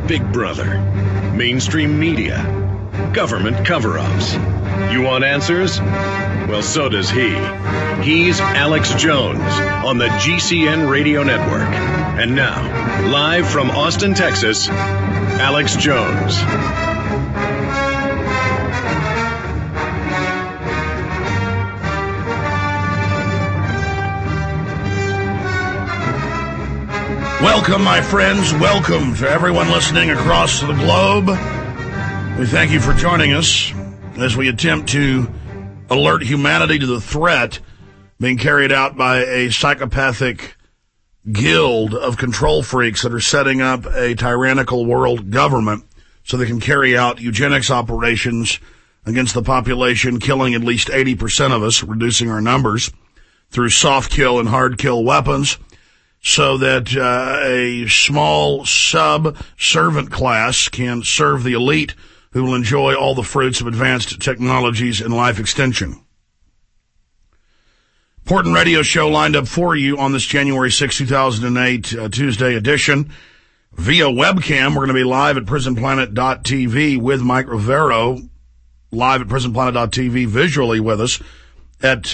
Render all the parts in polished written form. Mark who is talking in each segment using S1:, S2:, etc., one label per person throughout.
S1: Big Brother, mainstream media, government cover-ups. You want answers? Well, so does he. He's Alex Jones on the GCN Radio Network. And now, live from Austin, Texas, Alex Jones.
S2: Welcome, my friends. Welcome to everyone listening across the globe. We thank you for joining us as we attempt to alert humanity to the threat being carried out by a psychopathic guild of control freaks that are setting up a tyrannical world government so they can carry out eugenics operations against the population, killing at least 80% of us, reducing our numbers through soft kill and hard kill weapons, so that a small sub-servant class can serve the elite who will enjoy all the fruits of advanced technologies and life extension. Important radio show lined up for you on this January 6, 2008, Tuesday edition. Via webcam, we're going to be live at PrisonPlanet.tv with Mike Rivero, live at PrisonPlanet.tv visually with us at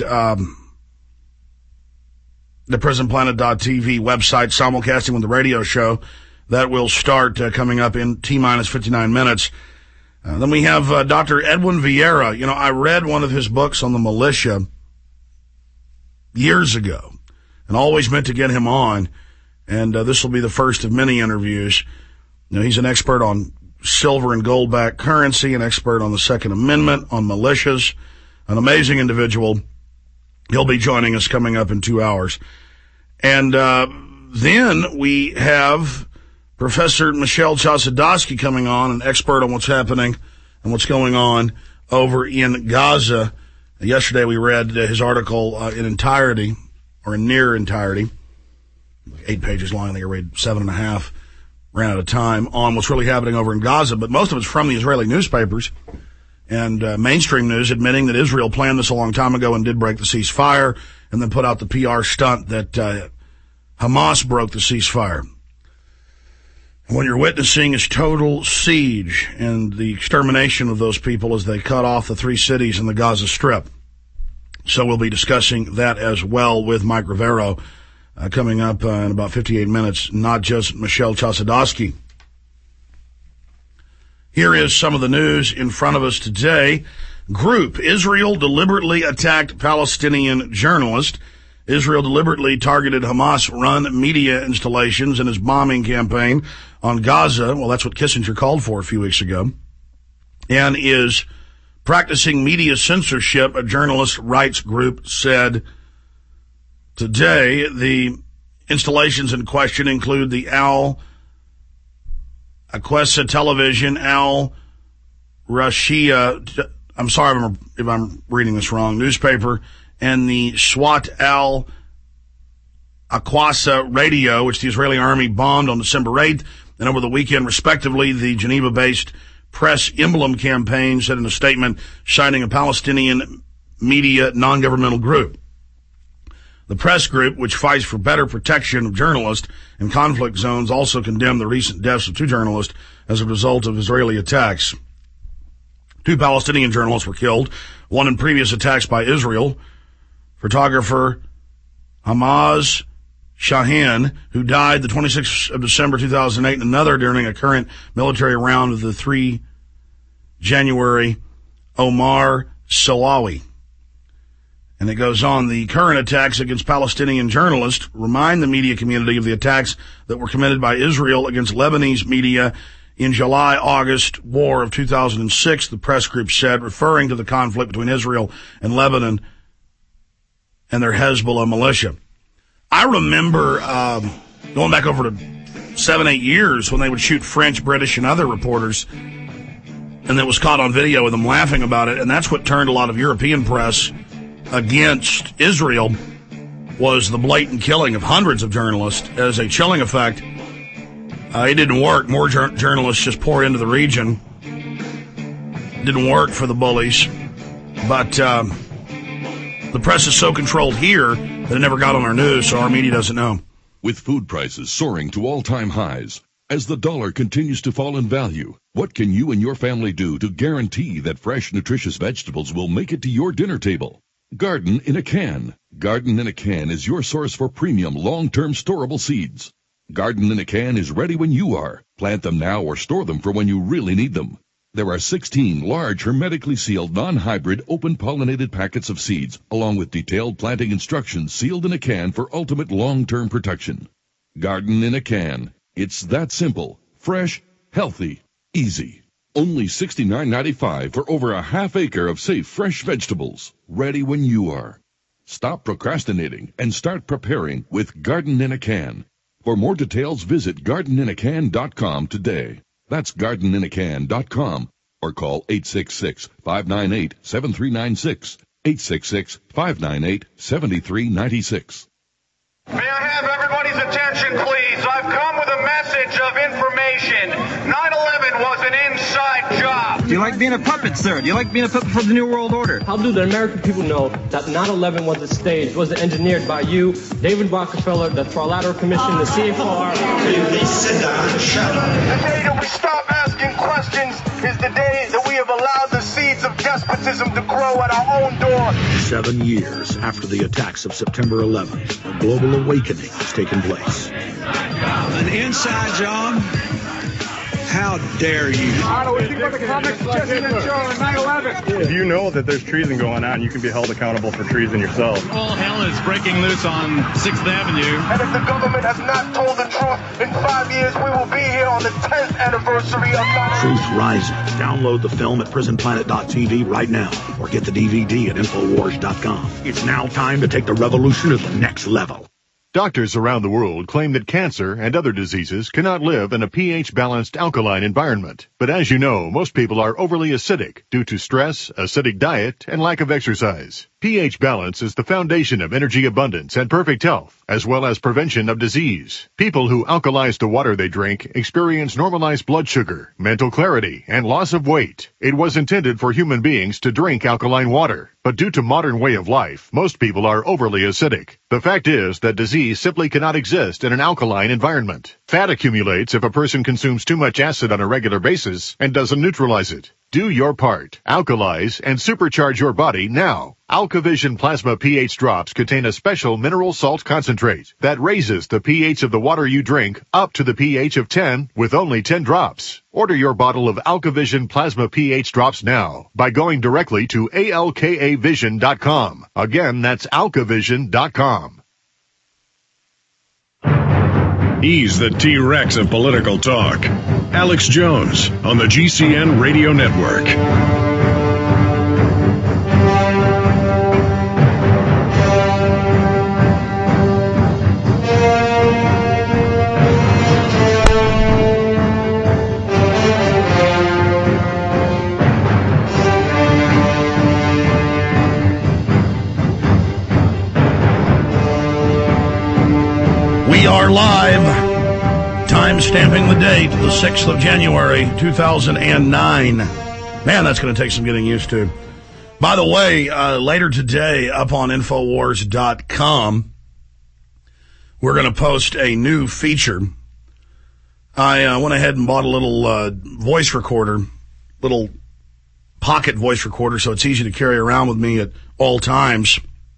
S2: the PrisonPlanet.tv website, simulcasting with the radio show. That will start coming up in T-minus 59 minutes. Then we have Dr. Edwin Vieira. You know, I read one of his books on the militia years ago and always meant to get him on, and this will be the first of many interviews. You know, he's an expert on silver and gold-backed currency, an expert on the Second Amendment, on militias, an amazing individual. He'll be joining us coming up in 2 hours. And then we have Professor Michelle Chossudovsky coming on, an expert on what's happening and what's going on over in Gaza. Yesterday we read his article in entirety, or in near entirety, 8 pages long. I think I read 7.5, ran out of time, on what's really happening over in Gaza. But most of it's from the Israeli newspapers and mainstream news admitting that Israel planned this a long time ago and did break the ceasefire, and then put out the PR stunt that Hamas broke the ceasefire. And what you're witnessing is total siege and the extermination of those people as they cut off the 3 cities in the Gaza Strip. So we'll be discussing that as well with Mike Rivero coming up in about 58 minutes, not just Michelle Chossudovsky. Here is some of the news in front of us today. Group: Israel deliberately attacked Palestinian journalist. Israel deliberately targeted Hamas-run media installations in his bombing campaign on Gaza. Well, that's what Kissinger called for a few weeks ago. And is practicing media censorship, a journalist rights group said today. The installations in question include the Al-Aqsa Television, Al-Rashia, I'm sorry if I'm reading this wrong, newspaper, and the Swat Al-Aqsa radio, which the Israeli army bombed on December 8th, and over the weekend, respectively. The Geneva-based Press Emblem campaign said in a statement citing a Palestinian media non-governmental group. The press group, which fights for better protection of journalists in conflict zones, also condemned the recent deaths of 2 journalists as a result of Israeli attacks. 2 Palestinian journalists were killed, one in previous attacks by Israel. Photographer Hamaz Shahin, who died the 26th of December 2008, and another during a current military round of the 3 January, Omar Salawi. And it goes on, the current attacks against Palestinian journalists remind the media community of the attacks that were committed by Israel against Lebanese media in July-August war of 2006, the press group said, referring to the conflict between Israel and Lebanon and their Hezbollah militia. I remember going back over to 7-8 years when they would shoot French, British, and other reporters, and that was caught on video with them laughing about it, and that's what turned a lot of European press against Israel, was the blatant killing of hundreds of journalists as a chilling effect. It didn't work. More journalists just poured into the region. It didn't work for the bullies. But the press is so controlled here that it never got on our news, so our media doesn't know.
S3: With food prices soaring to all-time highs As the dollar continues to fall in value, what can you and your family do to guarantee that fresh, nutritious vegetables will make it to your dinner table? Garden in a Can. Garden in a Can is your source for premium, long-term storable seeds. Garden in a Can is ready when you are. Plant them now or store them for when you really need them. There are 16 large, hermetically sealed, non-hybrid, open-pollinated packets of seeds, along with detailed planting instructions sealed in a can for ultimate long-term protection. Garden in a Can. It's that simple, fresh, healthy, easy. Only $69.95 for over a half acre of safe, fresh vegetables, ready when you are. Stop procrastinating and start preparing with Garden in a Can. For more details, visit gardeninacan.com today. That's gardeninacan.com or call 866-598-7396, 866-598-7396.
S4: May I have everybody's attention, please? I've come with a message of information. 9/11 was an inside job.
S5: Do you like being a puppet, sir? Do you like being a puppet for the New World Order?
S6: How do the American people know that 9/11 was staged, was engineered by you, David Rockefeller, the Trilateral Commission, the CFR?
S4: Please sit down and shut up. The day that we stop asking questions is the day that we have allowed the seeds of despotism to grow at our own door.
S7: 7 years after the attacks of September 11th, a global awakening has taken place.
S8: An inside job? How dare you?
S9: If you know that there's treason going on, you can be held accountable for treason yourself.
S10: All hell is breaking loose on 6th Avenue.
S4: And if the government has not told the truth, in 5 years we will be here on the 10th anniversary of 9/11.
S7: Truth Rising. Download the film at prisonplanet.tv right now or get the DVD at Infowars.com. It's now time to take the revolution to the next level.
S11: Doctors around the world claim that cancer and other diseases cannot live in a pH-balanced alkaline environment. But as you know, most people are overly acidic due to stress, acidic diet, and lack of exercise. pH balance is the foundation of energy abundance and perfect health, as well as prevention of disease. People who alkalize the water they drink experience normalized blood sugar, mental clarity, and loss of weight. It was intended for human beings to drink alkaline water, but due to modern way of life, most people are overly acidic. The fact is that disease simply cannot exist in an alkaline environment. Fat accumulates if a person consumes too much acid on a regular basis and doesn't neutralize it. Do your part. Alkalize and supercharge your body now. AlkaVision Plasma pH drops contain a special mineral salt concentrate that raises the pH of the water you drink up to the pH of 10 with only 10 drops. Order your bottle of AlkaVision Plasma pH drops now by going directly to alkavision.com. Again, that's alkavision.com.
S1: He's the T-Rex of political talk. Alex Jones on the GCN Radio Network.
S2: We are live. Time stamping the date, the 6th of January, 2009. Man, that's going to take some getting used to. By the way, later today, up on Infowars.com, we're going to post a new feature. I went ahead and bought a little voice recorder, little pocket voice recorder, so it's easy to carry around with me at all times.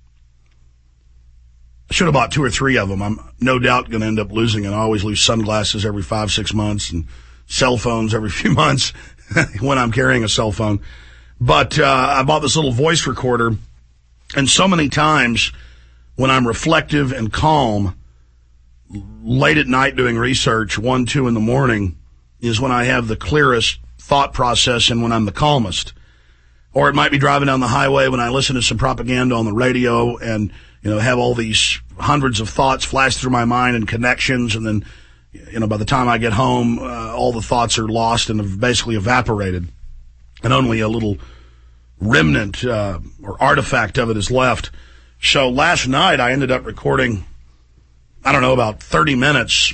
S2: I should have bought 2 or 3 of them. I'm no doubt going to end up losing it. I always lose sunglasses every 5-6 months and cell phones every few months when I'm carrying a cell phone. But I bought this little voice recorder, and so many times when I'm reflective and calm, late at night doing research, 1, 2 in the morning, is when I have the clearest thought process and when I'm the calmest. Or it might be driving down the highway when I listen to some propaganda on the radio and have all these hundreds of thoughts flash through my mind and connections, and then, by the time I get home, all the thoughts are lost and have basically evaporated, and only a little remnant or artifact of it is left. So last night I ended up recording, about 30 minutes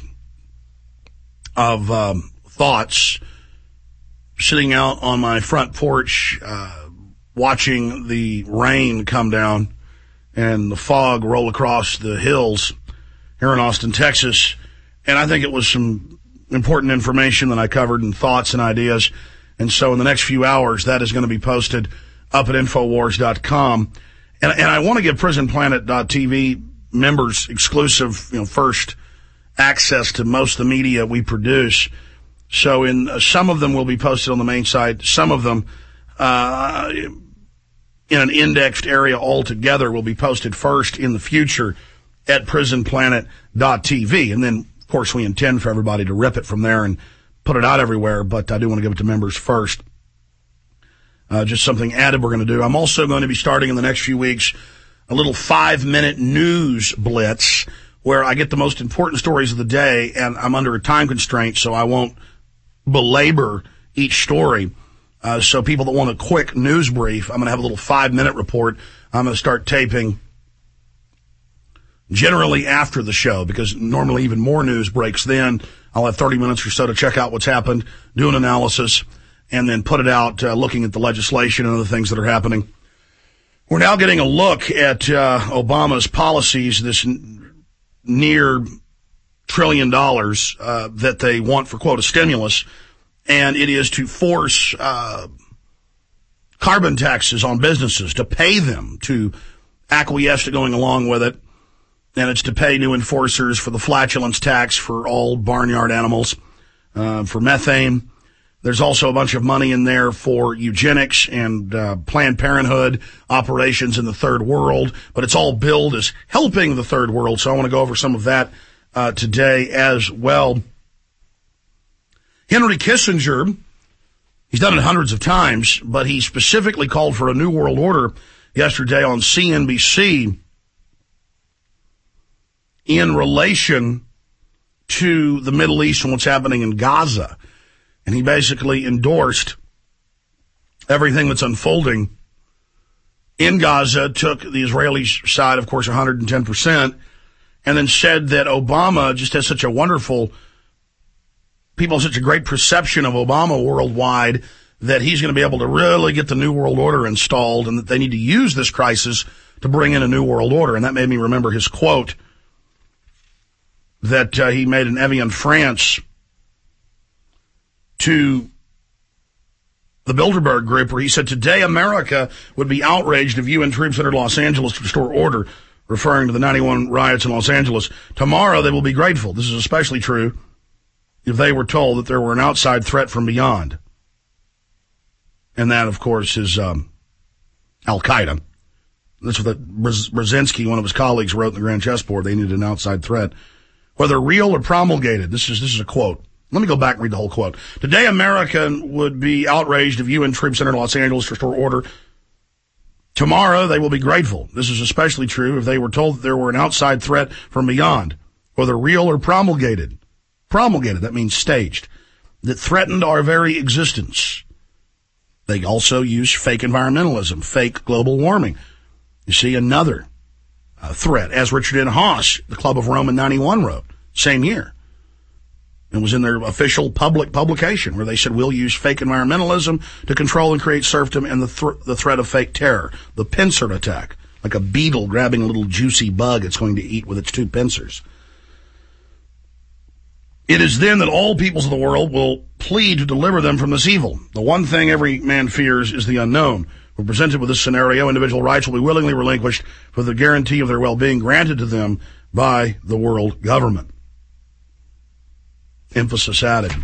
S2: of thoughts, sitting out on my front porch, watching the rain come down and the fog roll across the hills here in Austin, Texas. And I think it was some important information that I covered and thoughts and ideas. And so in the next few hours, that is going to be posted up at Infowars.com. And I want to give PrisonPlanet.tv members exclusive, first access to most of the media we produce. So some of them will be posted on the main site. Some of them, in an indexed area altogether, will be posted first in the future at PrisonPlanet.tv. And then, of course, we intend for everybody to rip it from there and put it out everywhere, but I do want to give it to members first. Just something added we're going to do. I'm also going to be starting in the next few weeks a little 5-minute news blitz where I get the most important stories of the day, and I'm under a time constraint, so I won't belabor each story. So people that want a quick news brief, I'm going to have a little 5-minute report. I'm going to start taping generally after the show, because normally even more news breaks then. I'll have 30 minutes or so to check out what's happened, do an analysis, and then put it out looking at the legislation and other things that are happening. We're now getting a look at Obama's policies, this near $1 trillion that they want for, quote, a stimulus, and it is to force carbon taxes on businesses, to pay them to acquiesce to going along with it, and it's to pay new enforcers for the flatulence tax for all barnyard animals, for methane. There's also a bunch of money in there for eugenics and Planned Parenthood operations in the third world, but it's all billed as helping the third world, so I want to go over some of that today as well. Henry Kissinger, he's done it hundreds of times, but he specifically called for a new world order yesterday on CNBC in relation to the Middle East and what's happening in Gaza. And he basically endorsed everything that's unfolding in Gaza, took the Israeli side, of course, 110%, and then said that Obama just has such a wonderful, people have such a great perception of Obama worldwide that he's going to be able to really get the New World Order installed, and that they need to use this crisis to bring in a New World Order. And that made me remember his quote that he made in Evian, France, to the Bilderberg Group, where he said, "Today America would be outraged if UN troops entered Los Angeles to restore order," referring to the 91 riots in Los Angeles. "Tomorrow they will be grateful. This is especially true if they were told that there were an outside threat from beyond." And that, of course, is Al-Qaeda. That's what Brzezinski, one of his colleagues, wrote in the Grand Chessboard. They needed an outside threat. Whether real or promulgated, this is a quote. Let me go back and read the whole quote. "Today, America would be outraged if UN troops entered Los Angeles to restore order. Tomorrow, they will be grateful. This is especially true if they were told that there were an outside threat from beyond, whether real or promulgated." Promulgated, that means staged. "That threatened our very existence." They also use fake environmentalism, fake global warming. You see, another threat, as Richard N. Haas, the Club of Rome in 91 wrote, same year. It was in their official public publication where they said, "We'll use fake environmentalism to control and create serfdom and the threat of fake terror." The pincer attack, like a beetle grabbing a little juicy bug it's going to eat with its two pincers. "It is then that all peoples of the world will plead to deliver them from this evil. The one thing every man fears is the unknown. When presented with this scenario, individual rights will be willingly relinquished for the guarantee of their well-being granted to them by the world government." Emphasis added.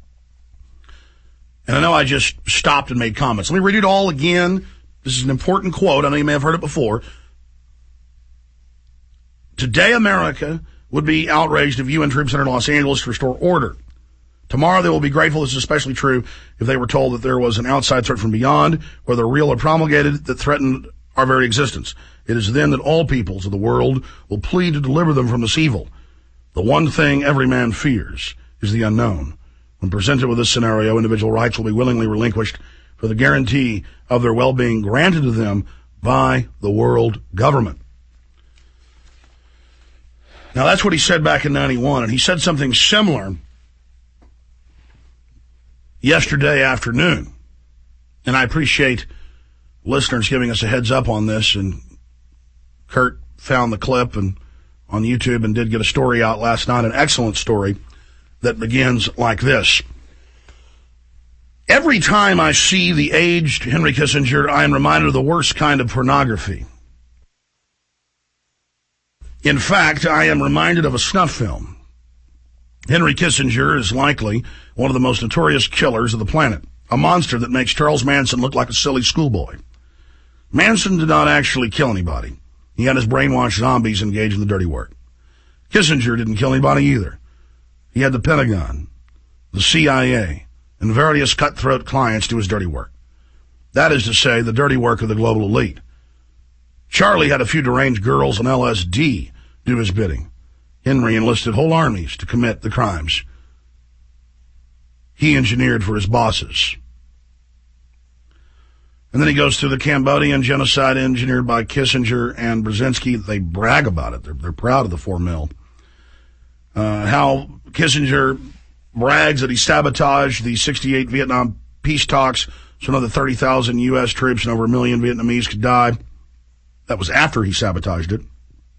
S2: And I know I just stopped and made comments. Let me read it all again. This is an important quote. I know you may have heard it before. "Today, America would be outraged if UN troops entered Los Angeles to restore order. Tomorrow, they will be grateful. This is especially true if they were told that there was an outside threat from beyond, whether real or promulgated, that threatened our very existence. It is then that all peoples of the world will plead to deliver them from this evil. The one thing every man fears is the unknown. When presented with this scenario, individual rights will be willingly relinquished for the guarantee of their well-being granted to them by the world government." Now, that's what he said back in 91, and he said something similar yesterday afternoon. And I appreciate listeners giving us a heads up on this, and Kurt found the clip and on YouTube and did get a story out last night, an excellent story that begins like this. Every time I see the aged Henry Kissinger, I am reminded of the worst kind of pornography. In fact, I am reminded of a snuff film. Henry Kissinger is likely one of the most notorious killers of the planet, a monster that makes Charles Manson look like a silly schoolboy. Manson did not actually kill anybody. He had his brainwashed zombies engage in the dirty work. Kissinger didn't kill anybody either. He had the Pentagon, the CIA, and various cutthroat clients do his dirty work. That is to say, the dirty work of the global elite. Charlie had a few deranged girls on LSD do his bidding. Henry enlisted whole armies to commit the crimes he engineered for his bosses. And then he goes through the Cambodian genocide engineered by Kissinger and Brzezinski. They brag about it. They're proud of the 4 mil. How Kissinger brags that he sabotaged the 68 Vietnam peace talks so another 30,000 U.S. troops and over 1 million Vietnamese could die. That was after he sabotaged it.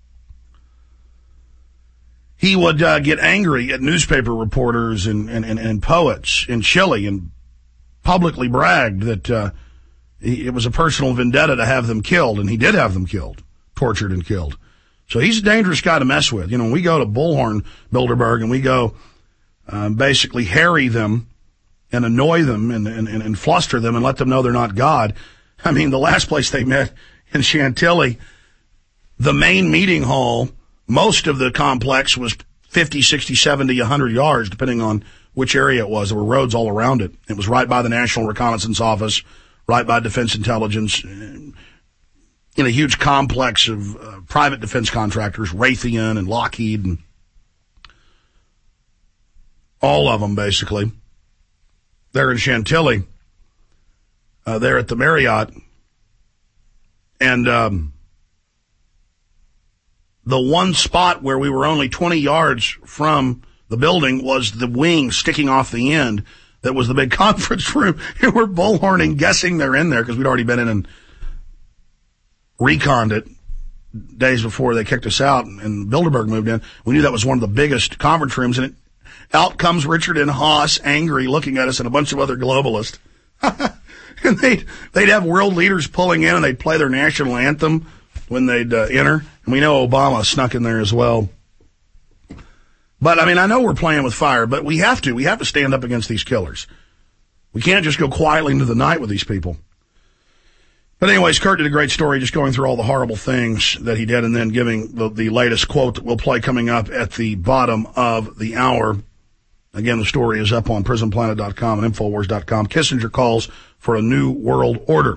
S2: He would get angry at newspaper reporters and poets in Chile and publicly bragged that it was a personal vendetta to have them killed, and he did have them killed, tortured and killed. So he's a dangerous guy to mess with. You know, when we go to Bullhorn, Bilderberg, and we go basically harry them and annoy them and fluster them and let them know they're not God. I mean, the last place they met in Chantilly, the main meeting hall, most of the complex was 50, 60, 70, 100 yards, depending on which area it was. There were roads all around it. It was right by the National Reconnaissance Office, right by Defense Intelligence, in a huge complex of private defense contractors, Raytheon and Lockheed, and all of them, basically. They're in Chantilly. They're at the Marriott. And the one spot where we were only 20 yards from the building was the wing sticking off the end that was the big conference room. And we're bullhorning, guessing they're in there because we'd already been in and reconned it days before they kicked us out and Bilderberg moved in. We knew that was one of the biggest conference rooms, and out comes Richard N. Haas, angry, looking at us, and a bunch of other globalists. And they'd have world leaders pulling in, and they'd play their national anthem when they'd enter. And we know Obama snuck in there as well. But, I mean, I know we're playing with fire, but we have to. We have to stand up against these killers. We can't just go quietly into the night with these people. But anyways, Kurt did a great story just going through all the horrible things that he did and then giving the latest quote that we'll play coming up at the bottom of the hour. Again, the story is up on prisonplanet.com and Infowars.com. Kissinger calls for a new world order.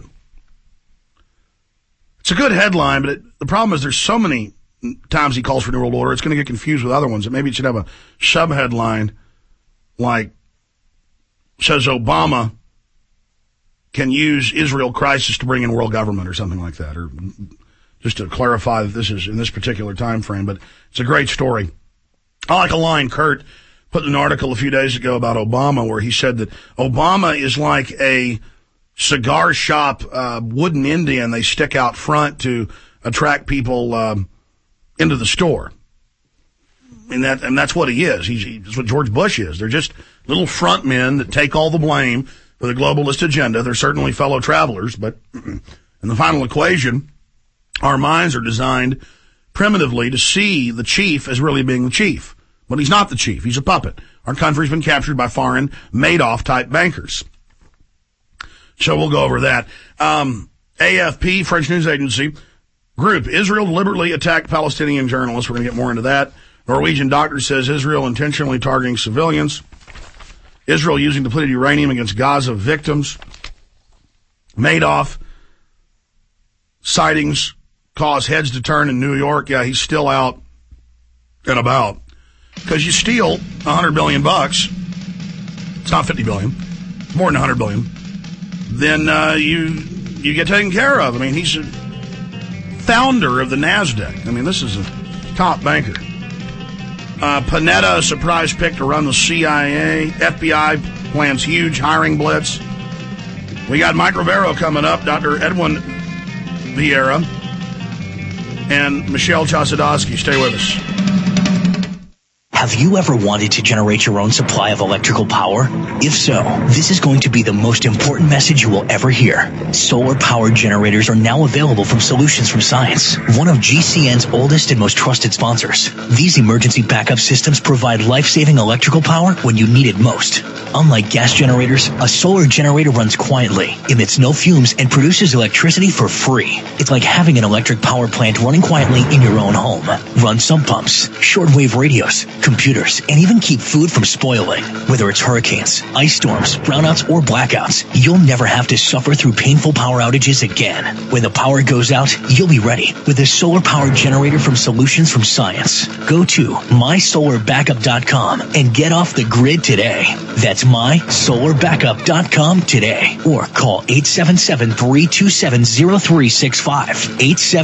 S2: It's a good headline, but the problem is there's so many times he calls for new world order, it's going to get confused with other ones. And maybe it should have a sub-headline like, says Obama can use Israel crisis to bring in world government or something like that, or just to clarify that this is in this particular time frame. But it's a great story. I like a line Kurt put in an article a few days ago about Obama where he said that Obama is like a cigar shop wooden Indian they stick out front to attract people into the store. And that's what he is. That's what George Bush is. They're just little front men that take all the blame for the globalist agenda. They're certainly fellow travelers, but in the final equation, our minds are designed primitively to see the chief as really being the chief. But he's not the chief. He's a puppet. Our country's been captured by foreign Madoff-type bankers. So we'll go over that. AFP, French news agency, group, Israel deliberately attacked Palestinian journalists. We're going to get more into that. Norwegian doctor says Israel intentionally targeting civilians. Israel using depleted uranium against Gaza victims. Madoff sightings cause heads to turn in New York. Yeah, he's still out and about. Because you steal $100 billion, it's not $50 billion, more than $100 billion, then you get taken care of. I mean, he's a founder of the NASDAQ. I mean, this is a top banker. Panetta, a surprise pick to run the CIA. FBI plans huge hiring blitz. We got Mike Rivero coming up, Dr. Edwin Vieira, and Michelle Chossudovsky. Stay with us.
S12: Have you ever wanted to generate your own supply of electrical power? If so, this is going to be the most important message you will ever hear. Solar-powered generators are now available from Solutions from Science, one of GCN's oldest and most trusted sponsors. These emergency backup systems provide life-saving electrical power when you need it most. Unlike gas generators, a solar generator runs quietly, emits no fumes, and produces electricity for free. It's like having an electric power plant running quietly in your own home. Run sump pumps, shortwave radios, computers, and even keep food from spoiling. Whether it's hurricanes, ice storms, brownouts, or blackouts, you'll never have to suffer through painful power outages again. When the power goes out, you'll be ready with a solar-powered generator from Solutions from Science. Go to mysolarbackup.com and get off the grid today. That's mysolarbackup.com today. Or call 877-327-0365.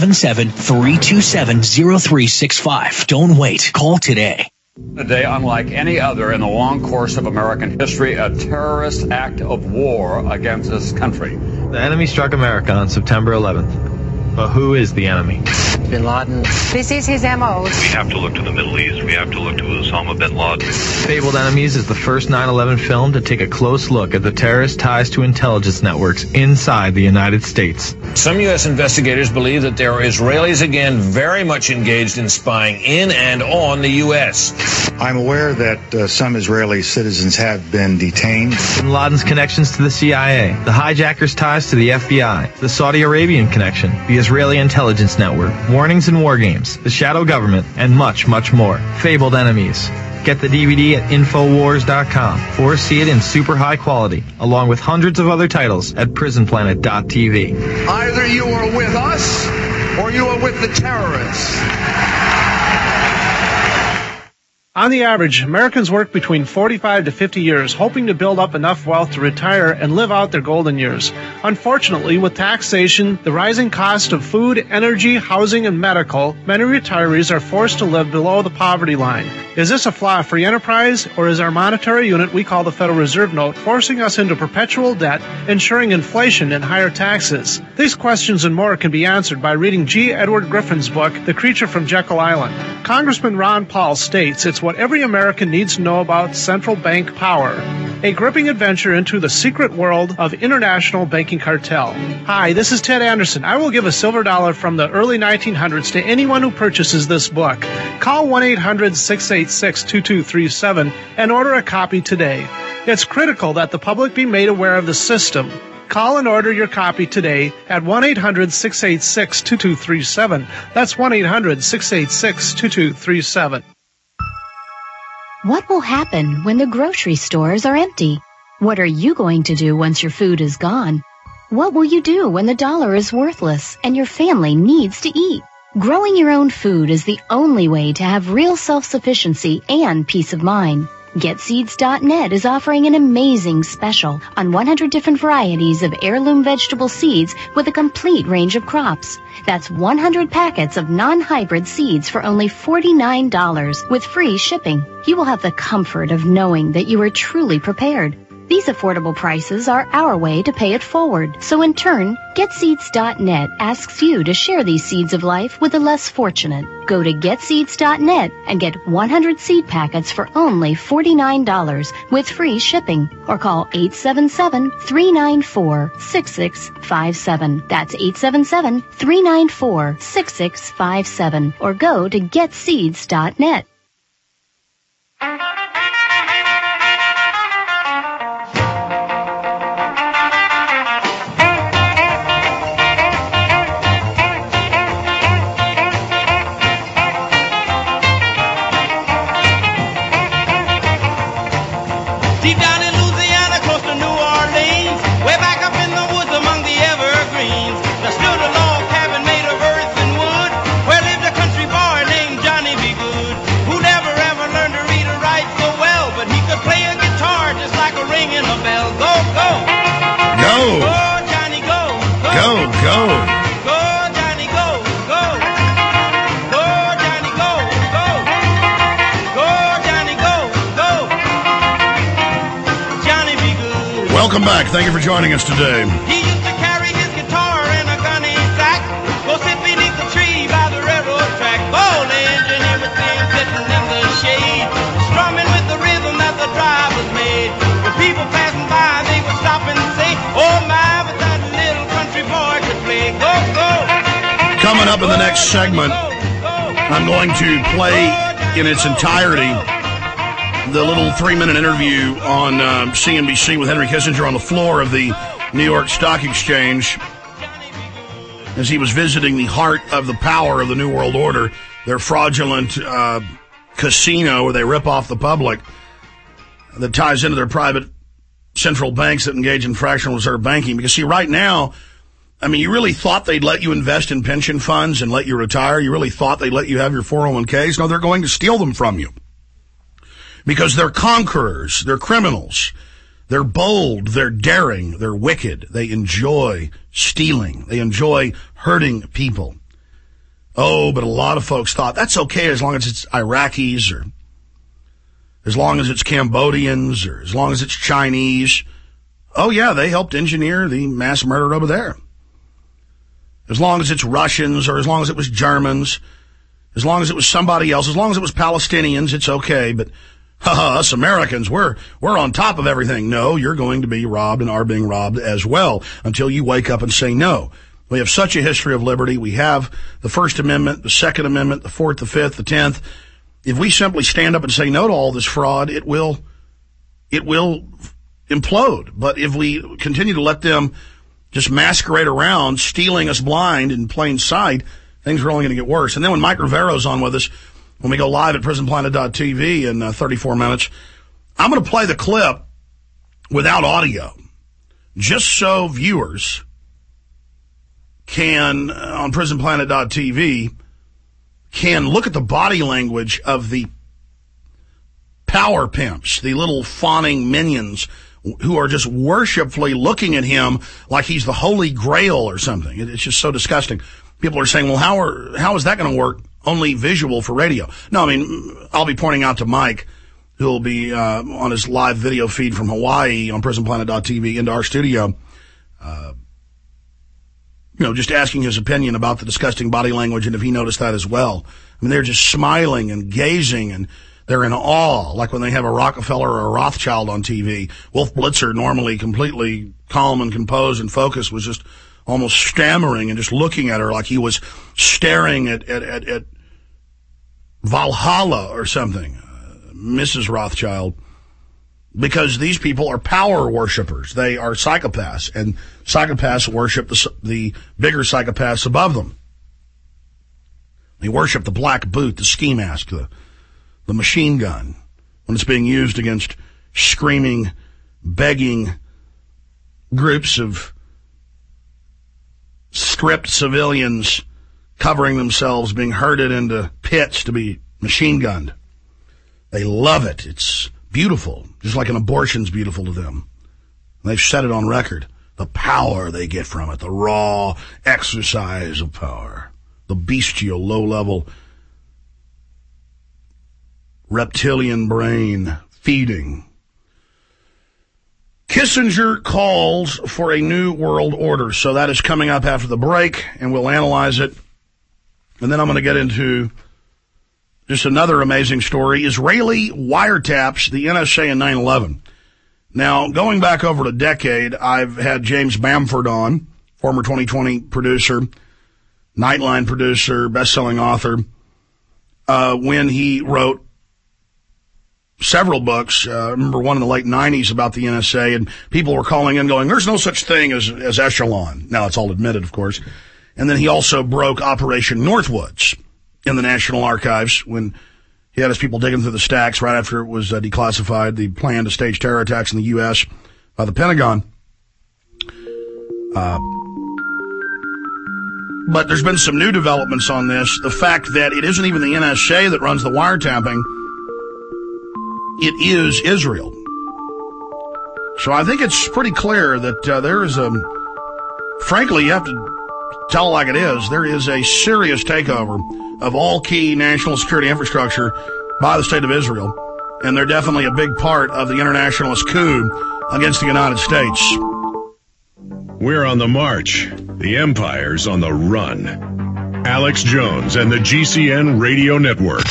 S12: 877-327-0365. Don't wait. Call today.
S13: A day unlike any other in the long course of American history, a terrorist act of war against this country.
S14: The enemy struck America on September 11th. But who is the enemy?
S15: Bin Laden. This is his MO.
S16: We have to look to the Middle East. We have to look to Osama bin Laden.
S14: Fabled Enemies is the first 9/11 film to take a close look at the terrorist ties to intelligence networks inside the United States.
S17: Some U.S. investigators believe that there are Israelis again very much engaged in spying in and on the U.S.
S18: I'm aware that some Israeli citizens have been detained.
S14: Bin Laden's connections to the CIA, the hijackers' ties to the FBI, the Saudi Arabian connection, the Israeli intelligence network, warnings and war games, the shadow government, and much, much more. Fabled Enemies. Get the DVD at Infowars.com or see it in super high quality, along with hundreds of other titles at PrisonPlanet.tv.
S19: Either you are with us or you are with the terrorists.
S20: On the average, Americans work between 45 to 50 years, hoping to build up enough wealth to retire and live out their golden years. Unfortunately, with taxation, the rising cost of food, energy, housing, and medical, many retirees are forced to live below the poverty line. Is this a flaw of free enterprise, or is our monetary unit we call the Federal Reserve Note forcing us into perpetual debt, ensuring inflation and higher taxes? These questions and more can be answered by reading G. Edward Griffin's book, The Creature from Jekyll Island. Congressman Ron Paul states it's what every American needs to know about central bank power. A gripping adventure into the secret world of international banking cartel. Hi, this is Ted Anderson. I will give a silver dollar from the early 1900s to anyone who purchases this book. Call 1-800-686-2237 and order a copy today. It's critical that the public be made aware of the system. Call and order your copy today at 1-800-686-2237. That's 1-800-686-2237.
S21: What will happen when the grocery stores are empty? What are you going to do once your food is gone? What will you do when the dollar is worthless and your family needs to eat? Growing your own food is the only way to have real self-sufficiency and peace of mind. GetSeeds.net is offering an amazing special on 100 different varieties of heirloom vegetable seeds with a complete range of crops. That's 100 packets of non-hybrid seeds for only $49 with free shipping. You will have the comfort of knowing that you are truly prepared. These affordable prices are our way to pay it forward. So in turn, GetSeeds.net asks you to share these seeds of life with the less fortunate. Go to GetSeeds.net and get 100 seed packets for only $49 with free shipping. Or call 877-394-6657. That's 877-394-6657. Or go to GetSeeds.net.
S22: Deep down in Louisiana, close to New Orleans, way back up in the woods among the evergreens, there stood a log cabin made of earth and wood, where lived a country boy named Johnny B. Good, who never ever learned to read or write so well, but he could play a guitar just like a ringing a bell. Go, go!
S2: Go!
S22: Go, Johnny, go!
S2: Go, go!
S22: Go, Johnny, go! Go! Go, Johnny, go! Go! Go, Johnny, go! Go!
S2: Welcome back. Thank you for joining us today.
S22: He used to carry his guitar in a gunny sack, go sit beneath the tree by the railroad track, ball engine, everything sitting in the shade.
S2: up in the next segment, I'm going to play in its entirety the little 3-minute interview on CNBC with Henry Kissinger on the floor of the New York Stock Exchange as he was visiting the heart of the power of the New World Order, their fraudulent casino where they rip off the public that ties into their private central banks that engage in fractional reserve banking. Because, see, right now, I mean, you really thought they'd let you invest in pension funds and let you retire? You really thought they'd let you have your 401ks? No, they're going to steal them from you. Because they're conquerors, they're criminals, they're bold, they're daring, they're wicked, they enjoy stealing, they enjoy hurting people. Oh, but a lot of folks thought that's okay as long as it's Iraqis or as long as it's Cambodians or as long as it's Chinese. Oh, yeah, they helped engineer the mass murder over there. As long as it's Russians or as long as it was Germans, as long as it was somebody else, as long as it was Palestinians, it's okay. But us Americans, we're on top of everything. No, you're going to be robbed and are being robbed as well until you wake up and say no. We have such a history of liberty. We have the First Amendment, the Second Amendment, the Fourth, the Fifth, the 10th. If we simply stand up and say no to all this fraud, it will implode. But if we continue to let them just masquerade around, stealing us blind in plain sight, things are only going to get worse. And then when Mike Rivero's on with us, when we go live at prisonplanet.tv in 34 minutes, I'm going to play the clip without audio, just so viewers can, on prisonplanet.tv, can look at the body language of the power pimps, the little fawning minions who are just worshipfully looking at him like he's the Holy Grail or something. It's just so disgusting. People are saying, well, how is that going to work? Only visual for radio. No, I mean, I'll be pointing out to Mike, who'll be on his live video feed from Hawaii on prisonplanet.tv into our studio, just asking his opinion about the disgusting body language and if he noticed that as well. I mean, they're just smiling and gazing and they're in awe, like when they have a Rockefeller or a Rothschild on TV. Wolf Blitzer, normally completely calm and composed and focused, was just almost stammering and just looking at her like he was staring at Valhalla or something, Mrs. Rothschild. Because these people are power worshipers. They are psychopaths, and psychopaths worship the bigger psychopaths above them. They worship the black boot, the ski mask, the machine gun, when it's being used against screaming, begging groups of stripped civilians covering themselves, being herded into pits to be machine gunned. They love it. It's beautiful, just like an abortion's beautiful to them. They've said it on record. The power they get from it, the raw exercise of power, the bestial, low-level, reptilian brain feeding. Kissinger calls for a new world order. So that is coming up after the break, and we'll analyze it. And then I'm going to get into just another amazing story. Israeli wiretaps the NSA in 9/11. Now, going back over a decade, I've had James Bamford on, former 2020 producer, Nightline producer, best-selling author, when he wrote several books. I remember one in the late 90s about the NSA, and people were calling in going, there's no such thing as Echelon. Now, it's all admitted, of course. And then he also broke Operation Northwoods in the National Archives when he had his people digging through the stacks right after it was declassified, the plan to stage terror attacks in the U.S. by the Pentagon. But there's been some new developments on this. The fact that it isn't even the NSA that runs the wiretapping, it is Israel. So I think it's pretty clear that there is frankly, you have to tell it like it is, there is a serious takeover of all key national security infrastructure by the state of Israel. And they're definitely a big part of the internationalist coup against the United States.
S1: We're on the march. The empire's on the run. Alex Jones and the GCN Radio Network.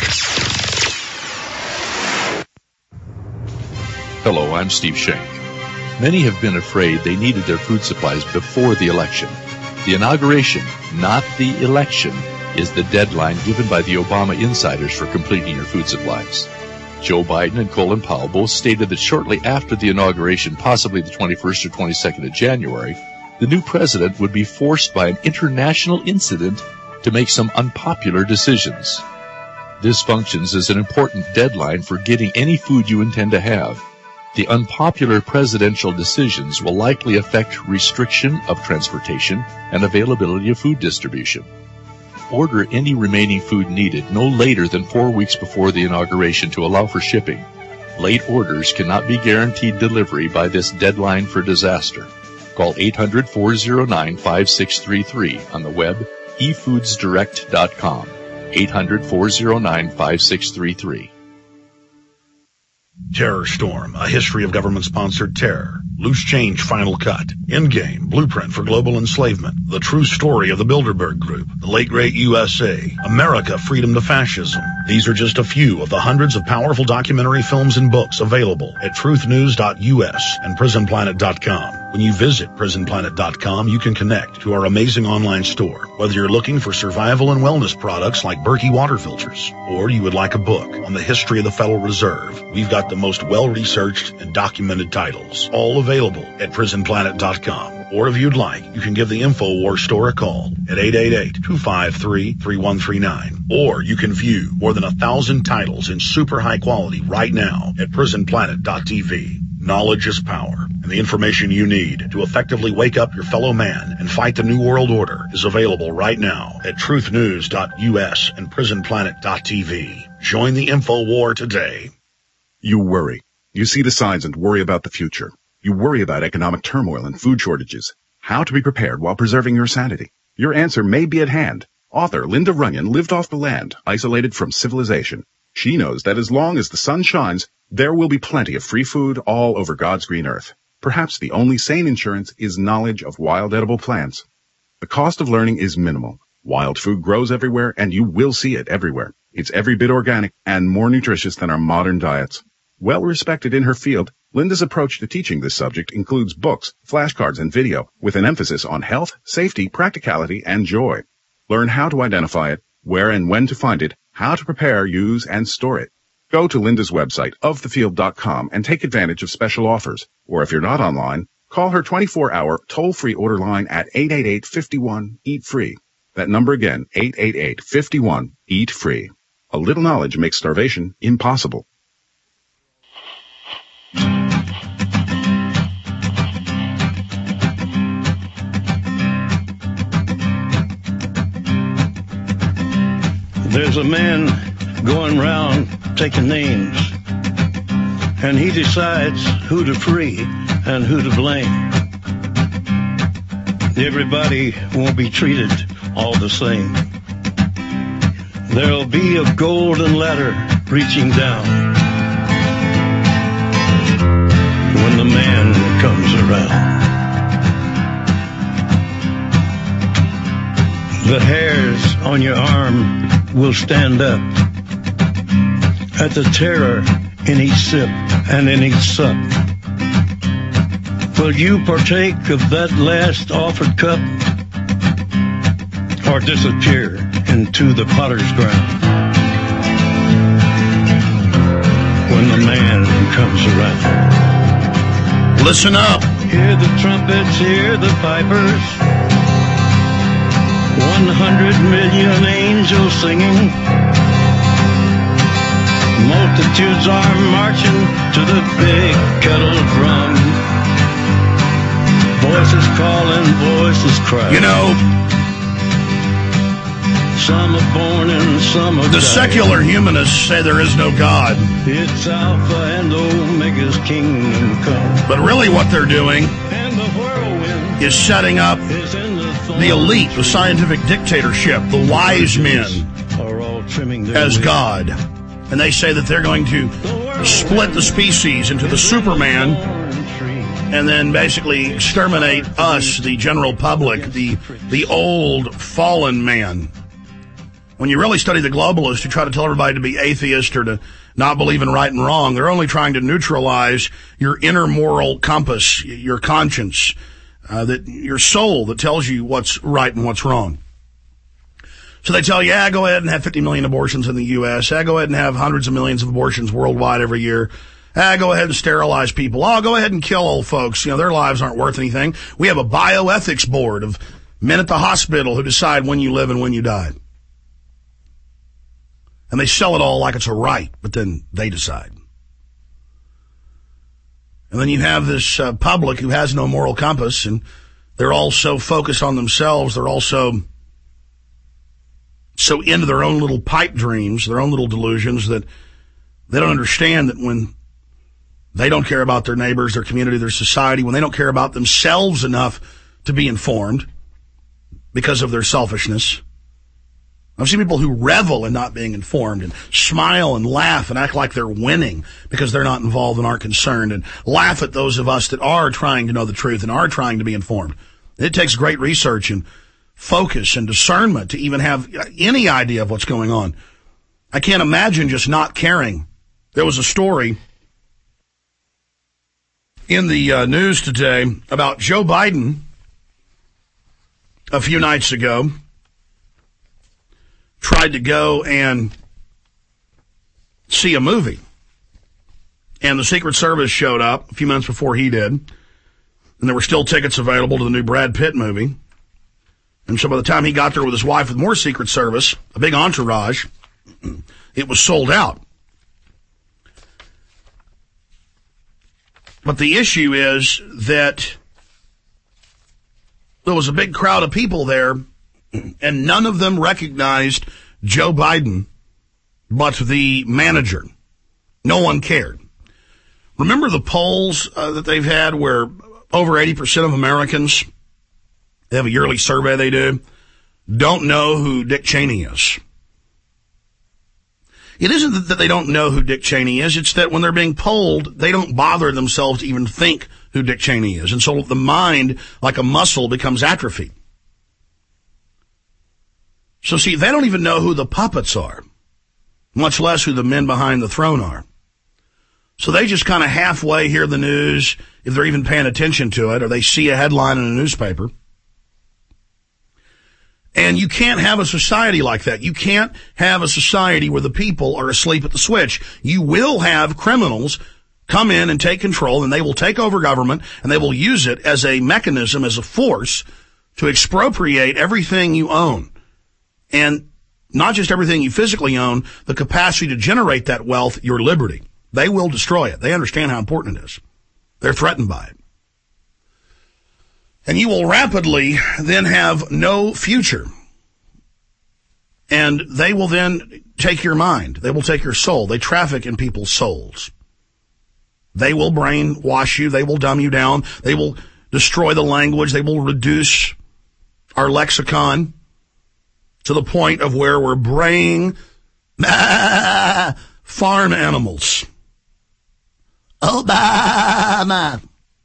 S3: Hello, I'm Steve Schenck. Many have been afraid they needed their food supplies before the election. The inauguration, not the election, is the deadline given by the Obama insiders for completing your food supplies. Joe Biden and Colin Powell both stated that shortly after the inauguration, possibly the 21st or 22nd of January, the new president would be forced by an international incident to make some unpopular decisions. This functions as an important deadline for getting any food you intend to have. The unpopular presidential decisions will likely affect restriction of transportation and availability of food distribution. Order any remaining food needed no later than 4 weeks before the inauguration to allow for shipping. Late orders cannot be guaranteed delivery by this deadline for disaster. Call 800-409-5633 on the web, efoodsdirect.com. 800-409-5633.
S7: Terror Storm, a history of government-sponsored terror. Loose Change Final Cut. Endgame, Blueprint for Global Enslavement. The True Story of the Bilderberg Group. The Late Great USA. America, Freedom to Fascism. These are just a few of the hundreds of powerful documentary films and books available at truthnews.us and prisonplanet.com. When you visit prisonplanet.com, you can connect to our amazing online store. Whether you're looking for survival and wellness products like Berkey water filters, or you would like a book on the history of the Federal Reserve, we've got the most well-researched and documented titles, all available at prisonplanet.com. Or if you'd like, you can give the InfoWars store a call at 888-253-3139. Or you can view more than 1,000 titles in super high quality right now at prisonplanet.tv. Knowledge is power, and the information you need to effectively wake up your fellow man and fight the New World Order is available right now at truthnews.us and prisonplanet.tv. Join the InfoWar today.
S5: You worry. You see the signs and worry about the future. You worry about economic turmoil and food shortages. How to be prepared while preserving your sanity. Your answer may be at hand. Author Linda Runyon lived off the land, isolated from civilization. She knows that as long as the sun shines, there will be plenty of free food all over God's green earth. Perhaps the only sane insurance is knowledge of wild edible plants. The cost of learning is minimal. Wild food grows everywhere, and you will see it everywhere. It's every bit organic and more nutritious than our modern diets. Well respected in her field, Linda's approach to teaching this subject includes books, flashcards, and video, with an emphasis on health, safety, practicality, and joy. Learn how to identify it, where and when to find it, how to prepare, use, and store it. Go to Linda's website, ofthefield.com, and take advantage of special offers. Or if you're not online, call her 24-hour toll-free order line at 888-51-EAT-FREE. That number again, 888-51-EAT-FREE. A little knowledge makes starvation impossible.
S6: There's a man going around taking names, and he decides who to free and who to blame. Everybody won't be treated all the same. There'll be a golden ladder reaching down when the man comes around. The hairs on your arm will stand up at the terror in each sip and in each sup. Will you partake of that last offered cup, or disappear into the potter's ground when the man comes around?
S2: Listen up.
S6: Hear the trumpets, hear the pipers, 100 million angels singing. Multitudes are marching to the big kettle drum. Voices calling, voices crying.
S2: You know,
S6: some are born and some are
S2: the
S6: dying.
S2: secular humanists say there is no God.
S6: It's Alpha and Omega's kingdom come.
S2: But really what they're doing
S6: And the whirlwind
S2: is setting up
S6: is in
S2: the elite, the scientific dictatorship, the wise men
S6: are all trimming their
S2: as
S6: wheels.
S2: God. And they say that they're going to split the species into the Superman and then basically exterminate us, the general public, the old fallen man. When you really study the globalists who try to tell everybody to be atheist or to not believe in right and wrong, they're only trying to neutralize your inner moral compass, your conscience, that your soul that tells you what's right and what's wrong. So they tell you, go ahead and have 50 million abortions in the U.S. Go ahead and have hundreds of millions of abortions worldwide every year. Go ahead and sterilize people. Go ahead and kill old folks. Their lives aren't worth anything. We have a bioethics board of men at the hospital who decide when you live and when you die. And they sell it all like it's a right, but then they decide. And then you have this public who has no moral compass, and they're all so focused on themselves. They're also so into their own little pipe dreams, their own little delusions, that they don't understand that when they don't care about their neighbors, their community, their society, when they don't care about themselves enough to be informed because of their selfishness. I've seen people who revel in not being informed and smile and laugh and act like they're winning because they're not involved and aren't concerned, and laugh at those of us that are trying to know the truth and are trying to be informed. It takes great research and focus and discernment to even have any idea of what's going on. I can't imagine just not caring. There was a story in the news today about Joe Biden a few nights ago. Tried to go and see a movie. And the Secret Service showed up a few months before he did. And there were still tickets available to the new Brad Pitt movie. And so by the time he got there with his wife with more Secret Service, a big entourage, it was sold out. But the issue is that there was a big crowd of people there, and none of them recognized Joe Biden but the manager. No one cared. Remember the polls that they've had where over 80% of Americans, they have a yearly survey they do, don't know who Dick Cheney is. It isn't that they don't know who Dick Cheney is. It's that when they're being polled, they don't bother themselves to even think who Dick Cheney is. And so the mind, like a muscle, becomes atrophied. So see, they don't even know who the puppets are, much less who the men behind the throne are. So they just kind of halfway hear the news, if they're even paying attention to it, or they see a headline in a newspaper. And you can't have a society like that. You can't have a society where the people are asleep at the switch. You will have criminals come in and take control, and they will take over government, and they will use it as a mechanism, as a force, to expropriate everything you own. And not just everything you physically own, the capacity to generate that wealth, your liberty. They will destroy it. They understand how important it is. They're threatened by it. And you will rapidly then have no future. And they will then take your mind. They will take your soul. They traffic in people's souls. They will brainwash you. They will dumb you down. They will destroy the language. They will reduce our lexicon to the point of where we're braying farm animals. Obama.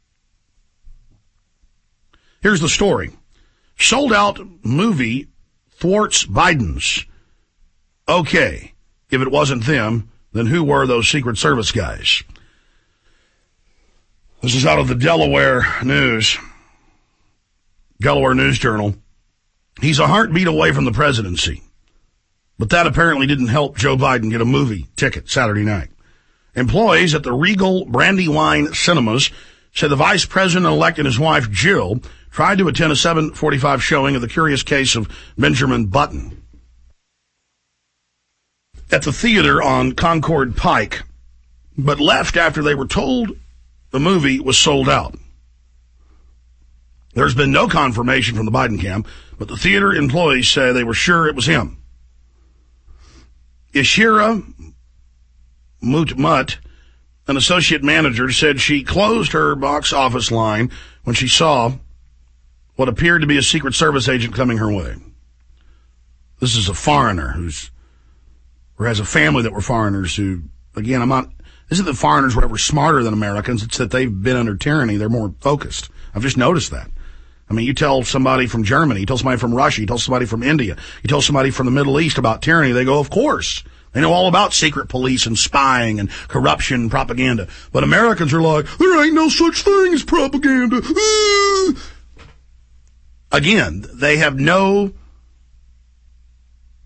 S2: Here's the story. Sold out movie thwarts Biden's. Okay, if it wasn't them, then who were those Secret Service guys? This is out of the Delaware News Journal. He's a heartbeat away from the presidency. But that apparently didn't help Joe Biden get a movie ticket Saturday night. Employees at the Regal Brandywine Cinemas said the vice president-elect and his wife, Jill, tried to attend a 7:45 showing of The Curious Case of Benjamin Button at the theater on Concord Pike, but left after they were told the movie was sold out. There's been no confirmation from the Biden camp, but the theater employees say they were sure it was him. Ishira Mutmut, an associate manager, said she closed her box office line when she saw what appeared to be a Secret Service agent coming her way. This is a foreigner or has a family that were foreigners who, again, isn't that foreigners were ever smarter than Americans. It's that they've been under tyranny. They're more focused. I've just noticed that. I mean, you tell somebody from Germany, you tell somebody from Russia, you tell somebody from India, you tell somebody from the Middle East about tyranny, they go, of course. They know all about secret police and spying and corruption and propaganda. But Americans are like, there ain't no such thing as propaganda. Again, they have no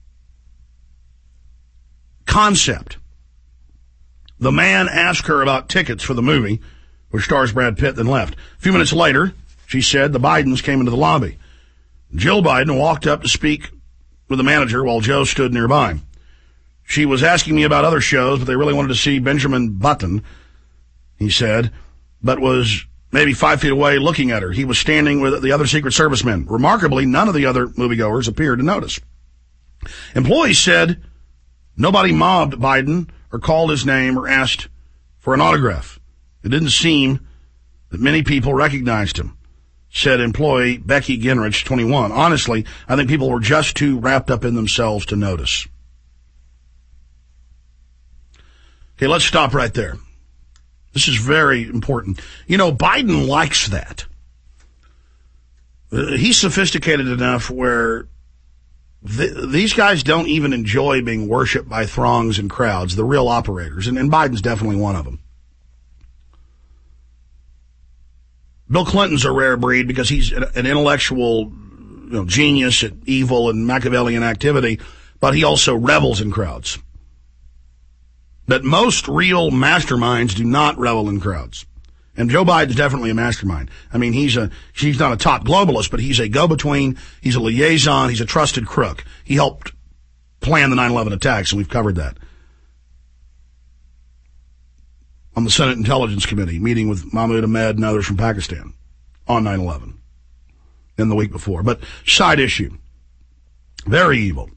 S2: concept. The man asked her about tickets for the movie, which stars Brad Pitt, then left. A few minutes later, she said, the Bidens came into the lobby. Jill Biden walked up to speak with the manager while Joe stood nearby. She was asking me about other shows, but they really wanted to see Benjamin Button, he said, but was maybe 5 feet away looking at her. He was standing with the other Secret Service men. Remarkably, none of the other moviegoers appeared to notice. Employees said nobody mobbed Biden or called his name or asked for an autograph. It didn't seem that many people recognized him, said employee Becky Gingrich, 21. Honestly, I think people were just too wrapped up in themselves to notice. Okay, let's stop right there. This is very important. You know, Biden likes that. He's sophisticated enough where these guys don't even enjoy being worshipped by throngs and crowds, the real operators, and Biden's definitely one of them. Bill Clinton's a rare breed because he's an intellectual genius at evil and Machiavellian activity, but he also revels in crowds. But most real masterminds do not revel in crowds. And Joe Biden's definitely a mastermind. I mean, he's not a top globalist, but he's a go-between, he's a liaison, he's a trusted crook. He helped plan the 9/11 attacks, and we've covered that on the Senate Intelligence Committee, meeting with Mahmoud Ahmed and others from Pakistan on 9/11 and the week before. But side issue. Very evil.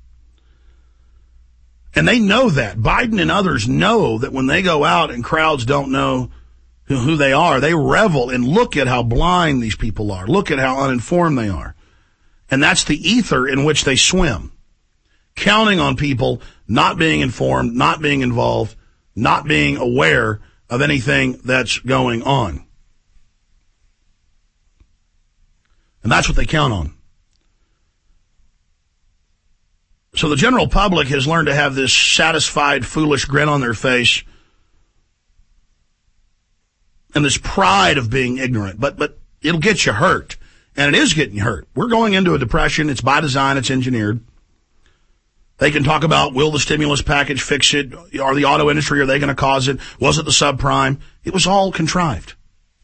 S2: And they know that. Biden and others know that when they go out and crowds don't know who they are, they revel and look at how blind these people are. Look at how uninformed they are. And that's the ether in which they swim. Counting on people not being informed, not being involved, not being aware of anything that's going on. And that's what they count on. So the general public has learned to have this satisfied, foolish grin on their face and this pride of being ignorant. But it'll get you hurt. And it is getting you hurt. We're going into a depression. It's by design. It's engineered. They can talk about, will the stimulus package fix it? Are the auto industry, are they going to cause it? Was it the subprime? It was all contrived.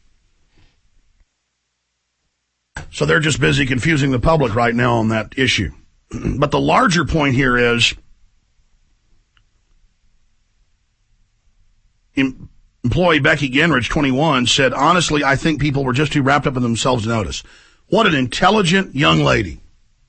S2: So they're just busy confusing the public right now on that issue. But the larger point here is employee Becky Gingrich, 21, said, honestly, I think people were just too wrapped up in themselves to notice. What an intelligent young lady.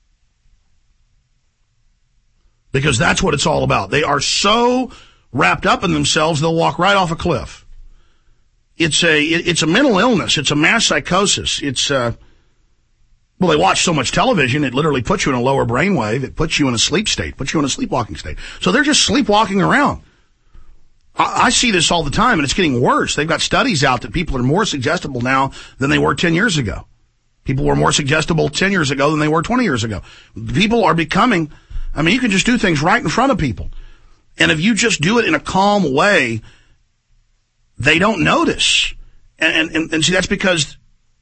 S2: Because that's what it's all about. They are so wrapped up in themselves, they'll walk right off a cliff. It's a mental illness. It's a mass psychosis. Well, they watch so much television, it literally puts you in a lower brainwave. It puts you in a sleep state, puts you in a sleepwalking state. So they're just sleepwalking around. I see this all the time, and it's getting worse. They've got studies out that people are more suggestible now than they were 10 years ago. People were more suggestible 10 years ago than they were 20 years ago. People are becoming, I mean, you can just do things right in front of people. And if you just do it in a calm way, they don't notice. And see, that's because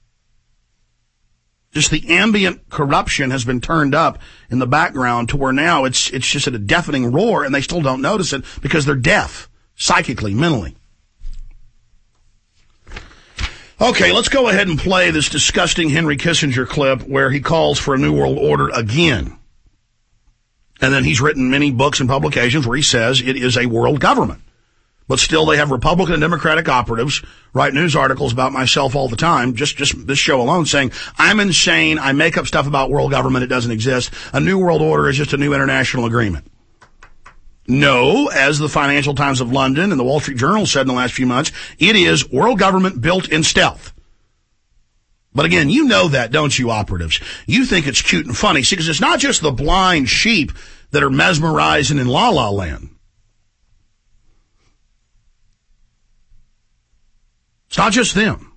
S2: just the ambient corruption has been turned up in the background to where now it's just at a deafening roar, and they still don't notice it because they're deaf, psychically, mentally. Okay, let's go ahead and play this disgusting Henry Kissinger clip where he calls for a new world order again. And then he's written many books and publications where he says it is a world government. But still, they have Republican and Democratic operatives write news articles about myself all the time, just this show alone, saying, I'm insane, I make up stuff about world government, it doesn't exist. A new world order is just a new international agreement. No, as the Financial Times of London and the Wall Street Journal said in the last few months, it is world government built in stealth. But again, you know that, don't you, operatives? You think it's cute and funny. See, because it's not just the blind sheep that are mesmerized and in la-la land. It's not just them.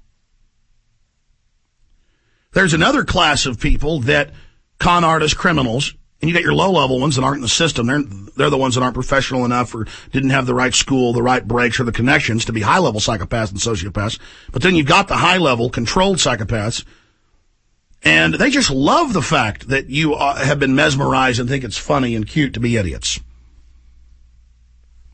S2: There's another class of people that con artists, criminals, and you got your low-level ones that aren't in the system. They're the ones that aren't professional enough or didn't have the right school, the right breaks, or the connections to be high-level psychopaths and sociopaths. But then you've got the high-level, controlled psychopaths, and they just love the fact that you have been mesmerized and think it's funny and cute to be idiots.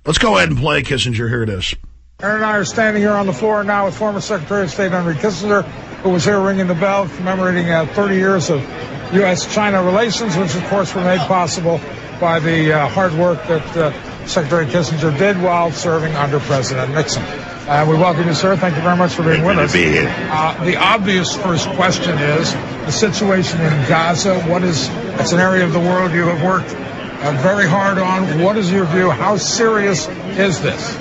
S2: Let's go ahead and play Kissinger. Here it is.
S8: Aaron and I are standing here on the floor now with former Secretary of State Henry Kissinger, who was here ringing the bell, commemorating 30 years of U.S.-China relations, which, of course, were made possible by the hard work that Secretary Kissinger did while serving under President Nixon. We welcome you, sir. Thank you very much for being with us.
S9: Be here.
S8: The obvious first question is the situation in Gaza. It's an area of the world you have worked very hard on. What is your view? How serious is this?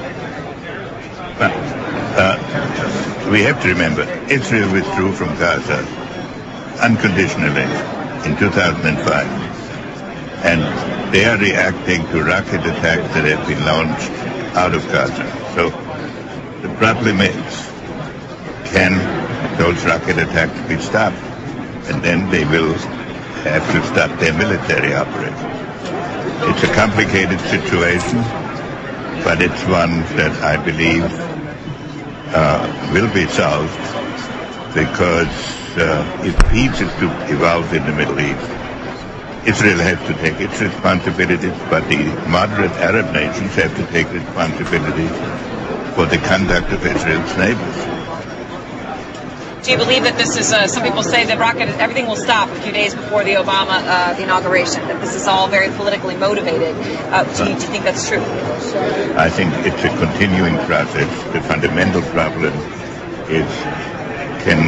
S9: We have to remember, Israel withdrew from Gaza unconditionally in 2005. And they are reacting to rocket attacks that have been launched out of Gaza. So the problem is, can those rocket attacks be stopped? And then they will have to stop their military operation. It's a complicated situation, but it's one that I believe will be solved, because if peace is to evolve in the Middle East, Israel has to take its responsibilities, but the moderate Arab nations have to take responsibility for the conduct of Israel's neighbors.
S23: Do you believe that this is, some people say that everything will stop a few days before the Obama the inauguration, that this is all very politically motivated? Do you think that's true?
S9: I think it's a continuing process. The fundamental problem is, can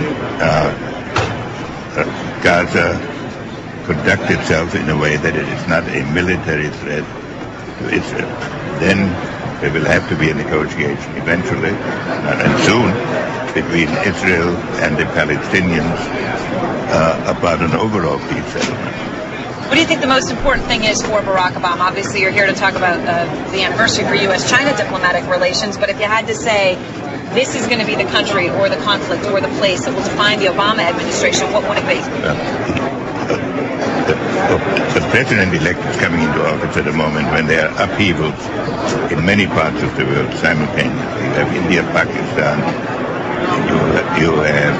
S9: Gaza conduct itself in a way that it is not a military threat to Israel? Then there will have to be a negotiation eventually, and soon, between Israel and the Palestinians about an overall peace settlement.
S23: What do you think the most important thing is for Barack Obama? Obviously, you're here to talk about the anniversary for U.S.-China diplomatic relations, but if you had to say this is going to be the country or the conflict or the place that will define the Obama administration, what would it be?
S9: The president-elect is coming into office at a moment when there are upheavals in many parts of the world simultaneously. You have India, Pakistan, you have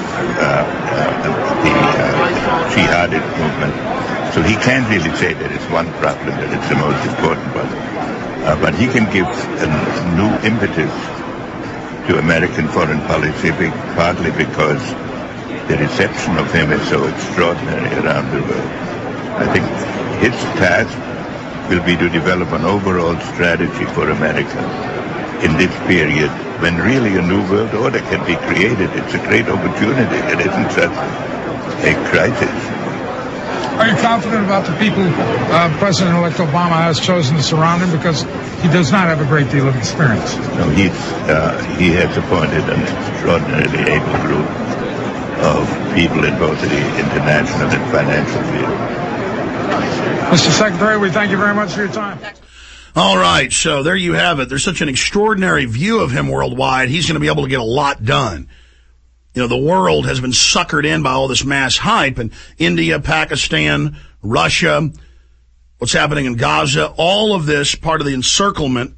S9: the jihadist movement. So he can't really say that it's one problem, that it's the most important one. But he can give a new impetus to American foreign policy, partly because the reception of him is so extraordinary around the world. I think his task will be to develop an overall strategy for America in this period when really a new world order can be created. It's a great opportunity. It isn't such a crisis.
S8: Are you confident about the people President-elect Obama has chosen to surround him? Because he does not have a great deal of experience.
S9: No, he has appointed an extraordinarily able group of people in both the international and financial field.
S8: Mr. Secretary, we thank you very much for your time.
S2: All right, so there you have it. There's such an extraordinary view of him worldwide. He's going to be able to get a lot done. You know, the world has been suckered in by all this mass hype, and India, Pakistan, Russia, what's happening in Gaza, all of this part of the encirclement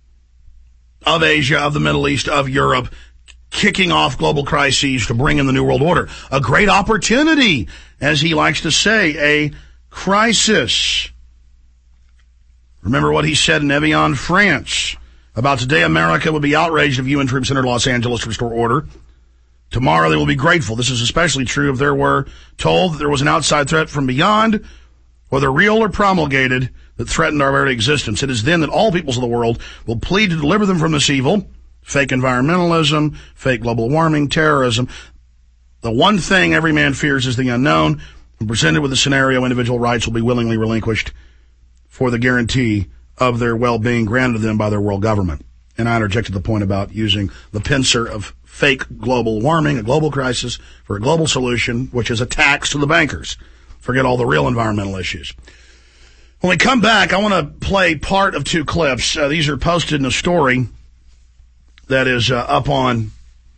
S2: of Asia, of the Middle East, of Europe, kicking off global crises to bring in the New World Order. A great opportunity, as he likes to say, a crisis. Remember what he said in Evian, France, about today America would be outraged if UN troops entered Los Angeles to restore order. Tomorrow they will be grateful. This is especially true if there were told that there was an outside threat from beyond, whether real or promulgated, that threatened our very existence. It is then that all peoples of the world will plead to deliver them from this evil, fake environmentalism, fake global warming, terrorism. The one thing every man fears is the unknown. When presented with a scenario, individual rights will be willingly relinquished for the guarantee of their well-being granted to them by their world government. And I interjected the point about using the pincer of fake global warming, a global crisis, for a global solution, which is a tax to the bankers. Forget all the real environmental issues. When we come back, I want to play part of two clips. These are posted in a story that is up on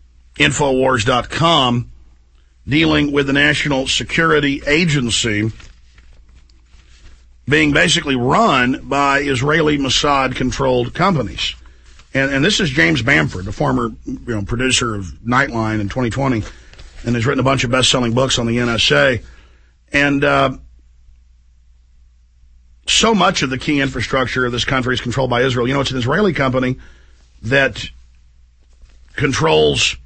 S2: Infowars.com dealing with the National Security Agency being basically run by Israeli Mossad-controlled companies. And this is James Bamford, the former producer of Nightline in 2020, and has written a bunch of best-selling books on the NSA. And so much of the key infrastructure of this country is controlled by Israel. You know, it's an Israeli company that controls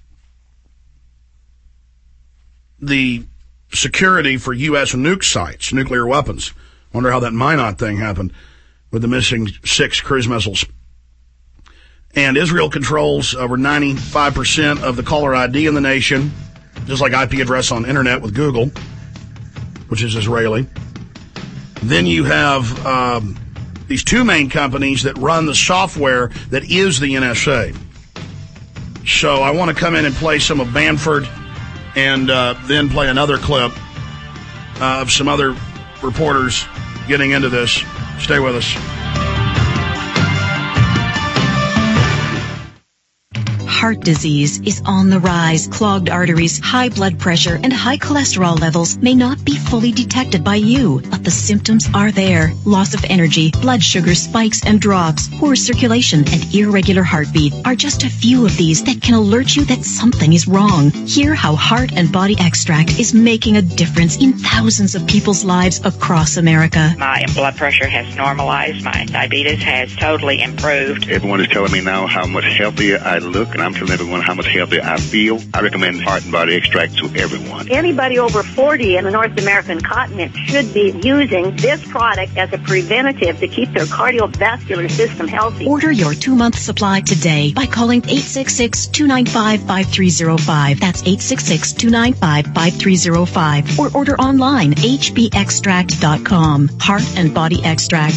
S2: the security for U.S. nuke sites, nuclear weapons. Wonder how that Minot thing happened with the missing 6 cruise missiles. And Israel controls over 95% of the caller ID in the nation, just like IP address on internet with Google, which is Israeli. Then you have these 2 main companies that run the software that is the NSA. So I want to come in and play some of Bamford and then play another clip of some other reporters getting into this. Stay with us.
S4: Heart disease is on the rise. Clogged arteries, high blood pressure, and high cholesterol levels may not be fully detected by you, but the symptoms are there. Loss of energy, blood sugar spikes and drops, poor circulation, and irregular heartbeat are just a few of these that can alert you that something is wrong. Hear how Heart and Body Extract is making a difference in thousands of people's lives across America.
S10: My blood pressure has normalized. My diabetes has totally improved.
S11: Everyone is telling me now how much healthier I look, and I'm telling everyone how much healthier I feel. I recommend Heart and Body Extract to everyone.
S24: Anybody over 40 in the North American continent should be using this product as a preventative to keep their cardiovascular system healthy.
S4: Order your 2-month supply today by calling 866-295-5305. That's 866-295-5305. Or order online, hbextract.com. Heart and Body Extract,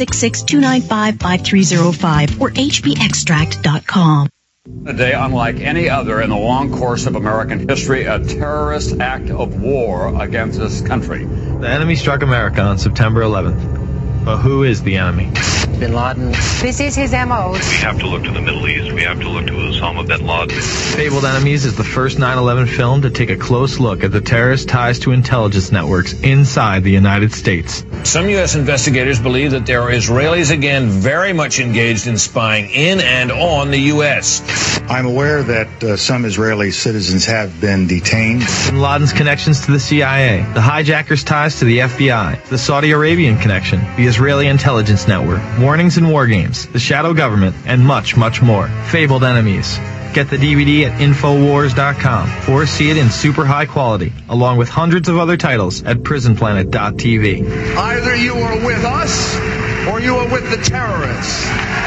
S4: 866-295-5305 or hbextract.com.
S13: A day unlike any other in the long course of American history, a terrorist act of war against this country.
S14: The enemy struck America on September 11th. But who is the enemy?
S15: Bin Laden. This is his MO.
S16: We have to look to the Middle East. We have to look to Osama bin Laden.
S14: Fabled Enemies is the first 9/11 film to take a close look at the terrorist ties to intelligence networks inside the United States.
S17: Some U.S. investigators believe that there are Israelis again very much engaged in spying in and on the U.S.
S18: I'm aware that some Israeli citizens have been detained.
S14: Bin Laden's connections to the CIA, the hijackers' ties to the FBI, the Saudi Arabian connection, the Israeli intelligence network, warnings and war games, the shadow government, and much, much more. Fabled Enemies. Get the DVD at Infowars.com or see it in super high quality, along with hundreds of other titles at PrisonPlanet.tv.
S19: Either you are with us or you are with the terrorists.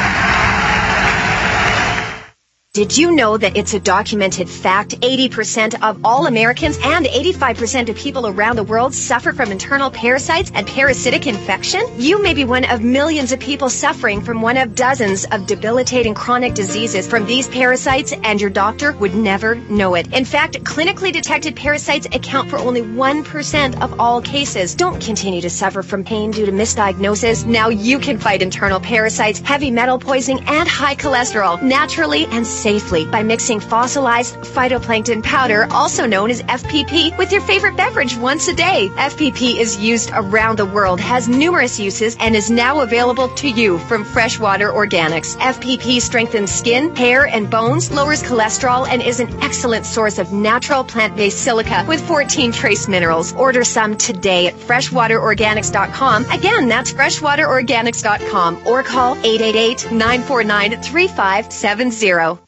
S25: Did you know that it's a documented fact 80% of all Americans and 85% of people around the world suffer from internal parasites and parasitic infection? You may be one of millions of people suffering from one of dozens of debilitating chronic diseases from these parasites, and your doctor would never know it. In fact, clinically detected parasites account for only 1% of all cases. Don't continue to suffer from pain due to misdiagnosis. Now you can fight internal parasites, heavy metal poisoning, and high cholesterol naturally and safely by mixing fossilized phytoplankton powder, also known as FPP, with your favorite beverage once a day. FPP is used around the world, has numerous uses, and is now available to you from Freshwater Organics. FPP strengthens skin, hair, and bones, lowers cholesterol, and is an excellent source of natural plant-based silica with 14 trace minerals. Order some today at freshwaterorganics.com. Again, that's freshwaterorganics.com, or call 888-949-3570.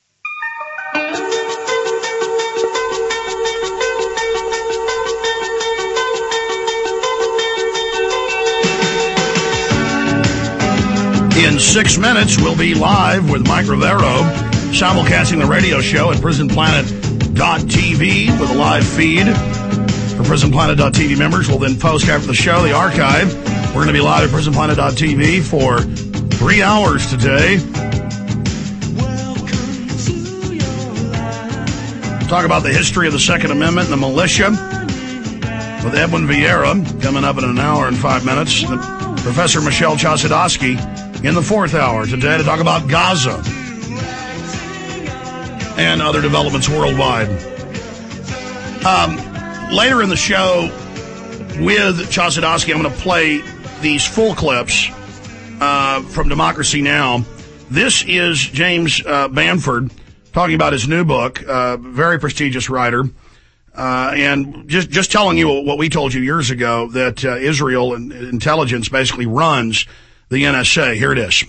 S2: In 6 minutes, we'll be live with Mike Rivero, simulcasting the radio show at PrisonPlanet.tv with a live feed. For PrisonPlanet.tv members, we'll then post after the show the archive. We're going to be live at PrisonPlanet.tv for 3 hours today. Talk about the history of the Second Amendment and the militia with Edwin Vieira coming up in an hour and 5 minutes. Professor Michelle Chossudovsky in the 4th hour today to talk about Gaza and other developments worldwide. Later in the show with Chossudovsky, I'm going to play these full clips from Democracy Now! This is James Bamford talking about his new book, very prestigious writer, And just telling you what we told you years ago, that Israel intelligence basically runs the NSA. Here it is.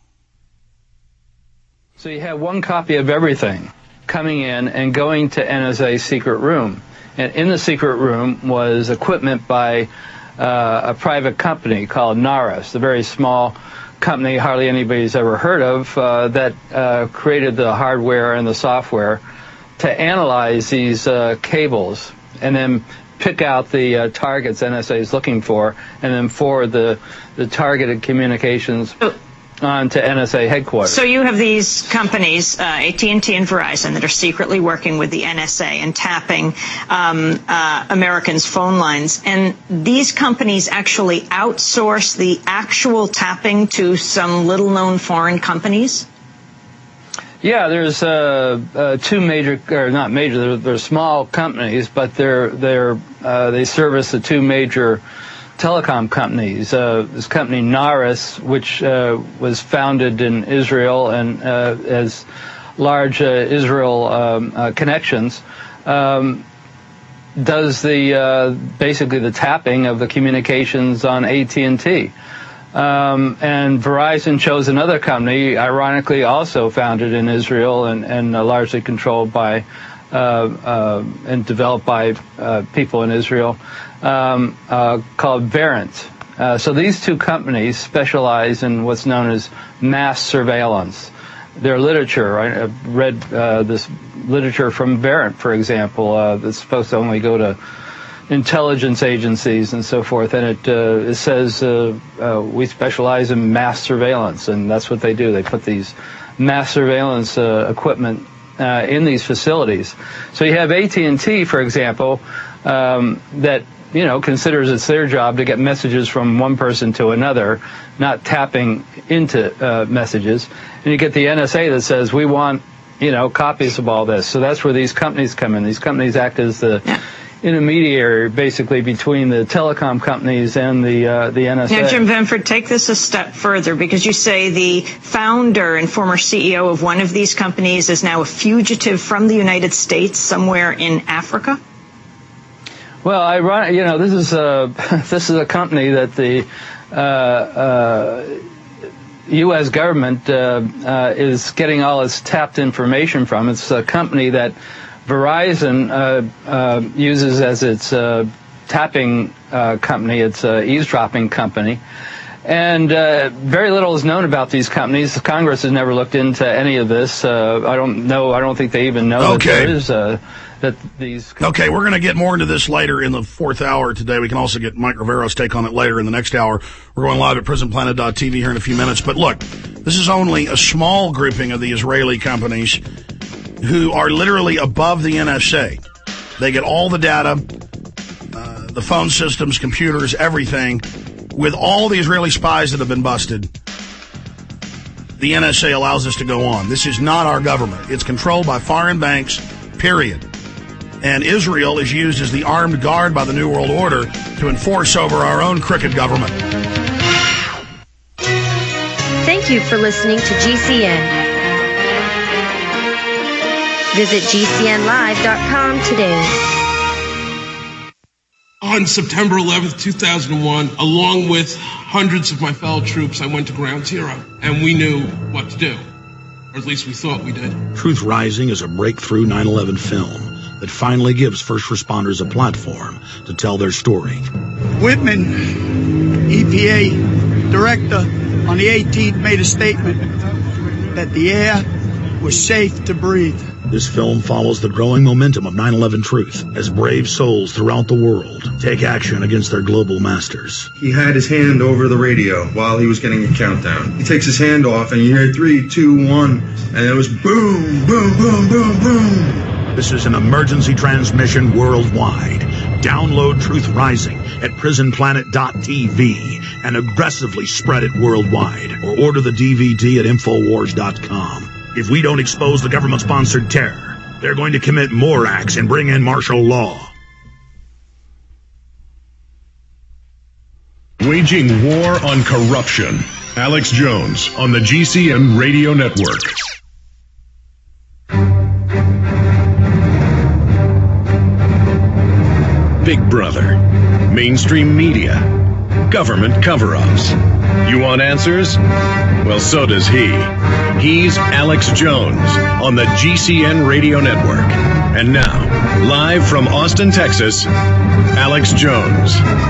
S1: So you have one copy of everything coming in and going to NSA's secret room. And in the secret room was equipment by a private company called Naras, a very small company hardly anybody's ever heard of, that created the hardware and the software to analyze these cables and then pick out the targets NSA is looking for and then forward the targeted communications on to NSA headquarters.
S23: So you have these companies, AT&T and Verizon, that are secretly working with the NSA and tapping Americans' phone lines. And these companies actually outsource the actual tapping to some little-known foreign companies?
S1: Yeah, there's two major, or not major, they're small companies, but they service the two major telecom companies. This company Naras, which was founded in Israel and has large Israel connections, does basically the tapping of the communications on AT&T. And Verizon chose another company, ironically also founded in Israel and largely controlled by and developed by people in Israel, called Verint. So these two companies specialize in what's known as mass surveillance. Their literature, right? I've read this literature from Verint, for example, that's supposed to only go to intelligence agencies and so forth, and it says we specialize in mass surveillance, and that's what they do. They put these mass surveillance equipment in these facilities. So you have AT&T, for example, that considers it's their job to get messages from one person to another, not tapping into messages. And you get the NSA that says we want copies of all this. So that's where these companies come in. These companies act as the intermediary, basically, between the telecom companies and the NSA.
S23: Now, Jim Benford, take this a step further, because you say the founder and former CEO of one of these companies is now a fugitive from the United States somewhere in Africa?
S1: Well, this is a company that the U.S. government is getting all its tapped information from. It's a company that Verizon uses as its tapping company, its eavesdropping company. And very little is known about these companies. Congress has never looked into any of this. I don't think they even know that there is that these...
S2: Okay, we're going to get more into this later in the fourth hour today. We can also get Mike Rivero's take on it later in the next hour. We're going live at prisonplanet.tv here in a few minutes. But look, this is only a small grouping of the Israeli companies who are literally above the NSA. They get all the data, the phone systems, computers, everything. With all the Israeli spies that have been busted, the NSA allows this to go on. This is not our government. It's controlled by foreign banks, period. And Israel is used as the armed guard by the New World Order to enforce over our own crooked government.
S25: Thank you for listening to GCN. Visit GCNlive.com today.
S12: On September 11th, 2001, along with hundreds of my fellow troops, I went to Ground Zero, and we knew what to do. Or at least we thought we did.
S7: Truth Rising is a breakthrough 9/11 film that finally gives first responders a platform to tell their story.
S20: Whitman, EPA director, on the 18th made a statement that the air was safe to breathe.
S7: This film follows the growing momentum of 9/11 truth as brave souls throughout the world take action against their global masters.
S21: He had his hand over the radio while he was getting a countdown. He takes his hand off and you hear 3, 2, 1, and it was boom, boom, boom, boom, boom.
S7: This is an emergency transmission worldwide. Download Truth Rising at prisonplanet.tv and aggressively spread it worldwide, or order the DVD at Infowars.com. If we don't expose the government-sponsored terror, they're going to commit more acts and bring in martial law.
S22: Waging war on corruption. Alex Jones on the GCN Radio Network. Big Brother, mainstream media, government cover-ups. You want answers? Well, so does he. He's Alex Jones on the GCN Radio Network. And now, live from Austin, Texas, Alex Jones.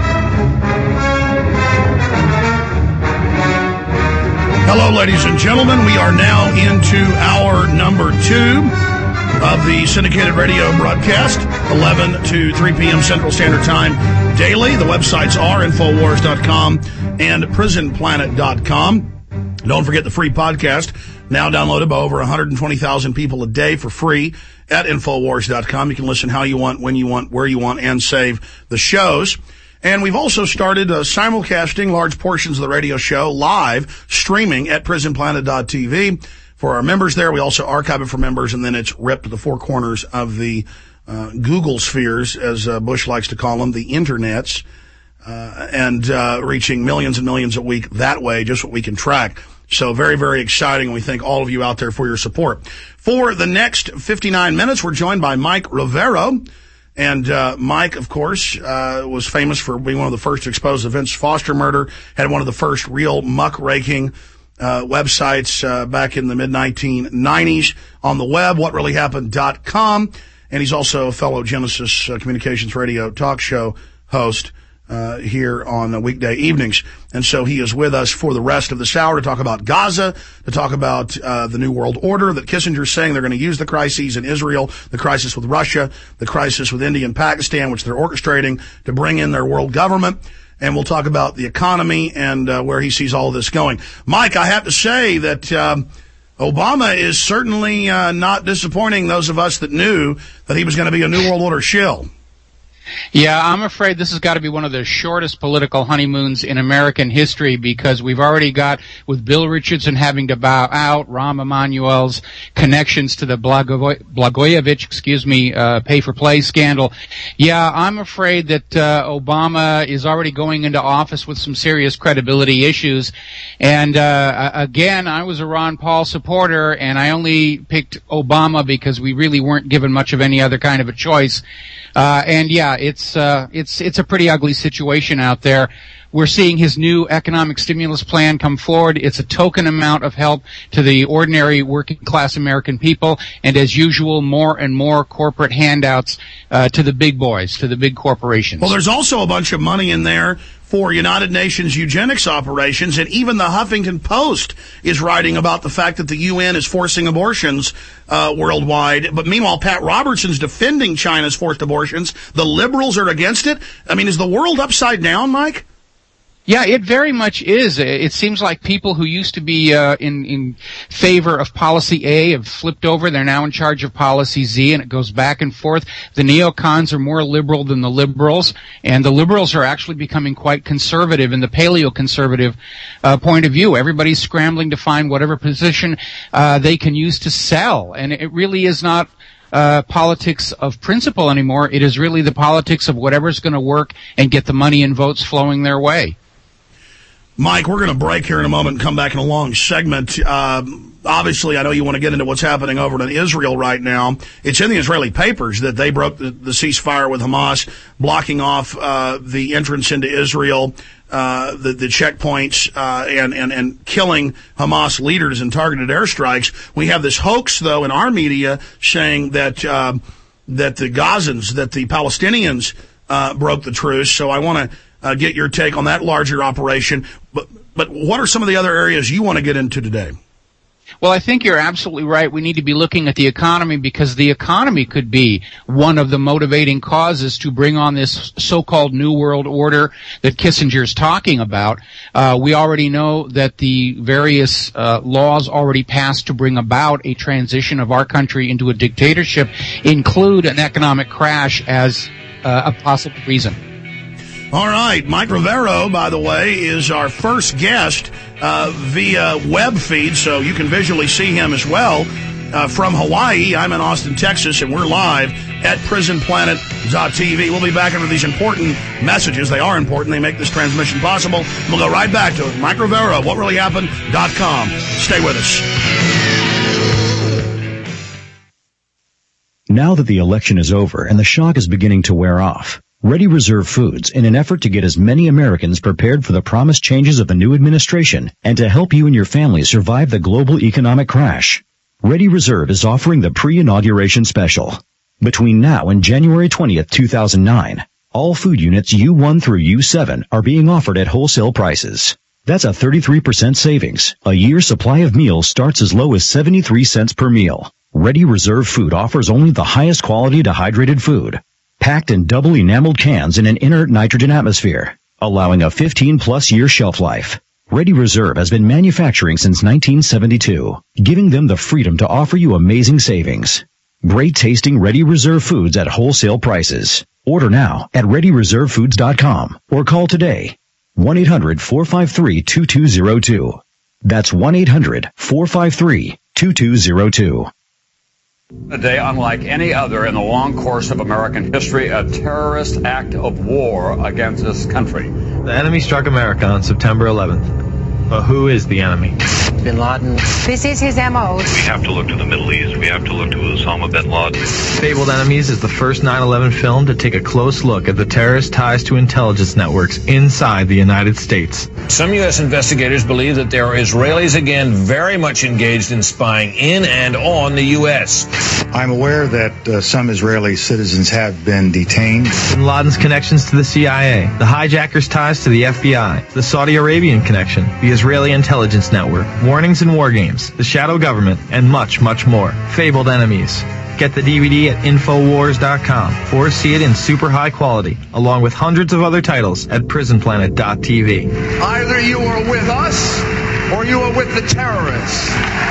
S2: Hello, ladies and gentlemen. We are now into hour number 2 of the syndicated radio broadcast, 11 to 3 p.m. Central Standard Time daily. The websites are Infowars.com and PrisonPlanet.com. Don't forget the free podcast, now downloaded by over 120,000 people a day for free at Infowars.com. You can listen how you want, when you want, where you want, and save the shows. And we've also started simulcasting large portions of the radio show live streaming at PrisonPlanet.tv. For our members there, we also archive it for members, and then it's ripped to the four corners of the Google spheres, as Bush likes to call them, the internets, and reaching millions and millions a week that way, just what we can track. So very, very exciting. We thank all of you out there for your support. For the next 59 minutes, we're joined by Mike Rivero. And Mike, of course, was famous for being one of the first to expose the Vince Foster murder, had one of the first real muckraking websites back in the mid-1990s on the web, whatreallyhappened.com. And he's also a fellow Genesis Communications Radio talk show host here on weekday evenings. And so he is with us for the rest of this hour to talk about Gaza, to talk about the New World Order, that Kissinger's saying they're going to use the crises in Israel, the crisis with Russia, the crisis with India and Pakistan, which they're orchestrating to bring in their world government. And we'll talk about the economy and where he sees all of this going. Mike, I have to say that Obama is certainly not disappointing those of us that knew that he was going to be a New World Order shill.
S3: Yeah, I'm afraid this has got to be one of the shortest political honeymoons in American history, because we've already got, with Bill Richardson having to bow out, Rahm Emanuel's connections to the Blagojevich, pay-for-play scandal. Yeah, I'm afraid that Obama is already going into office with some serious credibility issues. And again, I was a Ron Paul supporter, and I only picked Obama because we really weren't given much of any other kind of a choice. And yeah, it's a pretty ugly situation out there. We're seeing his new economic stimulus plan come forward. It's a token amount of help to the ordinary working class American people, and as usual, more and more corporate handouts to the big boys, to the big corporations.
S2: Well, there's also a bunch of money in there for United Nations eugenics operations, and even the Huffington Post is writing about the fact that the UN is forcing abortions worldwide. But meanwhile, Pat Robertson's defending China's forced abortions. The liberals are against it. I mean, is the world upside down, Mike?
S3: Yeah, it very much is. It seems like people who used to be in favor of policy A have flipped over. They're now in charge of policy Z, and it goes back and forth. The neocons are more liberal than the liberals, and the liberals are actually becoming quite conservative in the paleo-conservative point of view. Everybody's scrambling to find whatever position they can use to sell, and it really is not politics of principle anymore. It is really the politics of whatever's going to work and get the money and votes flowing their way.
S2: Mike, we're going to break here in a moment and come back in a long segment. Obviously, I know you want to get into what's happening over in Israel right now. It's in the Israeli papers that they broke the ceasefire with Hamas, blocking off the entrance into Israel, the checkpoints, and killing Hamas leaders in targeted airstrikes. We have this hoax, though, in our media saying that that the Gazans, that the Palestinians broke the truce. So I want to get your take on that larger operation. But what are some of the other areas you want to get into today?
S3: Well, I think you're absolutely right. We need to be looking at the economy, because the economy could be one of the motivating causes to bring on this so-called New World Order that Kissinger's talking about. We already know that the various laws already passed to bring about a transition of our country into a dictatorship include an economic crash as a possible reason.
S2: All right. Mike Rivero, by the way, is our first guest via web feed, so you can visually see him as well from Hawaii. I'm in Austin, Texas, and we're live at PrisonPlanet.tv. We'll be back after these important messages. They are important. They make this transmission possible. We'll go right back to Mike Rivero, whatreallyhappened.com. Stay with us.
S5: Now that the election is over and the shock is beginning to wear off, Ready Reserve Foods, in an effort to get as many Americans prepared for the promised changes of the new administration and to help you and your family survive the global economic crash. Ready Reserve is offering the pre-inauguration special. Between now and January 20th, 2009, all food units U1 through U7 are being offered at wholesale prices. That's a 33% savings. A year's supply of meals starts as low as 73 cents per meal. Ready Reserve Food offers only the highest quality dehydrated food, packed in double enameled cans in an inert nitrogen atmosphere, allowing a 15-plus year shelf life. Ready Reserve has been manufacturing since 1972, giving them the freedom to offer you amazing savings. Great tasting Ready Reserve Foods at wholesale prices. Order now at ReadyReserveFoods.com or call today. 1-800-453-2202. That's 1-800-453-2202.
S13: A day unlike any other in the long course of American history, a terrorist act of war against this country.
S14: The enemy struck America on September 11th. But who is the enemy?
S15: Bin Laden. This is his MO.
S16: We have to look to the Middle East. We have to look to Osama bin Laden.
S14: Fabled Enemies is the first 9/11 film to take a close look at the terrorist ties to intelligence networks inside the United States.
S17: Some U.S. investigators believe that there are Israelis again very much engaged in spying in and on the U.S.
S18: I'm aware that some Israeli citizens have been detained.
S14: Bin Laden's connections to the CIA, the hijackers' ties to the FBI, the Saudi Arabian connection, the Israeli intelligence network, warnings and war games, the shadow government, and much, much more. Fabled Enemies. Get the DVD at Infowars.com or see it in super high quality, along with hundreds of other titles at PrisonPlanet.tv.
S19: Either you are with us or you are with the terrorists.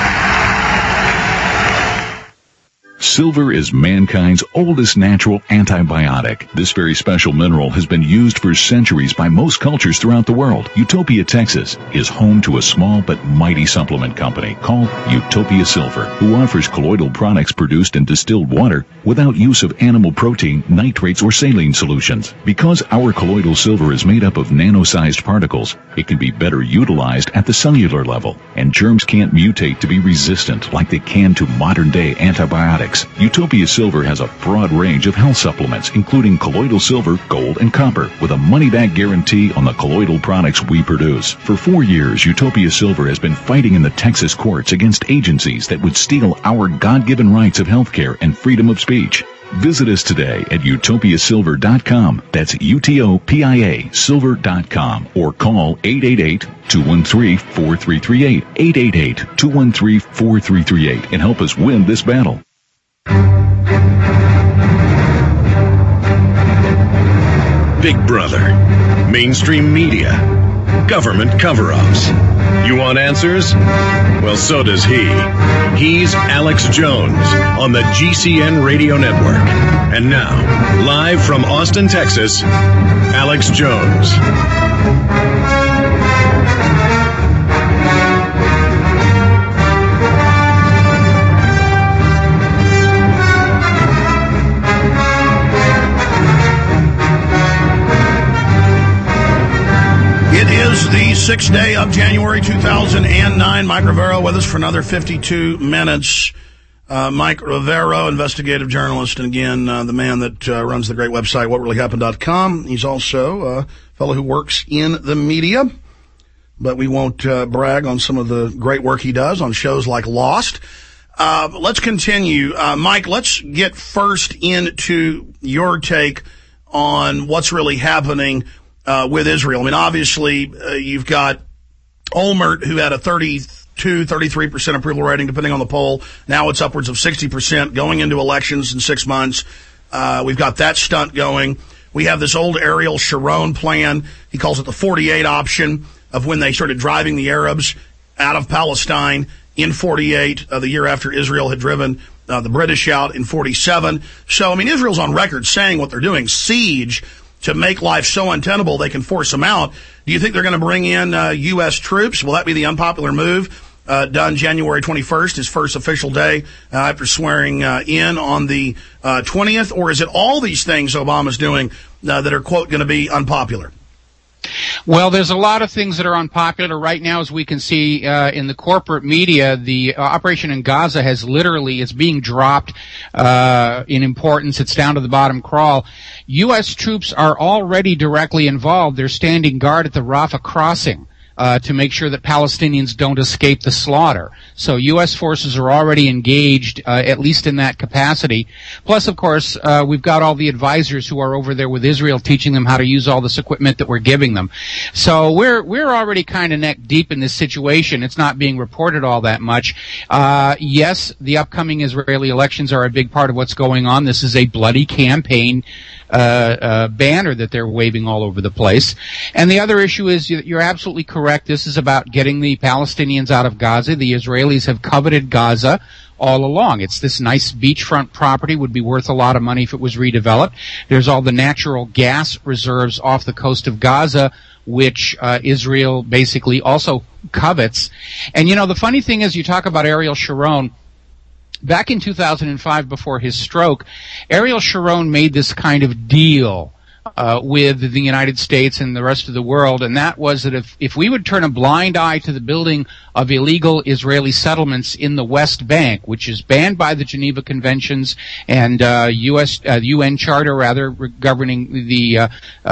S6: Silver is mankind's oldest natural antibiotic. This very special mineral has been used for centuries by most cultures throughout the world. Utopia, Texas is home to a small but mighty supplement company called Utopia Silver, who offers colloidal products produced in distilled water without use of animal protein, nitrates, or saline solutions. Because our colloidal silver is made up of nano-sized particles, it can be better utilized at the cellular level, and germs can't mutate to be resistant like they can to modern-day antibiotics. Utopia Silver has a broad range of health supplements, including colloidal silver, gold, and copper, with a money-back guarantee on the colloidal products we produce. For 4 years, Utopia Silver has been fighting in the Texas courts against agencies that would steal our God-given rights of health care and freedom of speech. Visit us today at utopiasilver.com. That's UTOPIA silver.com, or call 888-213-4338, 888-213-4338, and help us win this battle.
S22: Big Brother, mainstream media, government cover-ups. You want answers? Well, so does he. He's Alex Jones on the GCN Radio Network. And now, live from Austin, Texas, Alex Jones.
S2: It is the 6th day of January 2009. Mike Rivero with us for another 52 minutes. Mike Rivero, investigative journalist, and again, the man that runs the great website, whatreallyhappened.com. He's also a fellow who works in the media, but we won't brag on some of the great work he does on shows like Lost. Let's continue. Mike, let's get first into your take on what's really happening with Israel. I mean, obviously, you've got Olmert, who had a 33% approval rating, depending on the poll. Now it's upwards of 60% going into elections in 6 months. We've got that stunt going. We have this old Ariel Sharon plan. He calls it the 48 option of when they started driving the Arabs out of Palestine in 48, the year after Israel had driven the British out in 47. So, I mean, Israel's on record saying what they're doing. Siege to make life so untenable they can force them out. Do you think they're going to bring in U.S. troops? Will that be the unpopular move? Done January 21st, his first official day after swearing in on the 20th? Or is it all these things Obama's doing that are, quote, going to be unpopular?
S3: Well, there's a lot of things that are unpopular right now, as we can see in the corporate media. The operation in Gaza it's being dropped in importance. It's down to the bottom crawl. U.S. troops are already directly involved. They're standing guard at the Rafah crossing to make sure that Palestinians don't escape the slaughter. So U.S. forces are already engaged, at least in that capacity. Plus, of course, we've got all the advisors who are over there with Israel teaching them how to use all this equipment that we're giving them. So we're already kind of neck deep in this situation. It's not being reported all that much. Yes, the upcoming Israeli elections are a big part of what's going on. This is a bloody campaign banner that they're waving all over the place. And the other issue is, you're absolutely correct, this is about getting the Palestinians out of Gaza. The Israelis have coveted Gaza all along. It's this nice beachfront property, would be worth a lot of money if it was redeveloped. There's all the natural gas reserves off the coast of Gaza, which Israel basically also covets. And the funny thing is, you talk about Ariel Sharon. Back in 2005, before his stroke, Ariel Sharon made this kind of deal with the United States and the rest of the world, and that was that if we would turn a blind eye to the building of illegal Israeli settlements in the West Bank, which is banned by the Geneva Conventions and UN Charter, governing the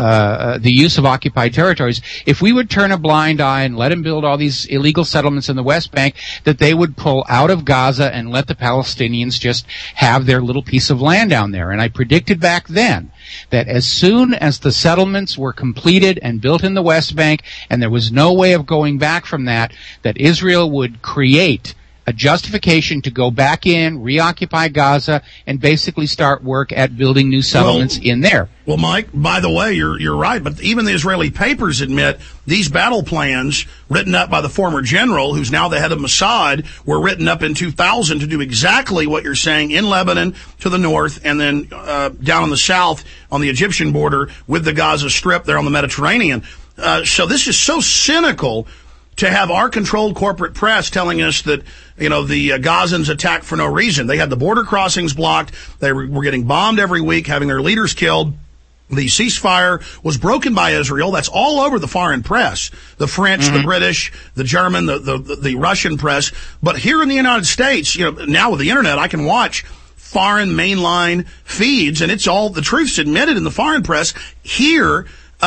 S3: use of occupied territories, if we would turn a blind eye and let them build all these illegal settlements in the West Bank, that they would pull out of Gaza and let the Palestinians just have their little piece of land down there. And I predicted back then that as soon as the settlements were completed and built in the West Bank, and there was no way of going back from that Israel would create a justification to go back in, reoccupy Gaza, and basically start work at building new settlements in there.
S2: Well, Mike, by the way, you're right, but even the Israeli papers admit these battle plans written up by the former general, who's now the head of Mossad, were written up in 2000 to do exactly what you're saying in Lebanon to the north, and then down in the south on the Egyptian border with the Gaza Strip there on the Mediterranean. So this is so cynical to have our controlled corporate press telling us that, the Gazans attacked for no reason. They had the border crossings blocked. They were getting bombed every week, having their leaders killed. The ceasefire was broken by Israel. That's all over the foreign press. The French, the British, the German, the Russian press. But here in the United States, now with the internet, I can watch foreign mainline feeds, and it's all, the truth's admitted in the foreign press. Here,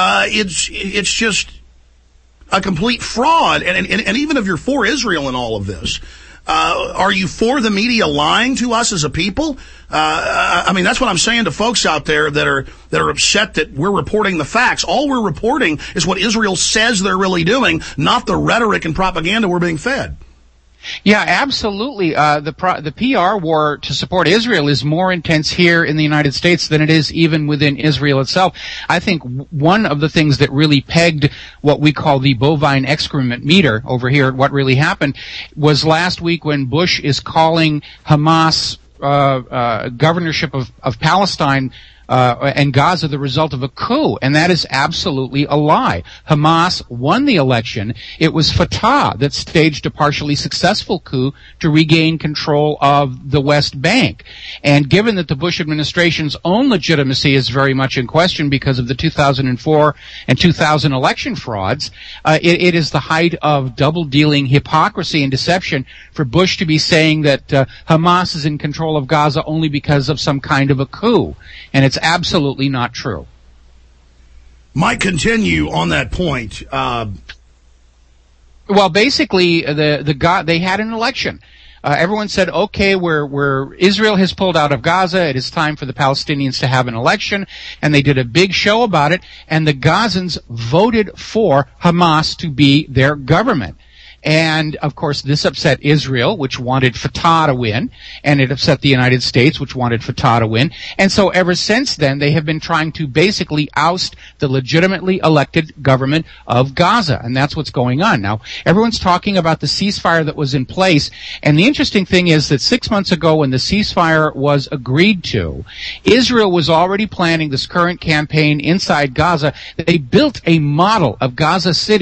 S2: it's just a complete fraud. And even if you're for Israel in all of this, are you for the media lying to us as a people? I mean, that's what I'm saying to folks out there that are upset that we're reporting the facts. All we're reporting is what Israel says they're really doing, not the rhetoric and propaganda we're being fed.
S3: Yeah, absolutely. The PR war to support Israel is more intense here in the United States than it is even within Israel itself. I think one of the things that really pegged what we call the bovine excrement meter over here, what really happened, was last week when Bush is calling Hamas governorship of Palestine and Gaza the result of a coup, and that is absolutely a lie. Hamas won the election. It was Fatah that staged a partially successful coup to regain control of the West Bank. And given that the Bush administration's own legitimacy is very much in question because of the 2004 and 2000 election frauds, it is the height of double-dealing hypocrisy and deception for Bush to be saying that Hamas is in control of Gaza only because of some kind of a coup. And it's absolutely not true.
S2: Might continue on that point.
S3: Well, basically, they had an election. Everyone said, okay, Israel has pulled out of Gaza. It is time for the Palestinians to have an election. And they did a big show about it. And the Gazans voted for Hamas to be their government. And, of course, this upset Israel, which wanted Fatah to win, and it upset the United States, which wanted Fatah to win. And so ever since then, they have been trying to basically oust the legitimately elected government of Gaza, and that's what's going on. Now, everyone's talking about the ceasefire that was in place, and the interesting thing is that 6 months ago when the ceasefire was agreed to, Israel was already planning this current campaign inside Gaza. They built a model of Gaza City.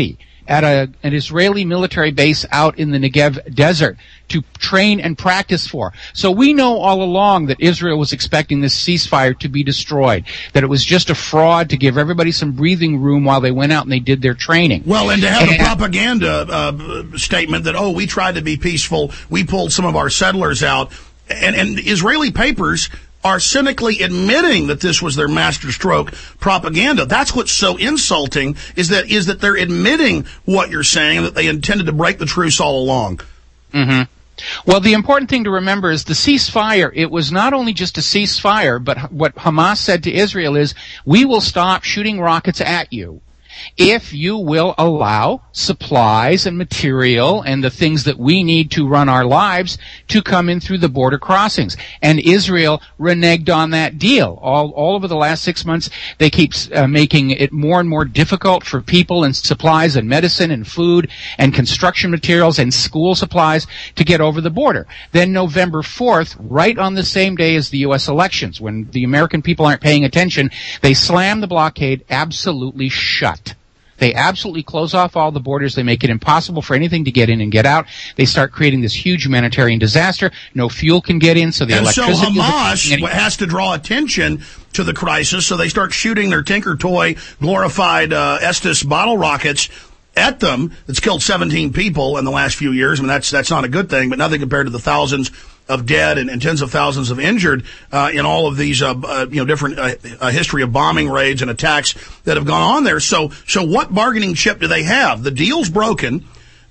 S3: at an Israeli military base out in the Negev desert to train and practice for. So we know all along that Israel was expecting this ceasefire to be destroyed, that it was just a fraud to give everybody some breathing room while they went out and they did their training.
S2: Well, and to have a propaganda statement that, we tried to be peaceful, we pulled some of our settlers out, and Israeli papers are cynically admitting that this was their masterstroke propaganda. That's what's so insulting, is that they're admitting what you're saying, and that they intended to break the truce all along.
S3: Mm-hmm. Well, the important thing to remember is the ceasefire, it was not only just a ceasefire, but what Hamas said to Israel is, we will stop shooting rockets at you if you will allow supplies and material and the things that we need to run our lives to come in through the border crossings. And Israel reneged on that deal. All over the last 6 months, they keep making it more and more difficult for people and supplies and medicine and food and construction materials and school supplies to get over the border. Then November 4th, right on the same day as the U.S. elections, when the American people aren't paying attention, they slam the blockade absolutely shut. They absolutely close off all the borders. They make it impossible for anything to get in and get out. They start creating this huge humanitarian disaster. No fuel can get in, so the electricity...
S2: So Hamas has to draw attention to the crisis, so they start shooting their Tinker Toy glorified Estes bottle rockets at them. It's killed 17 people in the last few years. I mean, that's not a good thing, but nothing compared to the thousands of dead and tens of thousands of injured in all of these different history of bombing raids and attacks that have gone on there. So what bargaining chip do they have? The deal's broken,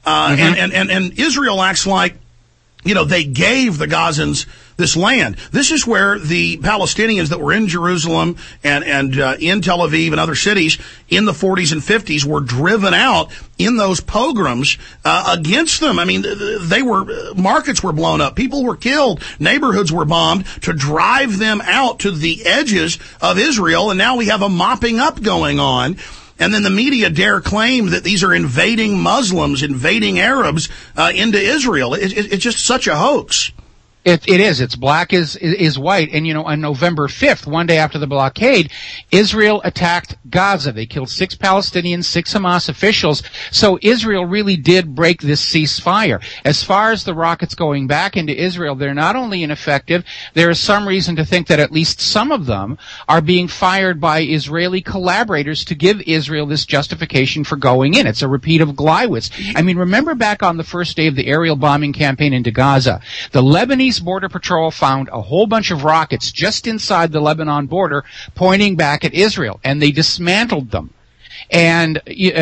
S2: and Israel acts like, they gave the Gazans this land. This is where the Palestinians that were in Jerusalem and in Tel Aviv and other cities in the 40s and 50s were driven out in those pogroms against them. I mean, markets were blown up, people were killed, neighborhoods were bombed to drive them out to the edges of Israel, and now we have a mopping up going on. And then the media dare claim that these are invading Muslims, invading Arabs into Israel. It's just such a hoax.
S3: It is. It's black is white. And, on November 5th, one day after the blockade, Israel attacked Gaza. They killed 6 Palestinians, 6 Hamas officials. So Israel really did break this ceasefire. As far as the rockets going back into Israel, they're not only ineffective, there is some reason to think that at least some of them are being fired by Israeli collaborators to give Israel this justification for going in. It's a repeat of Gleiwitz. I mean, remember back on the first day of the aerial bombing campaign into Gaza, the Lebanese Border Patrol found a whole bunch of rockets just inside the Lebanon border pointing back at Israel, and they dismantled them. And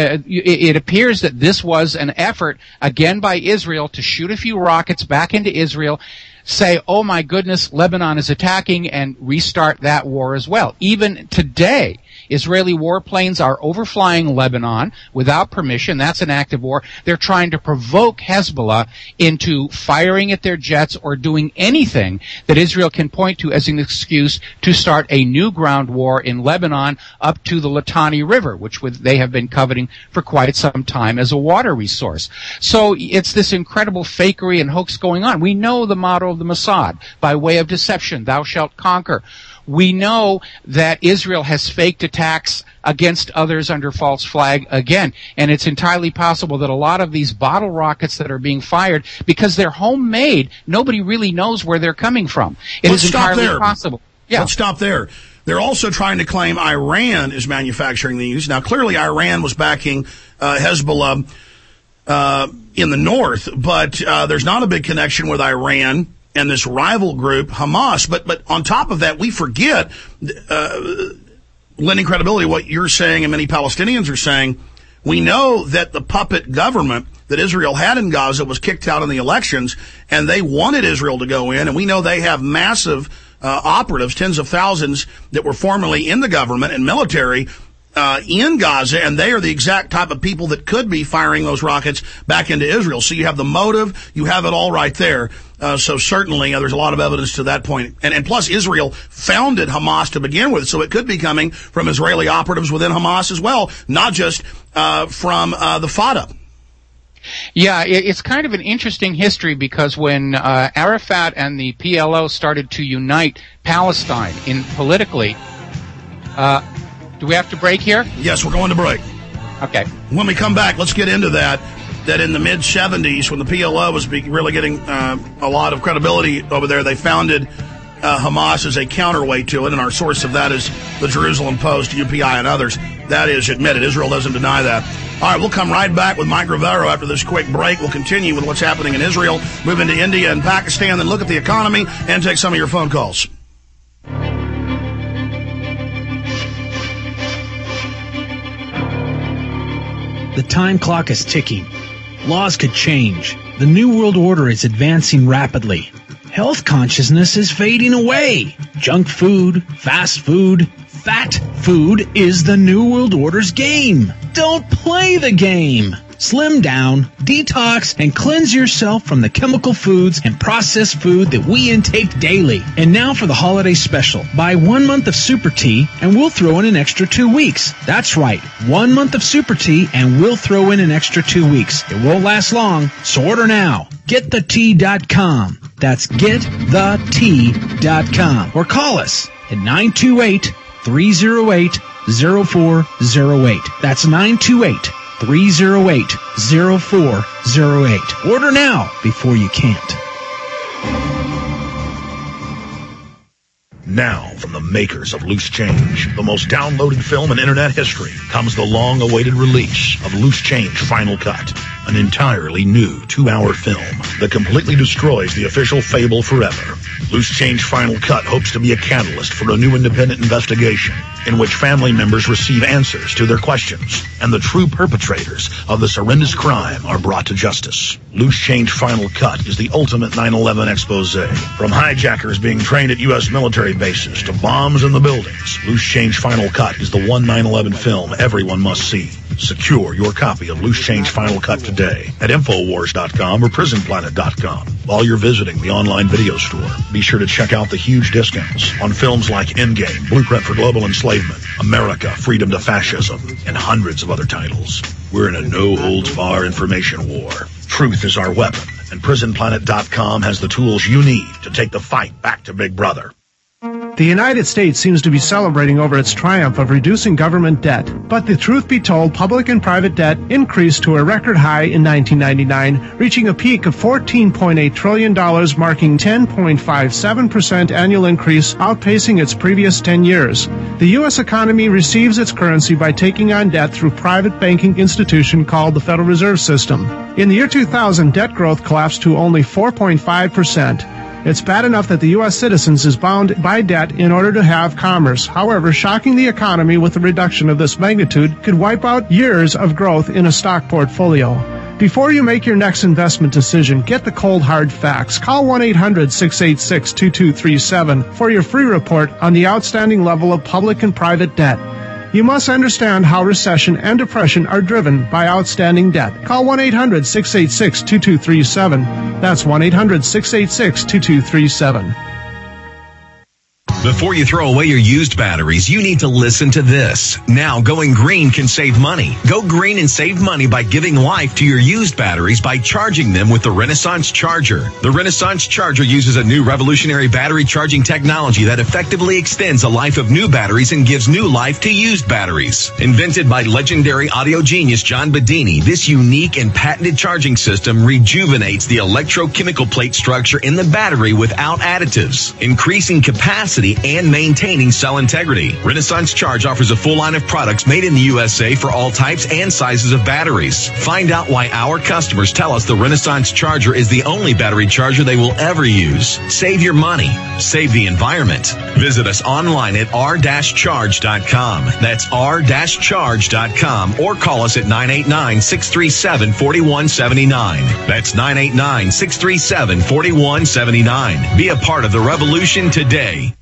S3: it appears that this was an effort, again by Israel, to shoot a few rockets back into Israel, say, oh my goodness, Lebanon is attacking, and restart that war as well. Even today, Israeli warplanes are overflying Lebanon without permission. That's an act of war. They're trying to provoke Hezbollah into firing at their jets or doing anything that Israel can point to as an excuse to start a new ground war in Lebanon up to the Litani River, which they have been coveting for quite some time as a water resource. So it's this incredible fakery and hoax going on. We know the motto of the Mossad, by way of deception, thou shalt conquer. We know that Israel has faked attacks against others under false flag again, and it's entirely possible that a lot of these bottle rockets that are being fired, because they're homemade, nobody really knows where they're coming from. It is entirely possible. Yeah.
S2: Let's stop there. They're also trying to claim Iran is manufacturing these. Now, clearly Iran was backing Hezbollah in the north, but there's not a big connection with Iran and this rival group, Hamas. But on top of that, we forget, lending credibility to what you're saying and many Palestinians are saying, we know that the puppet government that Israel had in Gaza was kicked out in the elections, and they wanted Israel to go in, and we know they have massive operatives, tens of thousands, that were formerly in the government and military in Gaza, and they are the exact type of people that could be firing those rockets back into Israel. So you have the motive, you have it all right there. So certainly there's a lot of evidence to that point. And plus Israel founded Hamas to begin with, so it could be coming from Israeli operatives within Hamas as well, not just from the Fatah.
S3: Yeah, it's kind of an interesting history, because when Arafat and the PLO started to unite Palestine politically, do we have to break here?
S2: Yes, we're going to break. Okay. When we come back, let's get into that in the mid-'70s, when the PLO was really getting a lot of credibility over there, they founded Hamas as a counterweight to it, and our source of that is the Jerusalem Post, UPI, and others. That is admitted. Israel doesn't deny that. All right, we'll come right back with Mike Rivero after this quick break. We'll continue with what's happening in Israel, move into India and Pakistan, then look at the economy and take some of your phone calls.
S8: The time clock is ticking. Laws could change. The New World Order is advancing rapidly. Health consciousness is fading away. Junk food, fast food, fat food is the New World Order's game. Don't play the game. Slim down, detox, and cleanse yourself from the chemical foods and processed food that we intake daily. And now for the holiday special. Buy 1 month of Super Tea and we'll throw in an extra 2 weeks. That's right, 1 month of Super Tea and we'll throw in an extra 2 weeks. It won't last long, so order now. GetTheTea.com. That's GetTheTea.com. Or call us at 928-308-0408. That's 928-308-0408. Order now before you can't.
S7: Now, from the makers of Loose Change, the most downloaded film in internet history, comes the long-awaited release of Loose Change Final Cut, an entirely new 2-hour film that completely destroys the official fable forever. Loose Change Final Cut hopes to be a catalyst for a new independent investigation in which family members receive answers to their questions and the true perpetrators of this horrendous crime are brought to justice. Loose Change Final Cut is the ultimate 9/11 expose. From hijackers being trained at U.S. military bases to bombs in the buildings, Loose Change Final Cut is the one 9/11 film everyone must see. Secure your copy of Loose Change Final Cut today at Infowars.com or PrisonPlanet.com. While you're visiting the online video store, be sure to check out the huge discounts on films like Endgame, Blueprint for Global Enslavement, America, Freedom to Fascism, and hundreds of other titles. We're in a no-holds-barred information war. Truth is our weapon, and PrisonPlanet.com has the tools you need to take the fight back to Big Brother.
S9: The United States seems to be celebrating over its triumph of reducing government debt. But the truth be told, public and private debt increased to a record high in 1999, reaching a peak of $14.8 trillion, marking 10.57% annual increase, outpacing its previous 10 years. The U.S. economy receives its currency by taking on debt through private banking institution called the Federal Reserve System. In the year 2000, debt growth collapsed to only 4.5%. It's bad enough that the U.S. citizens is bound by debt in order to have commerce. However, shocking the economy with a reduction of this magnitude could wipe out years of growth in a stock portfolio. Before you make your next investment decision, get the cold hard facts. Call 1-800-686-2237 for your free report on the outstanding level of public and private debt. You must understand how recession and depression are driven by outstanding debt. Call 1-800-686-2237. That's 1-800-686-2237.
S10: Before you throw away your used batteries, you need to listen to this. Now, going green can save money. Go green and save money by giving life to your used batteries by charging them with the Renaissance Charger. The Renaissance Charger uses a new revolutionary battery charging technology that effectively extends the life of new batteries and gives new life to used batteries. Invented by legendary audio genius John Bedini, this unique and patented charging system rejuvenates the electrochemical plate structure in the battery without additives, increasing capacity and maintaining cell integrity. Renaissance Charge offers a full line of products made in the USA for all types and sizes of batteries. Find out why our customers tell us the Renaissance Charger is the only battery charger they will ever use. Save your money. Save the environment. Visit us online at r-charge.com. That's r-charge.com or call us at 989-637-4179. That's 989-637-4179. Be a part of the revolution today.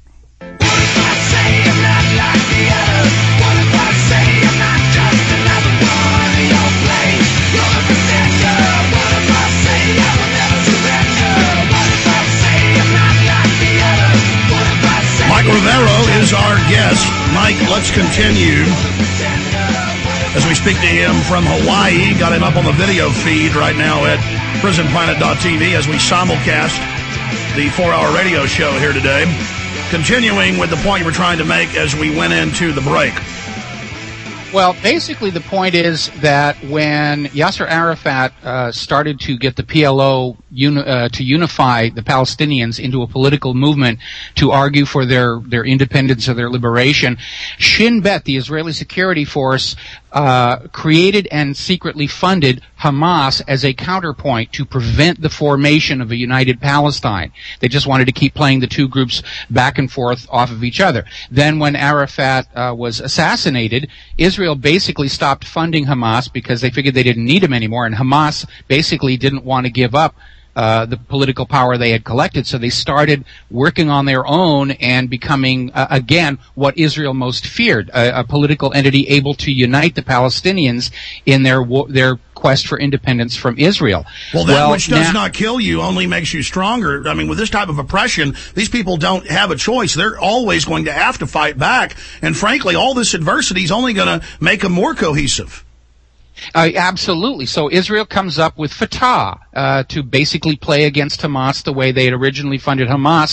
S2: Mike Rivero is our guest. Mike, let's continue as we speak to him from Hawaii. Got him up on the video feed right now at prisonplanet.tv as we simulcast the 4-hour radio show here today. Continuing with the point you were trying to make as we went into the break.
S3: Well, basically the point is that when Yasser Arafat started to get the PLO to unify the Palestinians into a political movement to argue for their independence or their liberation, Shin Bet, the Israeli security force, created and secretly funded Hamas as a counterpoint to prevent the formation of a united Palestine. They just wanted to keep playing the two groups back and forth off of each other. Then when Arafat was assassinated, Israel basically stopped funding Hamas because they figured they didn't need him anymore, and Hamas basically didn't want to give up the political power they had collected, so they started working on their own and becoming, again, what Israel most feared, a political entity able to unite the Palestinians in their quest for independence from Israel.
S2: Well, that which does not kill you only makes you stronger. I mean, with this type of oppression, these people don't have a choice. They're always going to have to fight back, and frankly, all this adversity is only going to make them more cohesive.
S3: Absolutely. So Israel comes up with Fatah to basically play against Hamas the way they had originally funded Hamas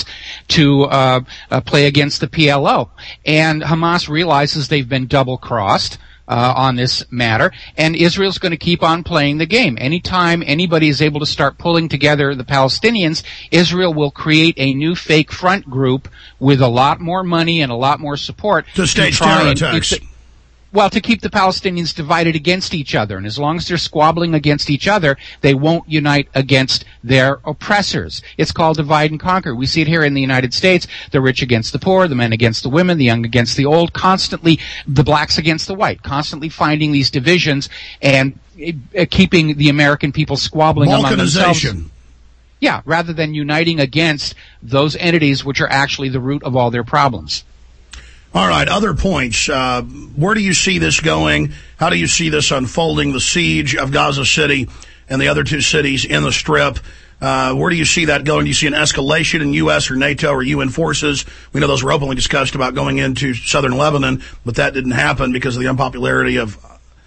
S3: to play against the PLO. And Hamas realizes they've been double-crossed on this matter, and Israel's going to keep on playing the game. Anytime anybody is able to start pulling together the Palestinians, Israel will create a new fake front group with a lot more money and a lot more support
S2: to stage terror attacks.
S3: Well, to keep the Palestinians divided against each other. And as long as they're squabbling against each other, they won't unite against their oppressors. It's called divide and conquer. We see it here in the United States, the rich against the poor, the men against the women, the young against the old, constantly the blacks against the white, constantly finding these divisions and keeping the American people squabbling among themselves. Yeah, rather than uniting against those entities which are actually the root of all their problems.
S2: All right, other points. Where do you see this going? How do you see this unfolding, the siege of Gaza City and the other two cities in the Strip? Where do you see that going? Do you see an escalation in U.S. or NATO or UN forces? We know those were openly discussed about going into southern Lebanon, but that didn't happen because of the unpopularity of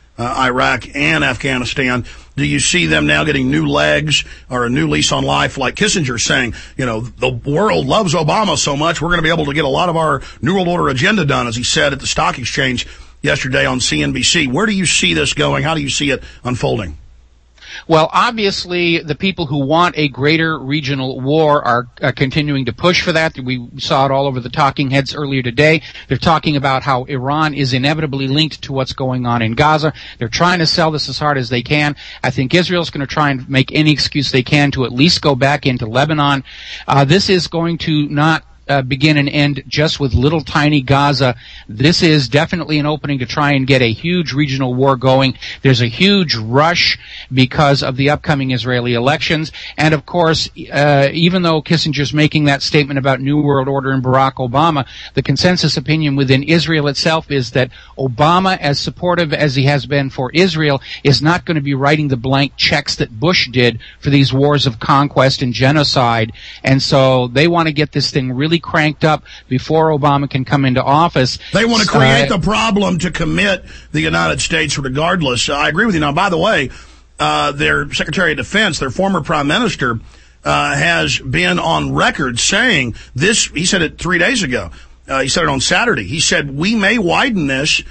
S2: Iraq and Afghanistan. Do you see them now getting new legs or a new lease on life, like Kissinger saying, you know, the world loves Obama so much, we're going to be able to get a lot of our New World Order agenda done, as he said at the stock exchange yesterday on CNBC. Where do you see this going? How do you see it unfolding?
S3: Well, obviously, the people who want a greater regional war are continuing to push for that. We saw it all over the talking heads earlier today. They're talking about how Iran is inevitably linked to what's going on in Gaza. They're trying to sell this as hard as they can. I think Israel's going to try and make any excuse they can to at least go back into Lebanon. This is going to not begin and end just with little tiny Gaza. This is definitely an opening to try and get a huge regional war going. There's a huge rush because of the upcoming Israeli elections. And of course, even though Kissinger's making that statement about New World Order and Barack Obama, the consensus opinion within Israel itself is that Obama, as supportive as he has been for Israel, is not going to be writing the blank checks that Bush did for these wars of conquest and genocide. And so they want to get this thing really cranked up before Obama can come into office.
S2: They want to create the problem to commit the United States regardless. I agree with you. Now, by the way, their Secretary of Defense, their former Prime Minister, has been on record saying this. He said it 3 days ago. He said it on Saturday. He said, we may widen this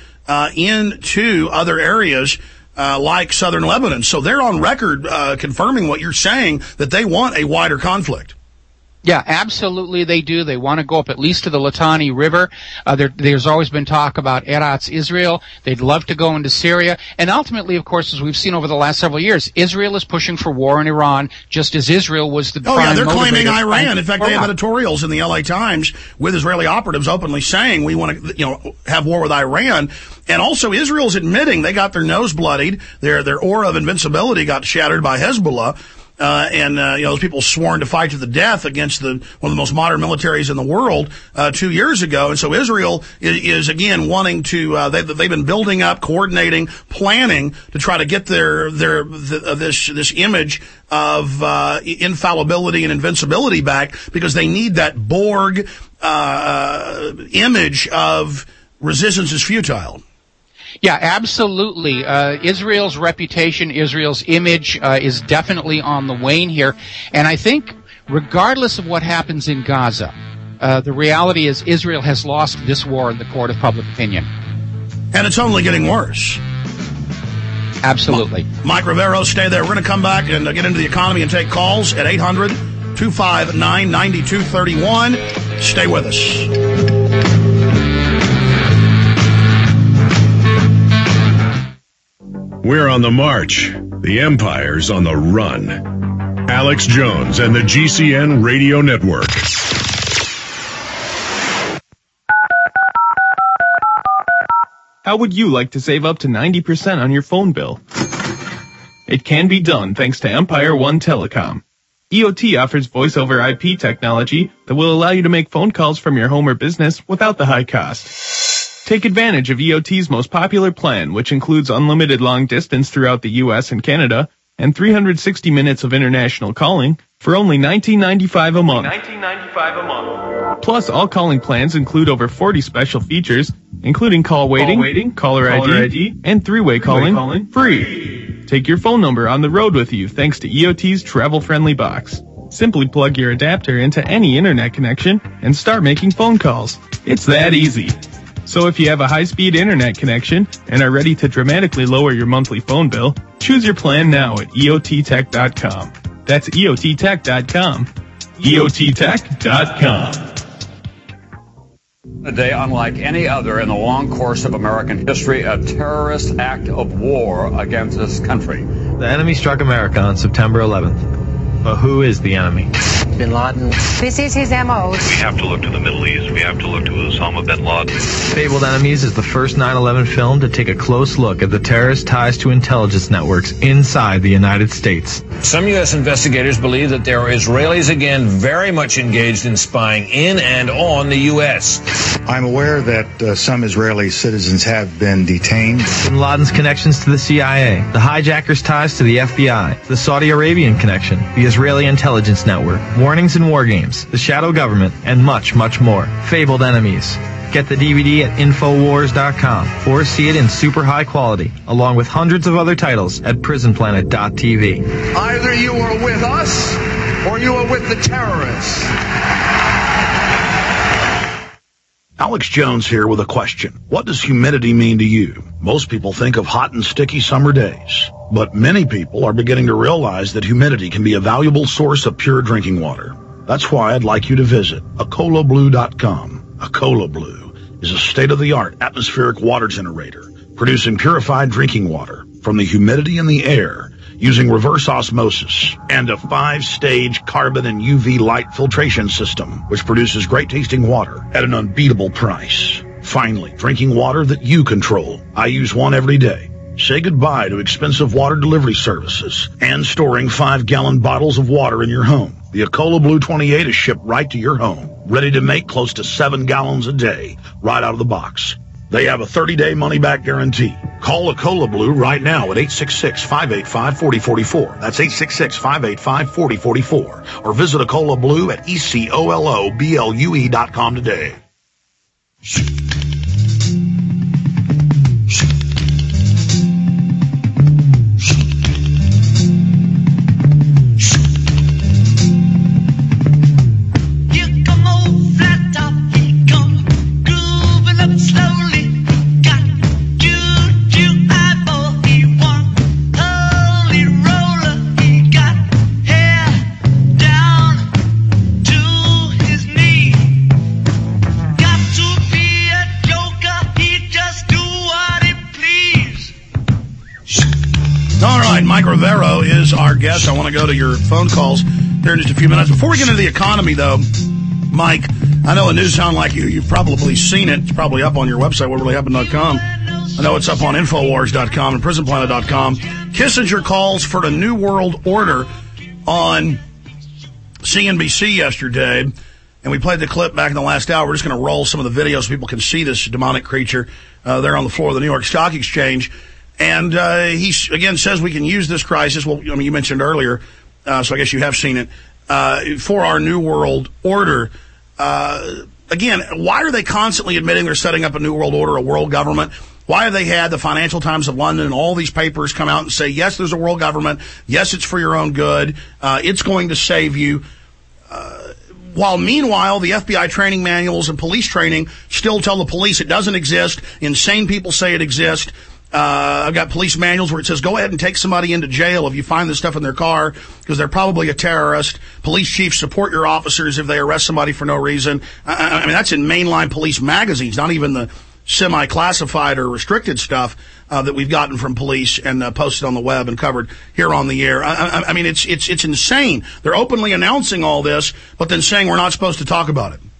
S2: into other areas like southern Lebanon. So they're on record confirming what you're saying, that they want a wider conflict.
S3: Yeah, absolutely they do. They want to go up at least to the Litani River. There's always been talk about Eretz Israel. They'd love to go into Syria. And ultimately, of course, as we've seen over the last several years, Israel is pushing for war in Iran, just as Israel was the prime motivator.
S2: They're claiming Iran. In fact, they have editorials in the LA Times with Israeli operatives openly saying we want to, have war with Iran. And also Israel's admitting they got their nose bloodied. Their aura of invincibility got shattered by Hezbollah. Those people sworn to fight to the death against one of the most modern militaries in the world 2 years ago. And so Israel is again wanting to. They've been building up, coordinating, planning to try to get this image of infallibility and invincibility back, because they need that Borg image of resistance is futile.
S3: Yeah, absolutely. Israel's reputation, Israel's image is definitely on the wane here. And I think regardless of what happens in Gaza, the reality is Israel has lost this war in the court of public opinion.
S2: And it's only getting worse.
S3: Absolutely.
S2: Mike Rivero, stay there. We're going to come back and get into the economy and take calls at 800-259-9231. Stay with us.
S22: We're on the march. The empire's on the run. Alex Jones and the GCN Radio Network.
S1: How would you like to save up to 90% on your phone bill? It can be done thanks to Empire One Telecom. EOT offers voice-over IP technology that will allow you to make phone calls from your home or business without the high cost. Take advantage of EOT's most popular plan, which includes unlimited long distance throughout the US and Canada and 360 minutes of international calling for only $19.95 a month. Plus, all calling plans include over 40 special features, including call waiting, caller ID, and three-way calling free. Take your phone number on the road with you thanks to EOT's travel-friendly box. Simply plug your adapter into any internet connection and start making phone calls. It's that easy. So if you have a high-speed internet connection and are ready to dramatically lower your monthly phone bill, choose your plan now at EOTtech.com. That's EOTtech.com. EOTtech.com.
S13: A day unlike any other in the long course of American history, a terrorist act of war against this country.
S14: The enemy struck America on September 11th. But who is the enemy?
S15: Bin Laden. This is his MO.
S16: We have to look to the Middle East. We have to look to Osama bin Laden.
S14: Fabled Enemies is the first 9/11 film to take a close look at the terrorist ties to intelligence networks inside the United States.
S17: Some U.S. investigators believe that there are Israelis again very much engaged in spying in and on the U.S.
S18: I'm aware that some Israeli citizens have been detained.
S14: Bin Laden's connections to the CIA, the hijackers' ties to the FBI, the Saudi Arabian connection, the Israeli intelligence network, warnings and war games, the shadow government, and much, much more. Fabled Enemies. Get the DVD at Infowars.com or see it in super high quality, along with hundreds of other titles at PrisonPlanet.tv.
S19: Either you are with us or you are with the terrorists.
S7: Alex Jones here with a question. What does humidity mean to you? Most people think of hot and sticky summer days, but many people are beginning to realize that humidity can be a valuable source of pure drinking water. That's why I'd like you to visit AcolaBlue.com. Acola Blue is a state-of-the-art atmospheric water generator, producing purified drinking water from the humidity in the air using reverse osmosis and a 5-stage carbon and UV light filtration system, which produces great-tasting water at an unbeatable price. Finally, drinking water that you control. I use one every day. Say goodbye to expensive water delivery services and storing 5-gallon bottles of water in your home. The Acola Blue 28 is shipped right to your home, ready to make close to 7 gallons a day, right out of the box. They have a 30-day money-back guarantee. Call Acola Blue right now at 866-585-4044. That's 866-585-4044. Or visit Acola Blue at ECOLOBLUE.com today.
S2: Mike Rivero is our guest. I want to go to your phone calls here in just a few minutes. Before we get into the economy, though, Mike, I know a news sound like you've probably seen it. It's probably up on your website, whatreallyhappened.com. I know it's up on Infowars.com and PrisonPlanet.com. Kissinger calls for the New World Order on CNBC yesterday, and we played the clip back in the last hour. We're just going to roll some of the videos so people can see this demonic creature there on the floor of the New York Stock Exchange. And he, again, says we can use this crisis. Well, I mean, you mentioned earlier, so I guess you have seen it, for our New World Order. Again, why are they constantly admitting they're setting up a New World Order, a world government? Why have they had the Financial Times of London and all these papers come out and say, yes, there's a world government. Yes, it's for your own good. It's going to save you. while meanwhile, the FBI training manuals and police training still tell the police it doesn't exist. Insane people say it exists. I've got police manuals where it says, go ahead and take somebody into jail if you find this stuff in their car because they're probably a terrorist. Police chiefs support your officers if they arrest somebody for no reason. I mean, that's in mainline police magazines, not even the semi-classified or restricted stuff that we've gotten from police and posted on the web and covered here on the air. I mean, it's insane. They're openly announcing all this, but then saying we're not supposed to talk about it.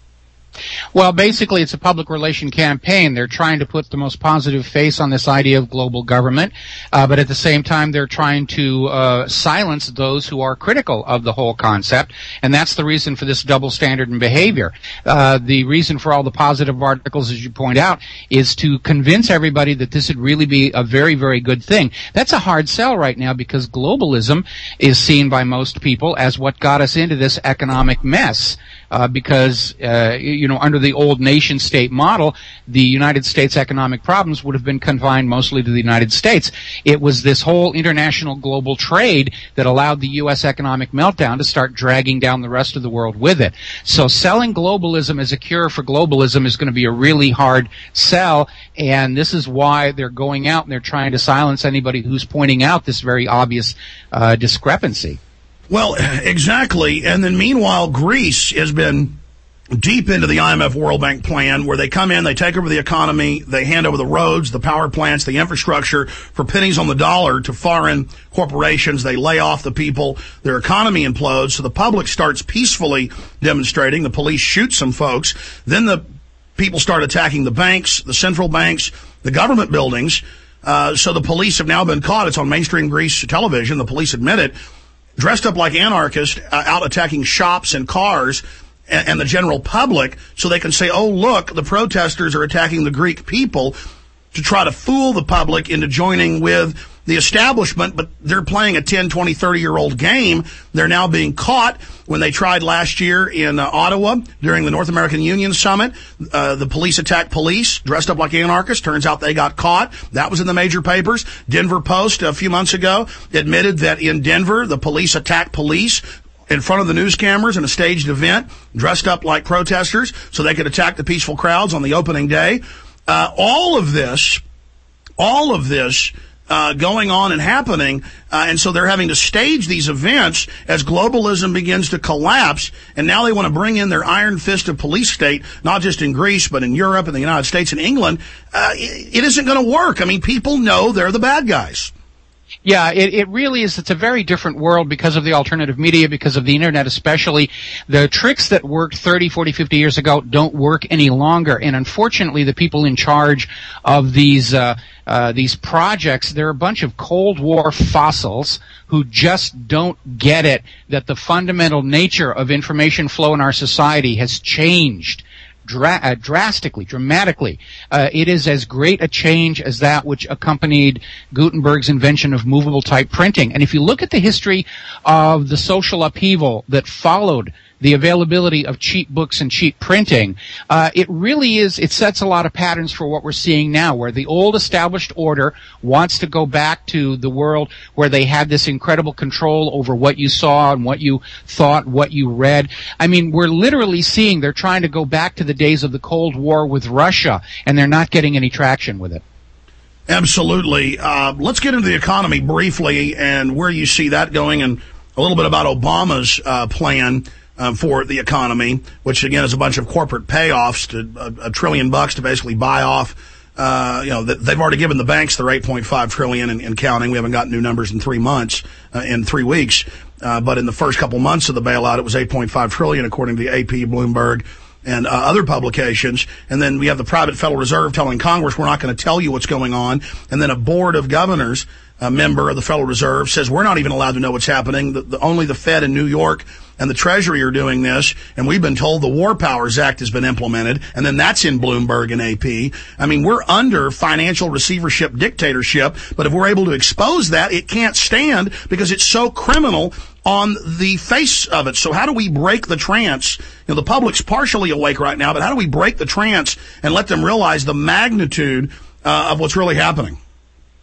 S3: Well, basically, it's a public relation campaign. They're trying to put the most positive face on this idea of global government, but at the same time, they're trying to silence those who are critical of the whole concept, and that's the reason for this double standard in behavior. The reason for all the positive articles, as you point out, is to convince everybody that this would really be a very, very good thing. That's a hard sell right now because globalism is seen by most people as what got us into this economic mess. Because under the old nation-state model, the United States economic problems would have been confined mostly to the United States. It was this whole international global trade that allowed the U.S. economic meltdown to start dragging down the rest of the world with it. So selling globalism as a cure for globalism is going to be a really hard sell, and this is why they're going out and they're trying to silence anybody who's pointing out this very obvious discrepancy.
S2: Well, exactly. And then meanwhile, Greece has been deep into the IMF World Bank plan where they come in, they take over the economy, they hand over the roads, the power plants, the infrastructure for pennies on the dollar to foreign corporations. They lay off the people. Their economy implodes. So the public starts peacefully demonstrating. The police shoot some folks. Then the people start attacking the banks, the central banks, the government buildings. So the police have now been caught. It's on mainstream Greece television. The police admit it. Dressed up like anarchists, out attacking shops and cars and the general public so they can say, oh, look, the protesters are attacking the Greek people to try to fool the public into joining with the establishment, but they're playing a 10, 20, 30-year-old game. They're now being caught. When they tried last year in Ottawa during the North American Union Summit, the police attacked police dressed up like anarchists. Turns out they got caught. That was in the major papers. Denver Post a few months ago admitted that in Denver, the police attacked police in front of the news cameras in a staged event, dressed up like protesters so they could attack the peaceful crowds on the opening day. All of this going on and happening, and so they're having to stage these events as globalism begins to collapse, and now they want to bring in their iron fist of police state, not just in Greece, but in Europe and the United States and England. It isn't going to work. I mean, people know they're the bad guys.
S3: Yeah, it really is. It's a very different world because of the alternative media, because of the internet especially. The tricks that worked 30, 40, 50 years ago don't work any longer. And unfortunately, the people in charge of these projects, they're a bunch of Cold War fossils who just don't get it that the fundamental nature of information flow in our society has changed drastically, dramatically. It is as great a change as that which accompanied Gutenberg's invention of movable type printing. And if you look at the history of the social upheaval that followed the availability of cheap books and cheap printing, it sets a lot of patterns for what we're seeing now, where the old established order wants to go back to the world where they had this incredible control over what you saw and what you thought, what you read. I mean, we're literally seeing they're trying to go back to the days of the Cold War with Russia, and they're not getting any traction with it.
S2: Absolutely. Let's get into the economy briefly and where you see that going, and a little bit about Obama's plan for the economy, which again is a bunch of corporate payoffs to $1 trillion to basically buy off. They've already given the banks their $8.5 trillion and counting. We haven't gotten new numbers in 3 months, in 3 weeks. But in the first couple months of the bailout, it was $8.5 trillion according to the AP, Bloomberg, and other publications. And then we have the private Federal Reserve telling Congress, we're not going to tell you what's going on. And then a board of governors, a member of the Federal Reserve, says we're not even allowed to know what's happening. Only the Fed in New York and the Treasury are doing this, and we've been told the War Powers Act has been implemented, and then that's in Bloomberg and AP. I mean, we're under financial receivership dictatorship, but if we're able to expose that, it can't stand because it's so criminal on the face of it. So how do we break the trance? The public's partially awake right now, but how do we break the trance and let them realize the magnitude of what's really happening?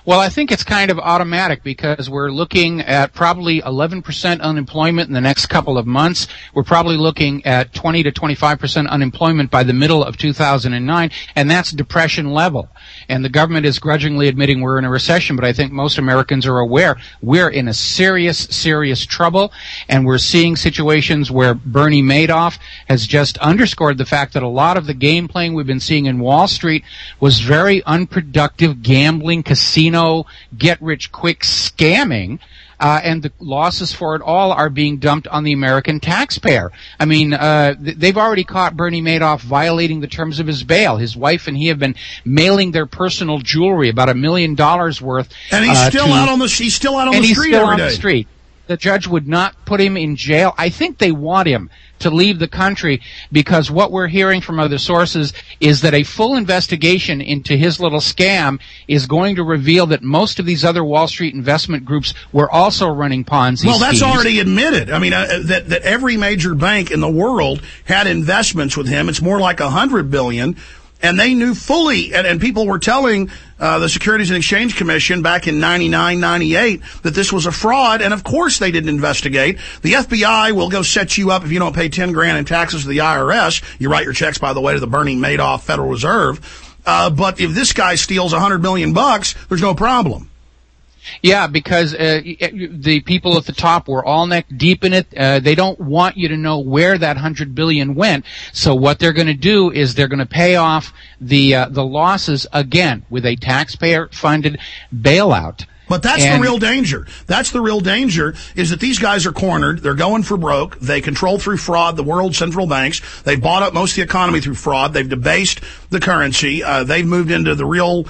S3: Well, I think it's kind of automatic because we're looking at probably 11% unemployment in the next couple of months. We're probably looking at 20 to 25% unemployment by the middle of 2009, and that's depression level. And the government is grudgingly admitting we're in a recession, but I think most Americans are aware we're in a serious trouble, and we're seeing situations where Bernie Madoff has just underscored the fact that a lot of the game playing we've been seeing in Wall Street was very unproductive gambling, casino, get-rich-quick scamming, and the losses for it all are being dumped on the American taxpayer. I mean, they've already caught Bernie Madoff violating the terms of his bail. His wife and he have been mailing their personal jewelry, about $1 million worth.
S2: And he's still out on the street.
S3: The judge would not put him in jail. I think they want him to leave the country because what we're hearing from other sources is that a full investigation into his little scam is going to reveal that most of these other Wall Street investment groups were also running Ponzi schemes.
S2: Well, that's already admitted. I mean, that every major bank in the world had investments with him. It's more like $100 billion. And they knew fully, and people were telling the Securities and Exchange Commission back in 99, 98 that this was a fraud, and of course they didn't investigate. The FBI will go set you up if you don't pay $10,000 in taxes to the IRS. You write your checks, by the way, to the Bernie Madoff Federal Reserve. But if this guy steals $100 million, there's no problem.
S3: Yeah, because the people at the top were all neck deep in it. They don't want you to know where that $100 billion went. So what they're going to do is they're going to pay off the losses again with a taxpayer-funded bailout.
S2: But that's the real danger. That's the real danger, is that these guys are cornered. They're going for broke. They control through fraud the world's central banks. They've bought up most of the economy through fraud. They've debased the currency. They've moved into the real,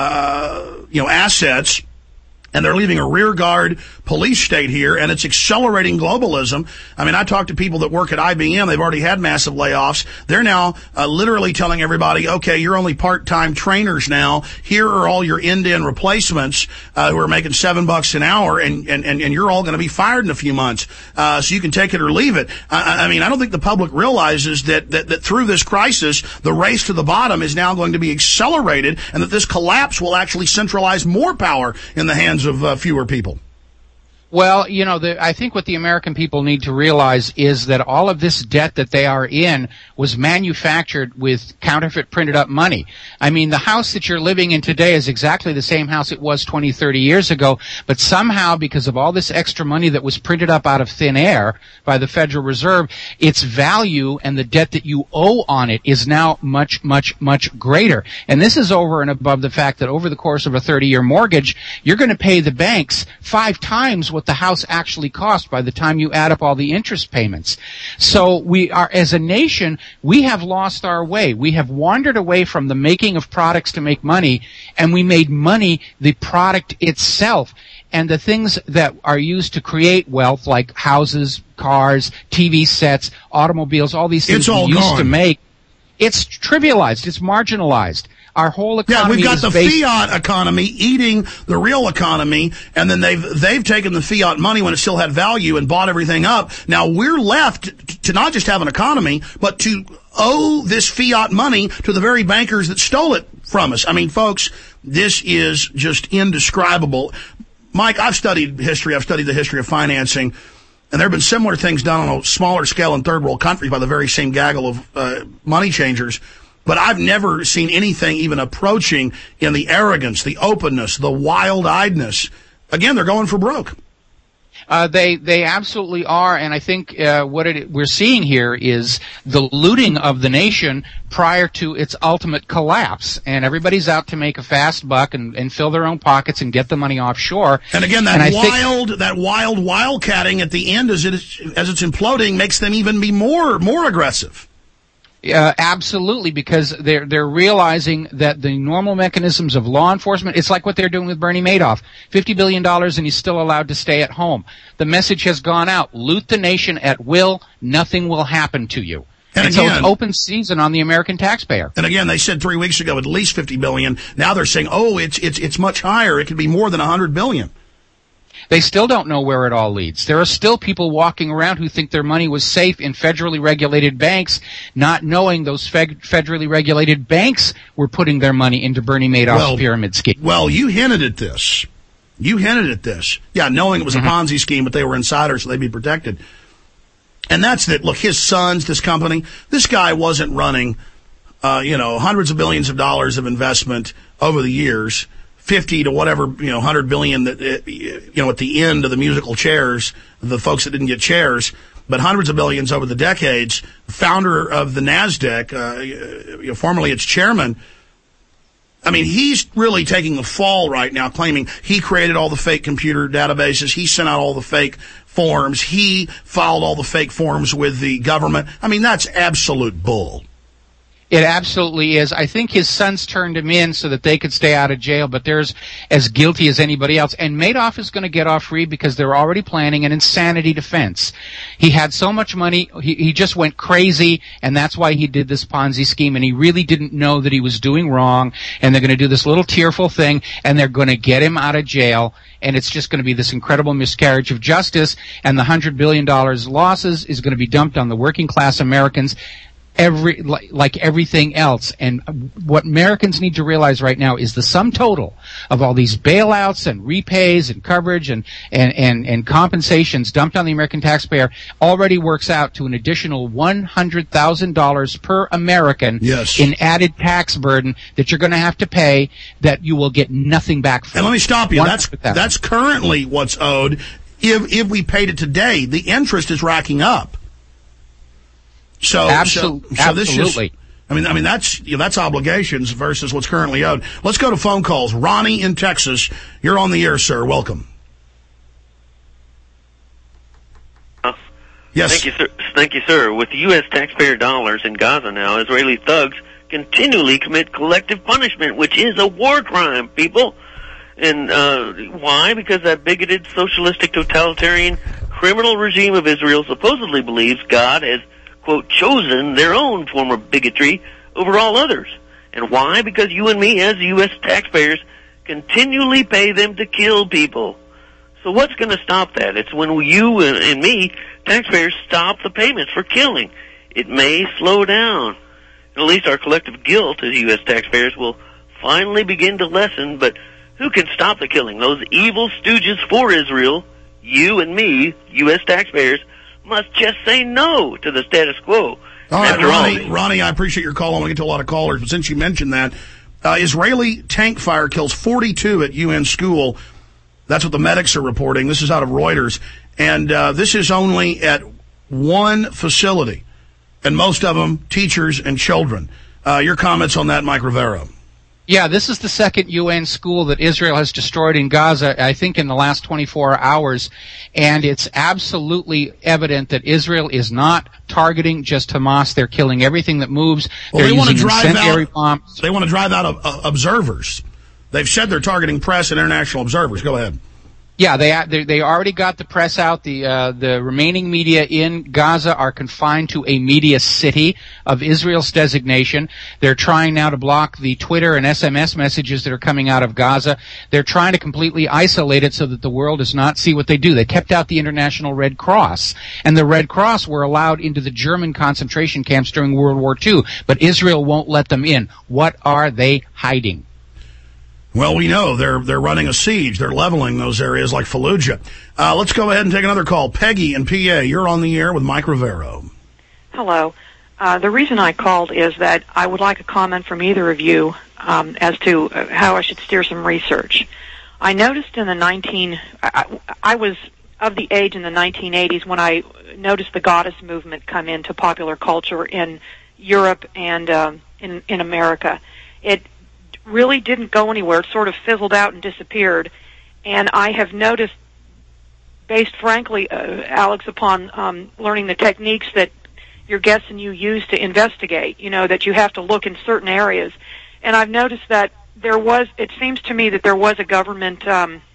S2: assets. And they're leaving a rearguard police state here, and it's accelerating globalism. I mean, I talk to people that work at IBM. They've already had massive layoffs. They're now literally telling everybody, okay, you're only part-time trainers now. Here are all your end-to-end replacements who are making $7 an hour, and you're all going to be fired in a few months. So you can take it or leave it. I mean, I don't think the public realizes that through this crisis, the race to the bottom is now going to be accelerated, and that this collapse will actually centralize more power in the hands of fewer people.
S3: Well, I think what the American people need to realize is that all of this debt that they are in was manufactured with counterfeit printed up money. I mean, the house that you're living in today is exactly the same house it was 20, 30 years ago, but somehow because of all this extra money that was printed up out of thin air by the Federal Reserve, its value and the debt that you owe on it is now much, much, much greater. And this is over and above the fact that over the course of a 30-year mortgage, you're going to pay the banks 5 times what the house actually cost by the time you add up all the interest payments. So we are, as a nation, we have lost our way. We have wandered away from the making of products to make money, and we made money the product itself. And the things that are used to create wealth, like houses, cars, TV sets, automobiles, all these things we used to make, it's trivialized, it's marginalized. Our whole economy
S2: we've got the fiat economy eating the real economy, and then they've taken the fiat money when it still had value and bought everything up. Now we're left to not just have an economy, but to owe this fiat money to the very bankers that stole it from us. I mean, folks, this is just indescribable. Mike, I've studied history. I've studied the history of financing. And there have been similar things done on a smaller scale in third world countries by the very same gaggle of money changers. But I've never seen anything even approaching in the arrogance, the openness, the wild-eyedness. Again, they're going for broke.
S3: They absolutely are, and I think we're seeing here is the looting of the nation prior to its ultimate collapse. And everybody's out to make a fast buck and fill their own pockets and get the money offshore.
S2: And again, that wild wildcatting at the end as it's imploding makes them even be more aggressive.
S3: Absolutely, because they're realizing that the normal mechanisms of law enforcement, it's like what they're doing with Bernie Madoff. $50 billion and he's still allowed to stay at home. The message has gone out. Loot the nation at will. Nothing will happen to you. And again, so it's open season on the American taxpayer.
S2: And again, they said 3 weeks ago at least $50 billion. Now they're saying, it's much higher. It could be more than $100 billion.
S3: They still don't know where it all leads. There are still people walking around who think their money was safe in federally regulated banks, not knowing those federally regulated banks were putting their money into Bernie Madoff's pyramid scheme.
S2: Well, you hinted at this. Yeah, knowing it was a Ponzi scheme, but they were insiders, so they'd be protected. And that's that. Look, his sons, this company, this guy wasn't running, hundreds of billions of dollars of investment over the years, 50 to whatever, 100 billion that, at the end of the musical chairs, the folks that didn't get chairs, but hundreds of billions over the decades. Founder of the NASDAQ, formerly its chairman. I mean, he's really taking the fall right now, claiming he created all the fake computer databases. He sent out all the fake forms. He filed all the fake forms with the government. I mean, that's absolute bull.
S3: It absolutely is. I think his sons turned him in so that they could stay out of jail, but they're as guilty as anybody else. And Madoff is going to get off free because they're already planning an insanity defense. He had so much money, he just went crazy, and that's why he did this Ponzi scheme, and he really didn't know that he was doing wrong, and they're going to do this little tearful thing, and they're going to get him out of jail, and it's just going to be this incredible miscarriage of justice, and the $100 billion losses is going to be dumped on the working class Americans, like everything else. And what Americans need to realize right now is the sum total of all these bailouts and repays and coverage and compensations dumped on the American taxpayer already works out to an additional $100,000 per American in added tax burden that you're going to have to pay that you will get nothing back from.
S2: And let me stop you. That's currently what's owed. If we paid it today, the interest is racking up. So
S3: absolutely.
S2: That's obligations versus what's currently owed. Let's go to phone calls. Ronnie in Texas, you're on the air, sir. Welcome. Yes.
S4: Thank you, sir. With U.S. taxpayer dollars in Gaza now, Israeli thugs continually commit collective punishment, which is a war crime, people. And why? Because that bigoted, socialistic, totalitarian, criminal regime of Israel supposedly believes God has, quote, chosen their own form of bigotry over all others. And why? Because you and me, as U.S. taxpayers, continually pay them to kill people. So what's going to stop that? It's when you and me, taxpayers, stop the payments for killing. It may slow down. At least our collective guilt as U.S. taxpayers will finally begin to lessen, but who can stop the killing? Those evil stooges for Israel, you and me, U.S. taxpayers, must just say no to the status quo.
S2: All right, Ronnie, I appreciate your call. I want to get to a lot of callers, but since you mentioned that, Israeli tank fire kills 42 at UN school. That's what the medics are reporting. This is out of Reuters. And this is only at one facility, and most of them teachers and children. Your comments on that, Mike Rivera?
S3: Yeah, this is the second UN school that Israel has destroyed in Gaza, I think in the last 24 hours, and it's absolutely evident that Israel is not targeting just Hamas. They're killing everything that moves.
S2: Well,
S3: they're using incendiary bombs.
S2: They want to drive out observers. They've said they're targeting press and international observers. Go ahead.
S3: Yeah, they already got the press out. The remaining media in Gaza are confined to a media city of Israel's designation. They're trying now to block the Twitter and SMS messages that are coming out of Gaza. They're trying to completely isolate it so that the world does not see what they do. They kept out the International Red Cross, and the Red Cross were allowed into the German concentration camps during World War II, but Israel won't let them in. What are they hiding?
S2: Well, we know they're running a siege. They're leveling those areas like Fallujah. Let's go ahead and take another call. Peggy in PA, you're on the air with Mike Rivera.
S11: Hello. The reason I called is that I would like a comment from either of you as to how I should steer some research. I noticed in the I was of the age in the 1980s when I noticed the goddess movement come into popular culture in Europe and in America. It really didn't go anywhere. It sort of fizzled out and disappeared. And I have noticed, based frankly, Alex, upon learning the techniques that your guests and you use to investigate, that you have to look in certain areas. And I've noticed that it seems to me that there was a government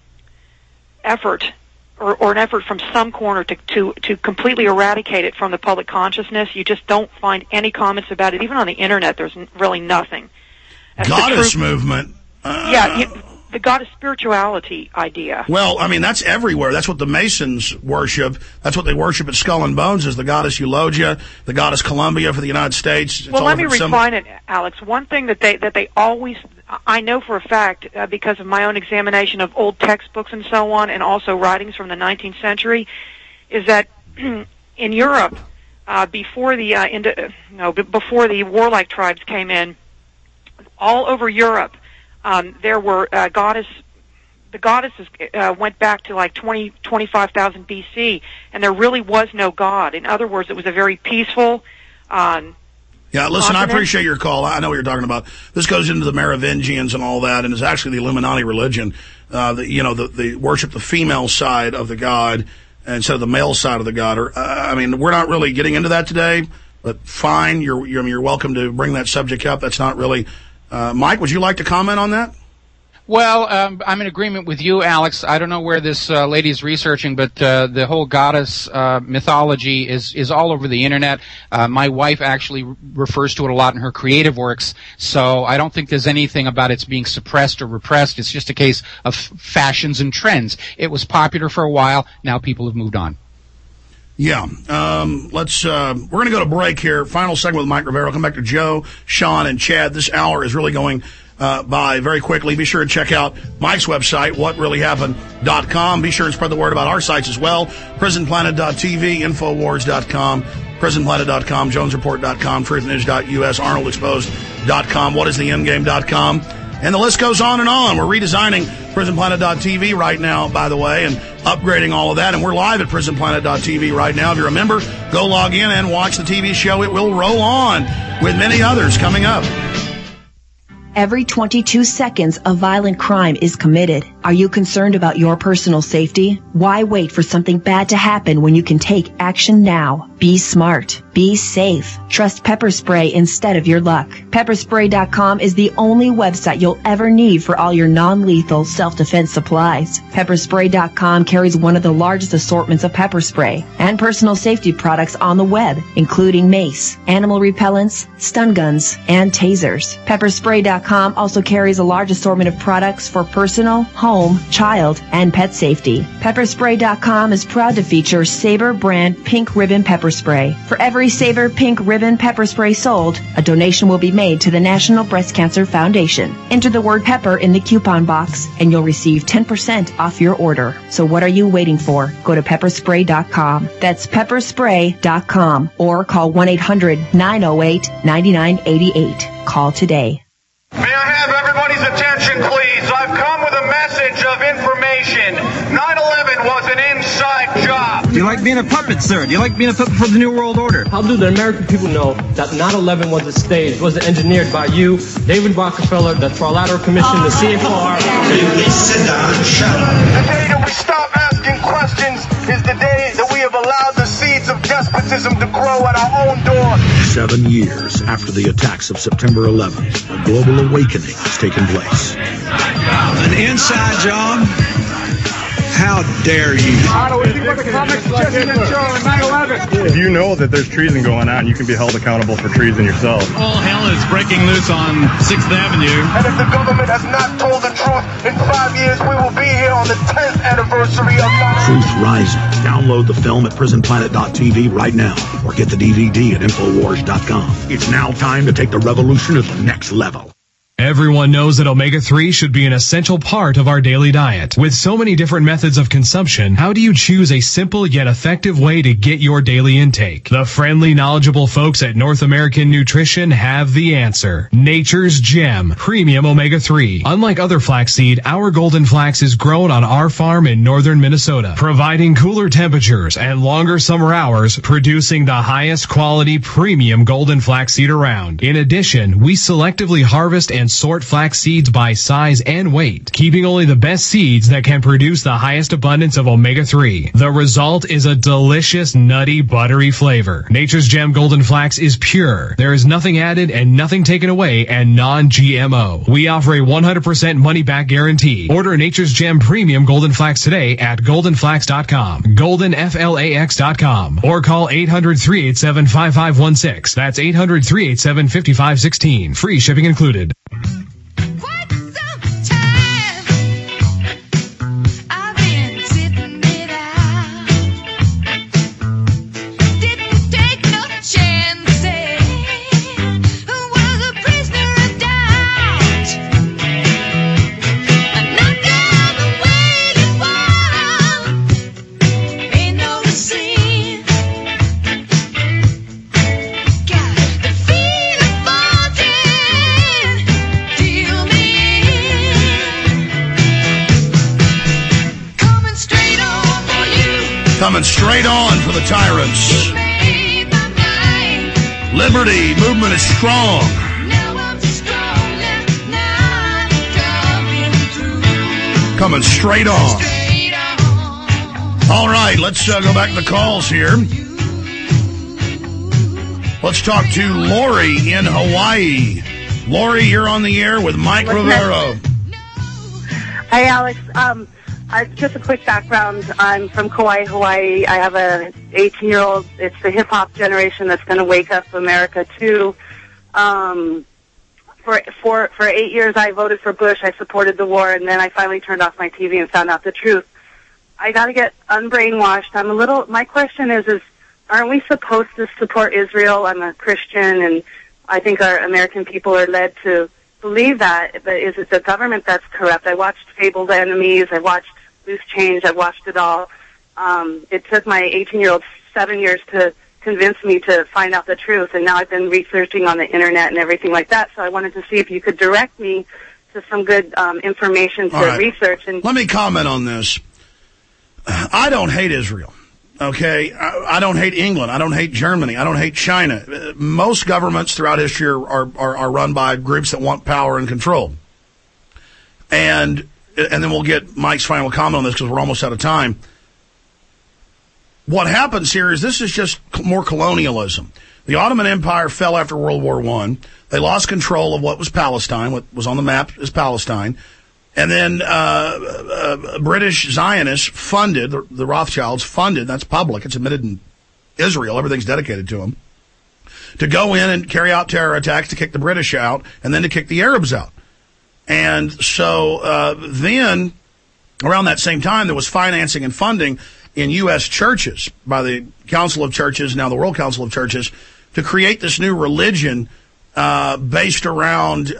S11: effort or an effort from some corner to completely eradicate it from the public consciousness. You just don't find any comments about it. Even on the Internet, there's really nothing.
S2: Goddess movement.
S11: the goddess spirituality idea.
S2: Well, I mean, that's everywhere. That's what the Masons worship. That's what they worship at Skull and Bones, is the goddess Eulogia, the goddess Columbia for the United States. It's
S11: well,
S2: all
S11: let me
S2: different
S11: refine it, Alex. One thing that they always, I know for a fact, because of my own examination of old textbooks and so on, and also writings from the 19th century, is that in Europe, before the warlike tribes came in, all over Europe, there were the goddesses went back to like 25,000 BC, and there really was no god. In other words, it was a very peaceful.
S2: Yeah, listen,
S11: continent.
S2: I appreciate your call. I know what you're talking about. This goes into the Merovingians and all that, and it's actually the Illuminati religion. They worship the female side of the god instead of the male side of the god. I mean, we're not really getting into that today, but fine. You're welcome to bring that subject up. That's not really. Mike, would you like to comment on that?
S3: Well, I'm in agreement with you, Alex. I don't know where this lady is researching, but the whole goddess mythology is all over the internet. My wife actually refers to it a lot in her creative works, so I don't think there's anything about it's being suppressed or repressed. It's just a case of fashions and trends. It was popular for a while. Now people have moved on.
S2: Yeah. We're going to go to break here. Final segment with Mike Rivera. I'll come back to Joe, Sean, and Chad. This hour is really going by very quickly. Be sure to check out Mike's website, whatreallyhappened.com. Be sure and spread the word about our sites as well. PrisonPlanet.tv, Infowars.com, PrisonPlanet.com, JonesReport.com, TruthNews.us, ArnoldExposed.com, WhatIsTheEndGame.com. And the list goes on and on. We're redesigning PrisonPlanet.tv right now, by the way, and upgrading all of that. And we're live at PrisonPlanet.tv right now. If you're a member, go log in and watch the TV show. It will roll on with many others coming up.
S12: Every 22 seconds, a violent crime is committed. Are you concerned about your personal safety? Why wait for something bad to happen when you can take action now? Be smart. Be safe. Trust Pepper Spray instead of your luck. Pepperspray.com is the only website you'll ever need for all your non-lethal self-defense supplies. Pepperspray.com carries one of the largest assortments of pepper spray and personal safety products on the web, including mace, animal repellents, stun guns, and tasers. Pepperspray.com also carries a large assortment of products for personal, home, child, and pet safety. Pepperspray.com is proud to feature Sabre brand pink ribbon pepper spray. For every Sabre pink ribbon pepper spray sold, a donation will be made to the National Breast Cancer Foundation. Enter the word pepper in the coupon box and you'll receive 10% off your order. So what are you waiting for? Go to pepperspray.com. That's pepperspray.com or call 1-800-908-9988. Call today.
S19: May I have everybody's attention, please? I've come with a message of information. 9/11 was an inside job.
S20: Do you like being a puppet, sir? Do you like being a puppet for the New World Order?
S23: How do the American people know that 9/11 was a stage, was engineered by you, David Rockefeller, the Trilateral Commission, the CFR?
S19: Please sit down and shut up. The day that we stop asking questions is the day that we have allowed the seeds of despotism to grow at our own door.
S7: 7 years after the attacks of September 11th, a global awakening has taken place.
S24: An inside job? How dare you?
S25: If you know that there's treason going on, you can be held accountable for treason yourself.
S26: All hell is breaking loose on 6th Avenue.
S19: And if the government has not told the truth, in 5 years we will be here on the 10th anniversary of 9/11.
S7: Truth Rising. Download the film at PrisonPlanet.tv right now or get the DVD at Infowars.com. It's now time to take the revolution to the next level.
S27: Everyone knows that omega-3 should be an essential part of our daily diet. With so many different methods of consumption, how do you choose a simple yet effective way to get your daily intake? The friendly, knowledgeable folks at North American Nutrition have the answer. Nature's Gem Premium Omega-3. Unlike other flaxseed, our golden flax is grown on our farm in northern Minnesota, providing cooler temperatures and longer summer hours, producing the highest quality premium golden flaxseed around. In addition, we selectively harvest and sort flax seeds by size and weight, keeping only the best seeds that can produce the highest abundance of omega-3. The result is a delicious, nutty, buttery flavor. Nature's Gem Golden Flax is pure. There is nothing added and nothing taken away, and non-GMO. We offer a 100% money-back guarantee. Order Nature's Gem Premium Golden Flax today at goldenflax.com, goldenflax.com, or call 800-387-5516. That's 800-387-5516. Free shipping included.
S2: Coming straight on for the tyrants. Liberty movement is strong. Coming straight on. All right, let's go back to the calls here. Let's talk to Lori in Hawaii. Lori, you're on the air with Mike Rivero.
S5: Hi, Alex. Just a quick background. I'm from Kauai, Hawaii. I have a 18-year-old. It's the hip-hop generation that's going to wake up America, too. For 8 years, I voted for Bush. I supported the war, and then I finally turned off my TV and found out the truth. I got to get unbrainwashed. My question is aren't we supposed to support Israel? I'm a Christian, and I think our American people are led to believe that. But is it the government that's corrupt? I watched Fabled Enemies. I watched Loose Change. I watched it all. It took my 18-year-old 7 years to convince me to find out the truth, and now I've been researching on the internet and everything like that. So I wanted to see if you could direct me to some good information to research. And
S2: let me comment on this. I don't hate Israel. Okay, I don't hate England. I don't hate Germany. I don't hate China. Most governments throughout history are run by groups that want power and control. And then we'll get Mike's final comment on this because we're almost out of time. What happens here is this is just more colonialism. The Ottoman Empire fell after World War I. They lost control of what was Palestine, what was on the map is Palestine. And then British Zionists funded, the Rothschilds funded, that's public, it's admitted in Israel, everything's dedicated to them, to go in and carry out terror attacks to kick the British out and then to kick the Arabs out. And so then, around that same time, there was financing and funding in U.S. churches by the Council of Churches, now the World Council of Churches, to create this new religion based around,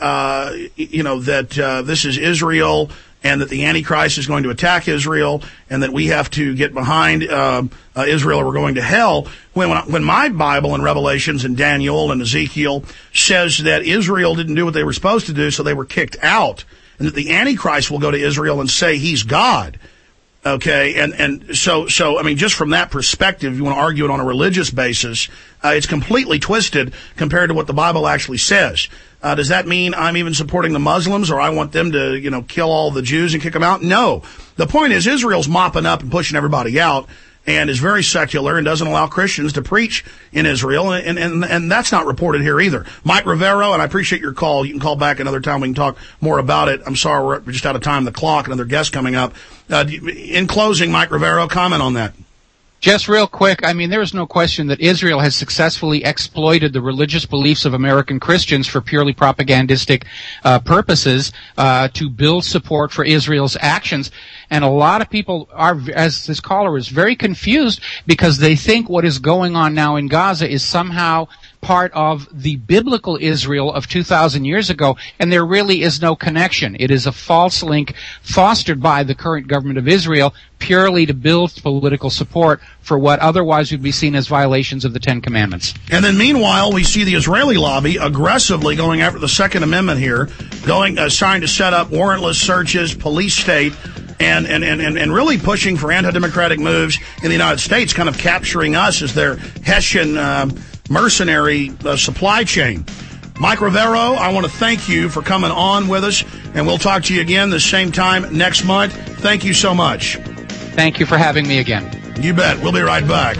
S2: that this is Israel and that the Antichrist is going to attack Israel and that we have to get behind Israel or we're going to hell. When my Bible in Revelations and Daniel and Ezekiel says that Israel didn't do what they were supposed to do, so they were kicked out, and that the Antichrist will go to Israel and say he's God. Okay, and so I mean, just from that perspective, you want to argue it on a religious basis, it's completely twisted compared to what the Bible actually says. Does that mean I'm even supporting the Muslims or I want them to, kill all the Jews and kick them out? No. The point is Israel's mopping up and pushing everybody out and is very secular and doesn't allow Christians to preach in Israel, and that's not reported here either. Mike Rivero, and I appreciate your call. You can call back another time. We can talk more about it. I'm sorry, we're just out of time. The clock, another guest coming up. In closing, Mike Rivero, comment on that.
S3: Just real quick, I mean, there is no question that Israel has successfully exploited the religious beliefs of American Christians for purely propagandistic purposes to build support for Israel's actions. And a lot of people are, as this caller is, very confused because they think what is going on now in Gaza is somehow part of the biblical Israel of 2,000 years ago, and there really is no connection. It is a false link fostered by the current government of Israel purely to build political support for what otherwise would be seen as violations of the Ten Commandments.
S2: And then meanwhile, we see the Israeli lobby aggressively going after the Second Amendment here, trying to set up warrantless searches, police state, and really pushing for anti-democratic moves in the United States, kind of capturing us as their Hessian mercenary supply chain. Mike Rivero, I want to thank you for coming on with us, and we'll talk to you again the same time next month. Thank you so much.
S3: Thank you for having me again.
S2: You bet. We'll be right back.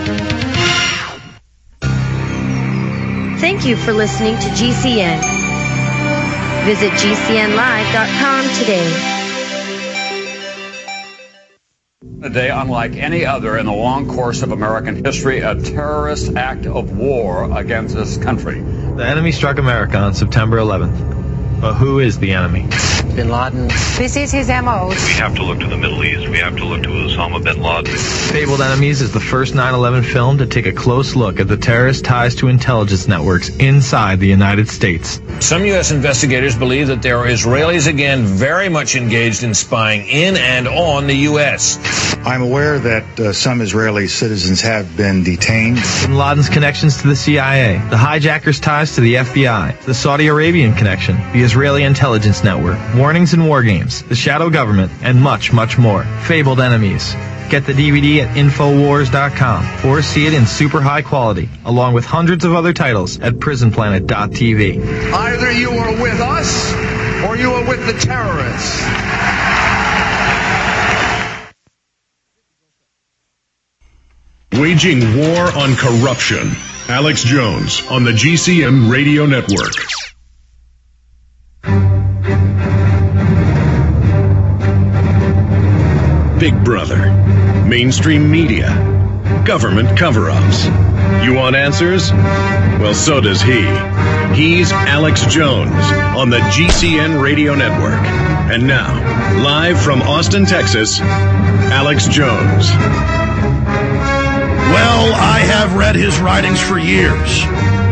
S6: Thank you for listening to GCN. Visit GCNlive.com today.
S13: A day unlike any other in the long course of American history, a terrorist act of war against this country.
S14: The enemy struck America on September 11th. But who is the enemy?
S15: Bin Laden. This is his MO.
S16: We have to look to the Middle East. We have to look to Osama bin Laden.
S14: Fabled Enemies is the first 9/11 film to take a close look at the terrorist ties to intelligence networks inside the United States.
S17: Some U.S. investigators believe that there are Israelis again very much engaged in spying in and on the U.S.
S18: I'm aware that some Israeli citizens have been detained.
S14: Bin Laden's connections to the CIA, the hijackers' ties to the FBI, the Saudi Arabian connection, the Israeli intelligence network, warnings and war games, the shadow government, and much, much more. Fabled Enemies. Get the DVD at Infowars.com or see it in super high quality, along with hundreds of other titles at PrisonPlanet.tv.
S24: Either you are with us or you are with the terrorists.
S7: Waging war on corruption. Alex Jones on the GCN Radio Network. Big Brother, mainstream media, government cover-ups. You want answers? Well, so does he. He's Alex Jones on the GCN Radio Network. And now, live from Austin, Texas, Alex Jones.
S2: Well, I have read his writings for years.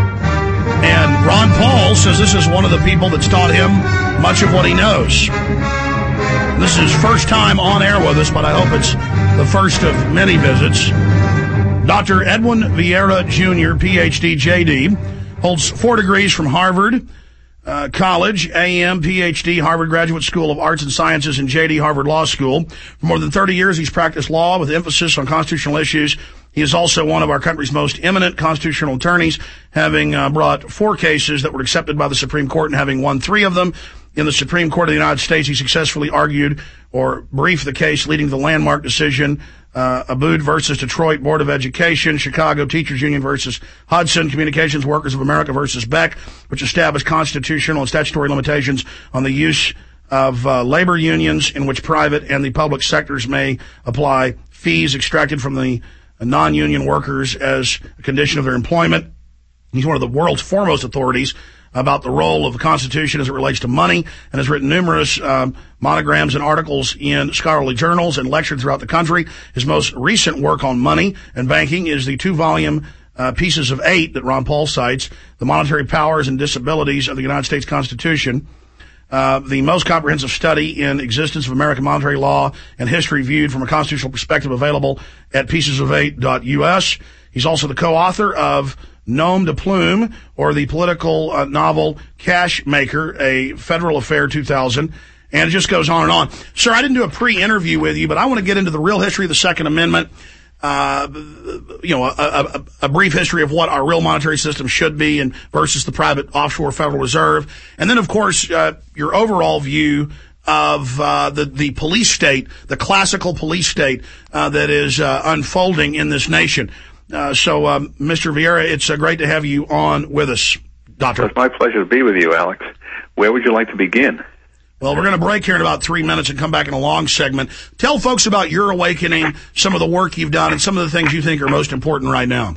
S2: And Ron Paul says this is one of the people that's taught him much of what he knows. This is his first time on air with us, but I hope it's the first of many visits. Dr. Edwin Vieira Jr., Ph.D., J.D., holds 4 degrees from Harvard College, A.M., Ph.D., Harvard Graduate School of Arts and Sciences, and J.D., Harvard Law School. For more than 30 years, he's practiced law with emphasis on constitutional issues. He is also one of our country's most eminent constitutional attorneys, having brought 4 cases that were accepted by the Supreme Court and having won 3 of them. In the Supreme Court of the United States, he successfully argued or briefed the case leading to the landmark decision, Abood versus Detroit Board of Education, Chicago Teachers Union versus Hudson, Communications Workers of America versus Beck, which established constitutional and statutory limitations on the use of labor unions in which private and the public sectors may apply fees extracted from the non-union workers as a condition of their employment. He's one of the world's foremost authorities about the role of the Constitution as it relates to money, and has written numerous monograms and articles in scholarly journals and lectured throughout the country. His most recent work on money and banking is the 2-volume Pieces of 8 that Ron Paul cites, The Monetary Powers and Disabilities of the United States Constitution, the most comprehensive study in existence of American monetary law and history viewed from a constitutional perspective, available at piecesof8.us. He's also the co-author of Nom de Plume, or the political novel Cash Maker, a Federal Affair 2000, and it just goes on and on. Sir, I didn't do a pre-interview with you, but I want to get into the real history of the Second Amendment, a brief history of what our real monetary system should be and versus the private offshore Federal Reserve, and then, of course, your overall view of the police state, the classical police state that is unfolding in this nation. So, Mr. Vieira, it's great to have you on with us, Doctor.
S16: It's my pleasure to be with you, Alex. Where would you like to begin?
S2: Well, we're going to break here in about 3 minutes and come back in a long segment. Tell folks about your awakening, some of the work you've done, and some of the things you think are most important right now.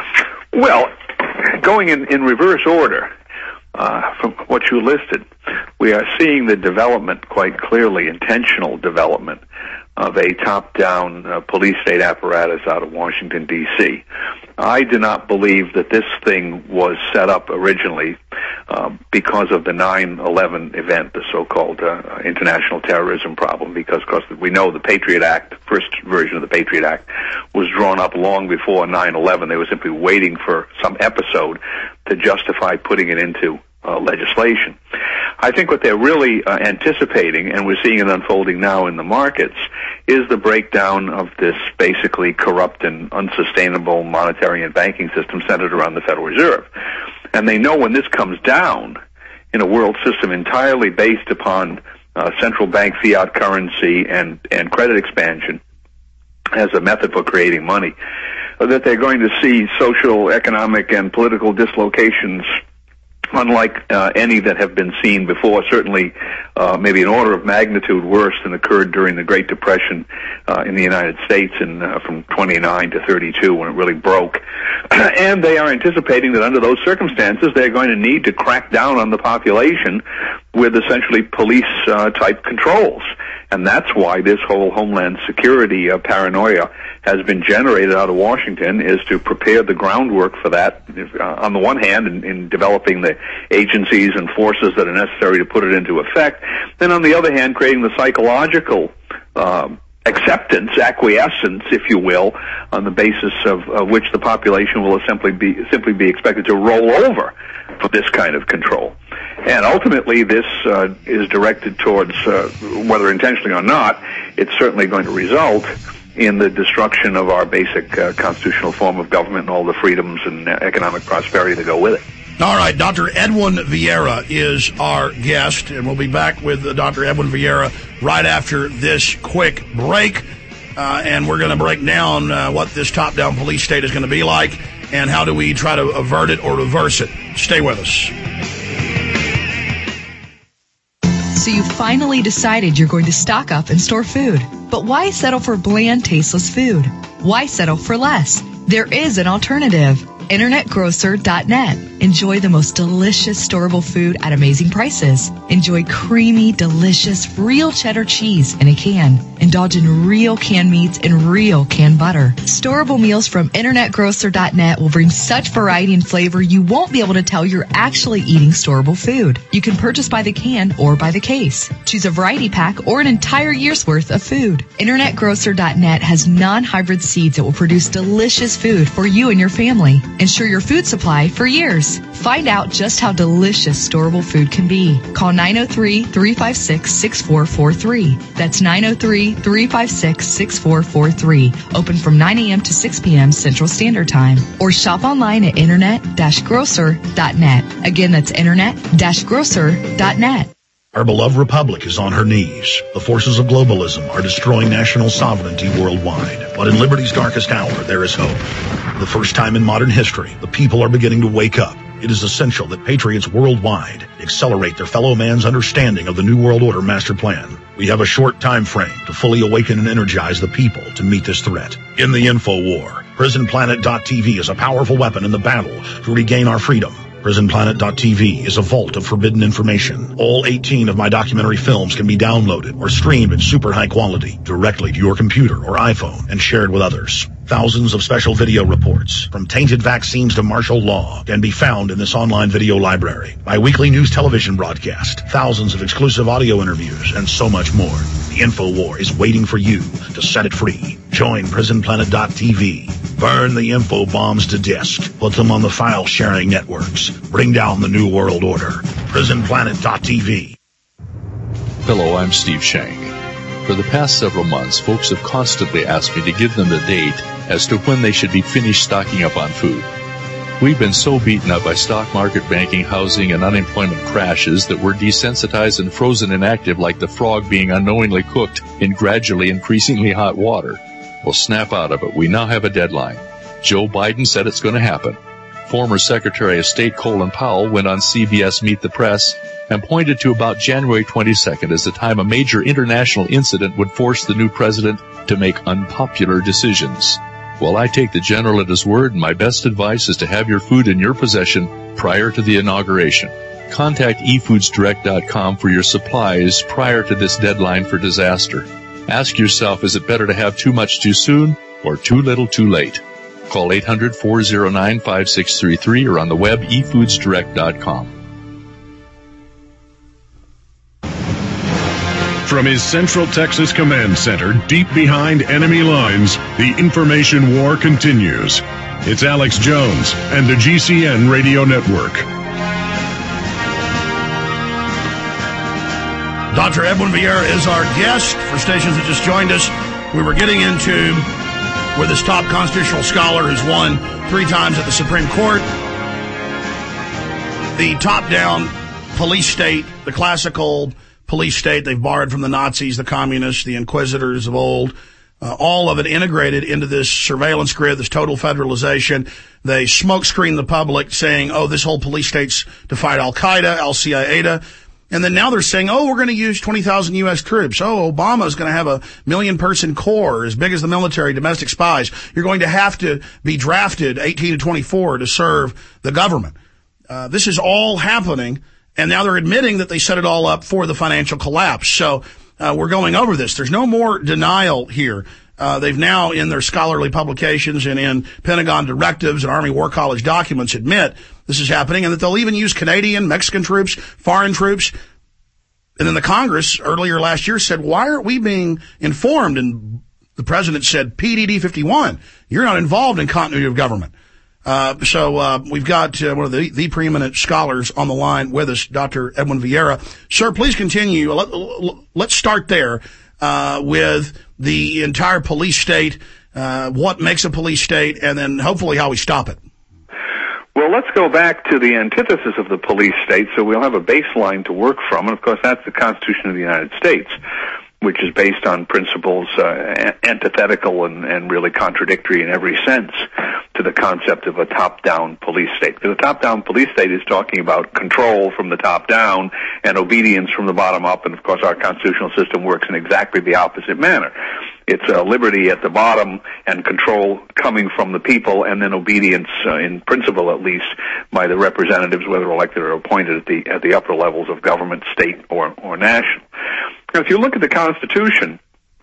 S16: Well, going in reverse order, from what you listed, we are seeing the development quite clearly, intentional development, of a top-down police state apparatus out of Washington, D.C. I do not believe that this thing was set up originally because of the 9/11 event, the so-called international terrorism problem, because, of course, we know the Patriot Act, first version of the Patriot Act, was drawn up long before 9/11. They were simply waiting for some episode to justify putting it into legislation. I think what they're really anticipating, and we're seeing it unfolding now in the markets, is the breakdown of this basically corrupt and unsustainable monetary and banking system centered around the Federal Reserve. And they know when this comes down in a world system entirely based upon central bank fiat currency and credit expansion as a method for creating money, that they're going to see social, economic, and political dislocations unlike any that have been seen before, certainly maybe an order of magnitude worse than occurred during the Great Depression in the United States from 29 to 32 when it really broke. And they are anticipating that under those circumstances they're going to need to crack down on the population with essentially police-type controls. And that's why this whole Homeland Security paranoia has been generated out of Washington, is to prepare the groundwork for that, on the one hand, in developing the agencies and forces that are necessary to put it into effect, then on the other hand, creating the psychological acceptance, acquiescence, if you will, on the basis of which the population will simply be expected to roll over for this kind of control. And ultimately, this is directed towards, whether intentionally or not, it's certainly going to result in the destruction of our basic constitutional form of government and all the freedoms and economic prosperity that go with it.
S2: All right, Dr. Edwin Vieira is our guest, and we'll be back with Dr. Edwin Vieira right after this quick break. And we're going to break down what this top-down police state is going to be like and how do we try to avert it or reverse it. Stay with us.
S1: So you finally decided you're going to stock up and store food. But why settle for bland, tasteless food? Why settle for less? There is an alternative. InternetGrocer.net. Enjoy the most delicious storable food at amazing prices. Enjoy creamy, delicious, real cheddar cheese in a can. Indulge in real canned meats and real canned butter. Storable meals from InternetGrocer.net will bring such variety and flavor you won't be able to tell you're actually eating storable food. You can purchase by the can or by the case. Choose a variety pack or an entire year's worth of food. InternetGrocer.net has non-hybrid seeds that will produce delicious food for you and your family. Ensure your food supply for years. Find out just how delicious storable food can be. Call 903-356-6443. That's 903-356-6443. Open from 9 a.m. to 6 p.m. Central Standard Time. Or shop online at internet-grocer.net. Again, that's internet-grocer.net.
S7: Our beloved republic is on her knees. The forces of globalism are destroying national sovereignty worldwide. But in liberty's darkest hour, there is hope. For the first time in modern history, the people are beginning to wake up. It is essential that patriots worldwide accelerate their fellow man's understanding of the New World Order master plan. We have a short time frame to fully awaken and energize the people to meet this threat. In the info war, PrisonPlanet.tv is a powerful weapon in the battle to regain our freedom. PrisonPlanet.tv is a vault of forbidden information. All 18 of my documentary films can be downloaded or streamed in super high quality directly to your computer or iPhone and shared with others. Thousands of special video reports, from tainted vaccines to martial law, can be found in this online video library. My weekly news television broadcast, thousands of exclusive audio interviews, and so much more. The InfoWar is waiting for you to set it free. Join PrisonPlanet.tv. Burn the info bombs to disk. Put them on the file-sharing networks. Bring down the New World Order. PrisonPlanet.tv.
S4: Hello, I'm Steve Shank. For the past several months, folks have constantly asked me to give them the date as to when they should be finished stocking up on food. We've been so beaten up by stock market, banking, housing, and unemployment crashes that we're desensitized and frozen inactive like the frog being unknowingly cooked in gradually increasingly hot water. Well, snap out of it. We now have a deadline. Joe Biden said it's going to happen. Former Secretary of State Colin Powell went on CBS Meet the Press and pointed to about January 22nd as the time a major international incident would force the new president to make unpopular decisions. Well, I take the general at his word, and my best advice is to have your food in your possession prior to the inauguration. Contact eFoodsDirect.com for your supplies prior to this deadline for disaster. Ask yourself, is it better to have too much too soon or too little too late? Call 800-409-5633 or on the web eFoodsDirect.com.
S8: From his Central Texas Command Center, deep behind enemy lines, the information war continues. It's Alex Jones and the GCN Radio Network.
S2: Dr. Edwin Vieira is our guest. For stations that just joined us, we were getting into where this top constitutional scholar has won 3 times at the Supreme Court. The top-down police state, the classical police state they've borrowed from the Nazis, the communists, the inquisitors of old, all of it integrated into this surveillance grid, this total federalization. They smokescreen the public saying, oh, this whole police state's to fight Al-Qaeda, Al-Qaeda. And then now they're saying, oh, we're going to use 20,000 U.S. troops. Oh, Obama's going to have a 1,000,000-person corps as big as the military, domestic spies. You're going to have to be drafted 18 to 24 to serve the government. This is all happening. And now they're admitting that they set it all up for the financial collapse. So we're going over this. There's no more denial here. They've now, in their scholarly publications and in Pentagon directives and Army War College documents, admit this is happening and that they'll even use Canadian, Mexican troops, foreign troops. And then the Congress earlier last year said, why aren't we being informed? And the president said, PDD 51, you're not involved in continuity of government. So we've got one of the preeminent scholars on the line with us, Dr. Edwin Vieira. Sir, please continue. Let's start there. with the entire police state, what makes a police state, and then hopefully how we stop it.
S16: Well, let's go back to the antithesis of the police state, so we'll have a baseline to work from, and of course that's the Constitution of the United States, which is based on principles antithetical and really contradictory in every sense to the concept of a top-down police state. Because a top-down police state is talking about control from the top down and obedience from the bottom up, and of course our constitutional system works in exactly the opposite manner. It's liberty at the bottom and control coming from the people, and then obedience, in principle at least, by the representatives, whether elected or appointed at the upper levels of government, state or national. Now, if you look at the Constitution,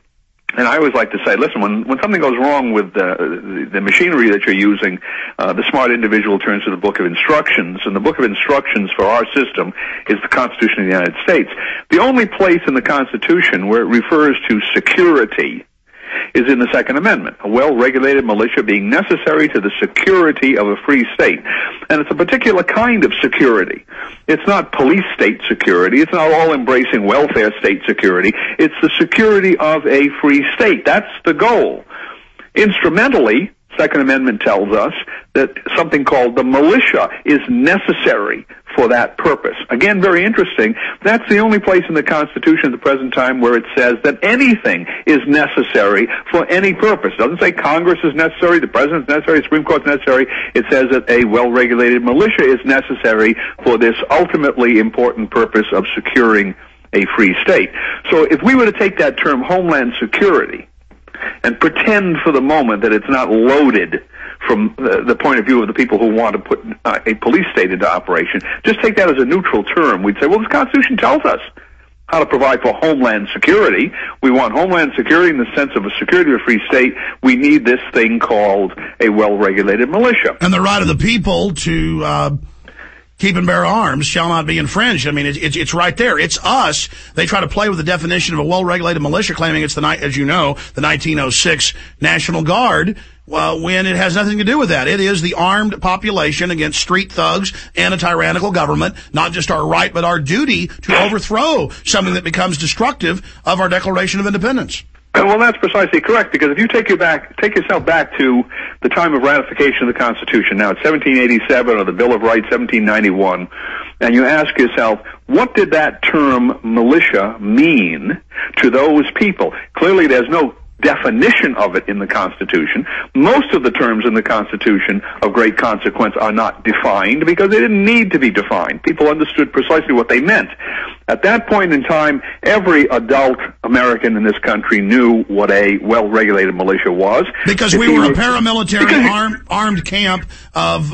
S16: and I always like to say, listen, when something goes wrong with the machinery that you're using, the smart individual turns to the Book of Instructions, and the Book of Instructions for our system is the Constitution of the United States. The only place in the Constitution where it refers to security is in the Second Amendment, a well-regulated militia being necessary to the security of a free state. And it's a particular kind of security. It's not police state security. It's not all-embracing welfare state security. It's the security of a free state. That's the goal. Instrumentally, Second Amendment tells us that something called the militia is necessary for that purpose. Again, very interesting. That's the only place in the Constitution at the present time where it says that anything is necessary for any purpose. It doesn't say Congress is necessary, the President is necessary, the Supreme Court is necessary. It says that a well-regulated militia is necessary for this ultimately important purpose of securing a free state. So if we were to take that term Homeland Security and pretend for the moment that it's not loaded from the point of view of the people who want to put a police state into operation, just take that as a neutral term. We'd say, well, this Constitution tells us how to provide for Homeland Security. We want Homeland Security in the sense of a security of a free state. We need this thing called a well-regulated militia.
S2: And the right of the people to keep and bear arms shall not be infringed. I mean, it's right there. It's us. They try to play with the definition of a well-regulated militia, claiming it's as you know, the 1906 National Guard, when it has nothing to do with that. It is the armed population against street thugs and a tyrannical government, not just our right, but our duty to overthrow something that becomes destructive of our Declaration of Independence.
S16: Well, that's precisely correct, because if you take yourself back to the time of ratification of the Constitution, now it's 1787, or the Bill of Rights, 1791, and you ask yourself, what did that term militia mean to those people? Clearly, there's no definition of it in the Constitution. Most of the terms in the Constitution of great consequence are not defined because they didn't need to be defined. People understood precisely what they meant. At that point in time, every adult American in this country knew what a well-regulated militia was. Because
S2: we were a paramilitary armed camp of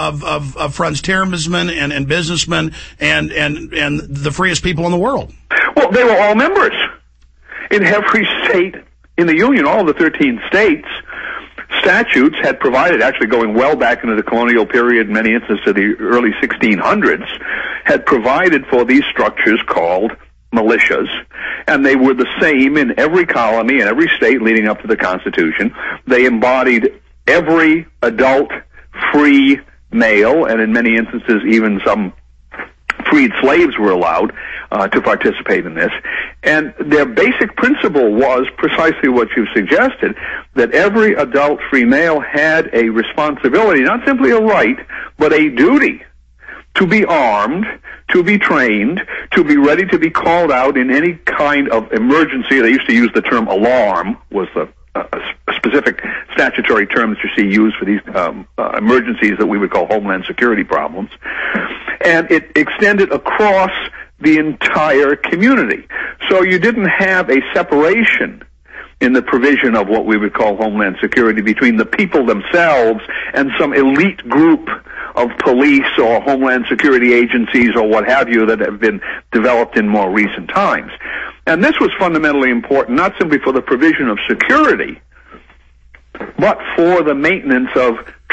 S2: frontiersmen and businessmen and the freest people in the world.
S16: Well, they were all members. In every state in the Union, all the 13 states, statutes had provided, actually going well back into the colonial period, in many instances to the early 1600s, had provided for these structures called militias, and they were the same in every colony and every state leading up to the Constitution. They embodied every adult free male, and in many instances even some freed slaves were allowed to participate in this. And their basic principle was precisely what you suggested, that every adult free male had a responsibility, not simply a right, but a duty to be armed, to be trained, to be ready to be called out in any kind of emergency. They used to use the term alarm, was a specific statutory term that you see used for these emergencies that we would call Homeland Security problems. And it extended across the entire community. So you didn't have a separation in the provision of what we would call Homeland Security between the people themselves and some elite group of police or Homeland Security agencies or what have you that have been developed in more recent times. And this was fundamentally important, not simply for the provision of security, but for the maintenance of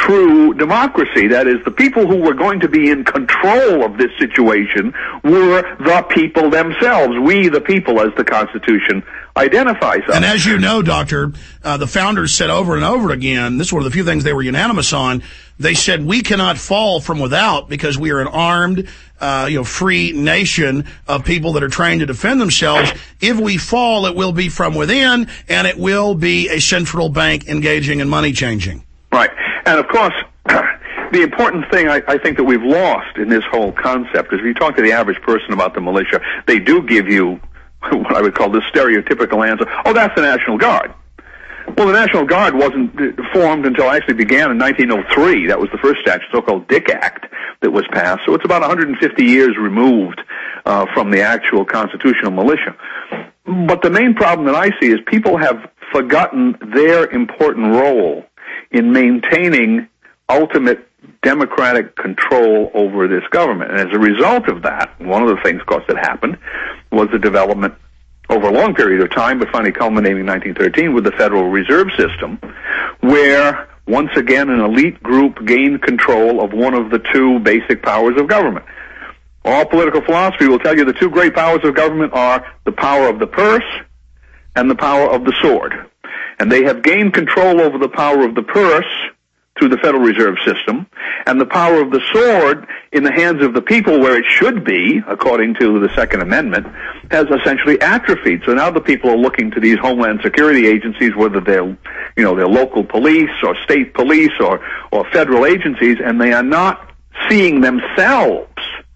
S16: true democracy. That is, the people who were going to be in control of this situation were the people themselves. We, the people, as the Constitution identifies us.
S2: And as you know, Doctor, the founders said over and over again, this is one of the few things they were unanimous on, they said we cannot fall from without because we are an armed, free nation of people that are trained to defend themselves. If we fall, it will be from within, and it will be a central bank engaging in money changing.
S16: Right. And of course, the important thing I think that we've lost in this whole concept is if you talk to the average person about the militia, they do give you what I would call the stereotypical answer, oh, that's the National Guard. Well, the National Guard wasn't formed until it actually began in 1903. That was the first statute, so-called Dick Act, that was passed. So it's about 150 years removed from the actual constitutional militia. But the main problem that I see is people have forgotten their important role in maintaining ultimate democratic control over this government. And as a result of that, one of the things, of course, that happened was the development over a long period of time, but finally culminating in 1913 with the Federal Reserve System, where once again an elite group gained control of one of the two basic powers of government. All political philosophy will tell you the two great powers of government are the power of the purse and the power of the sword. And they have gained control over the power of the purse through the Federal Reserve System, and the power of the sword in the hands of the people where it should be, according to the Second Amendment, has essentially atrophied. So now the people are looking to these Homeland Security agencies, whether they're local police or state police or federal agencies, and they are not seeing themselves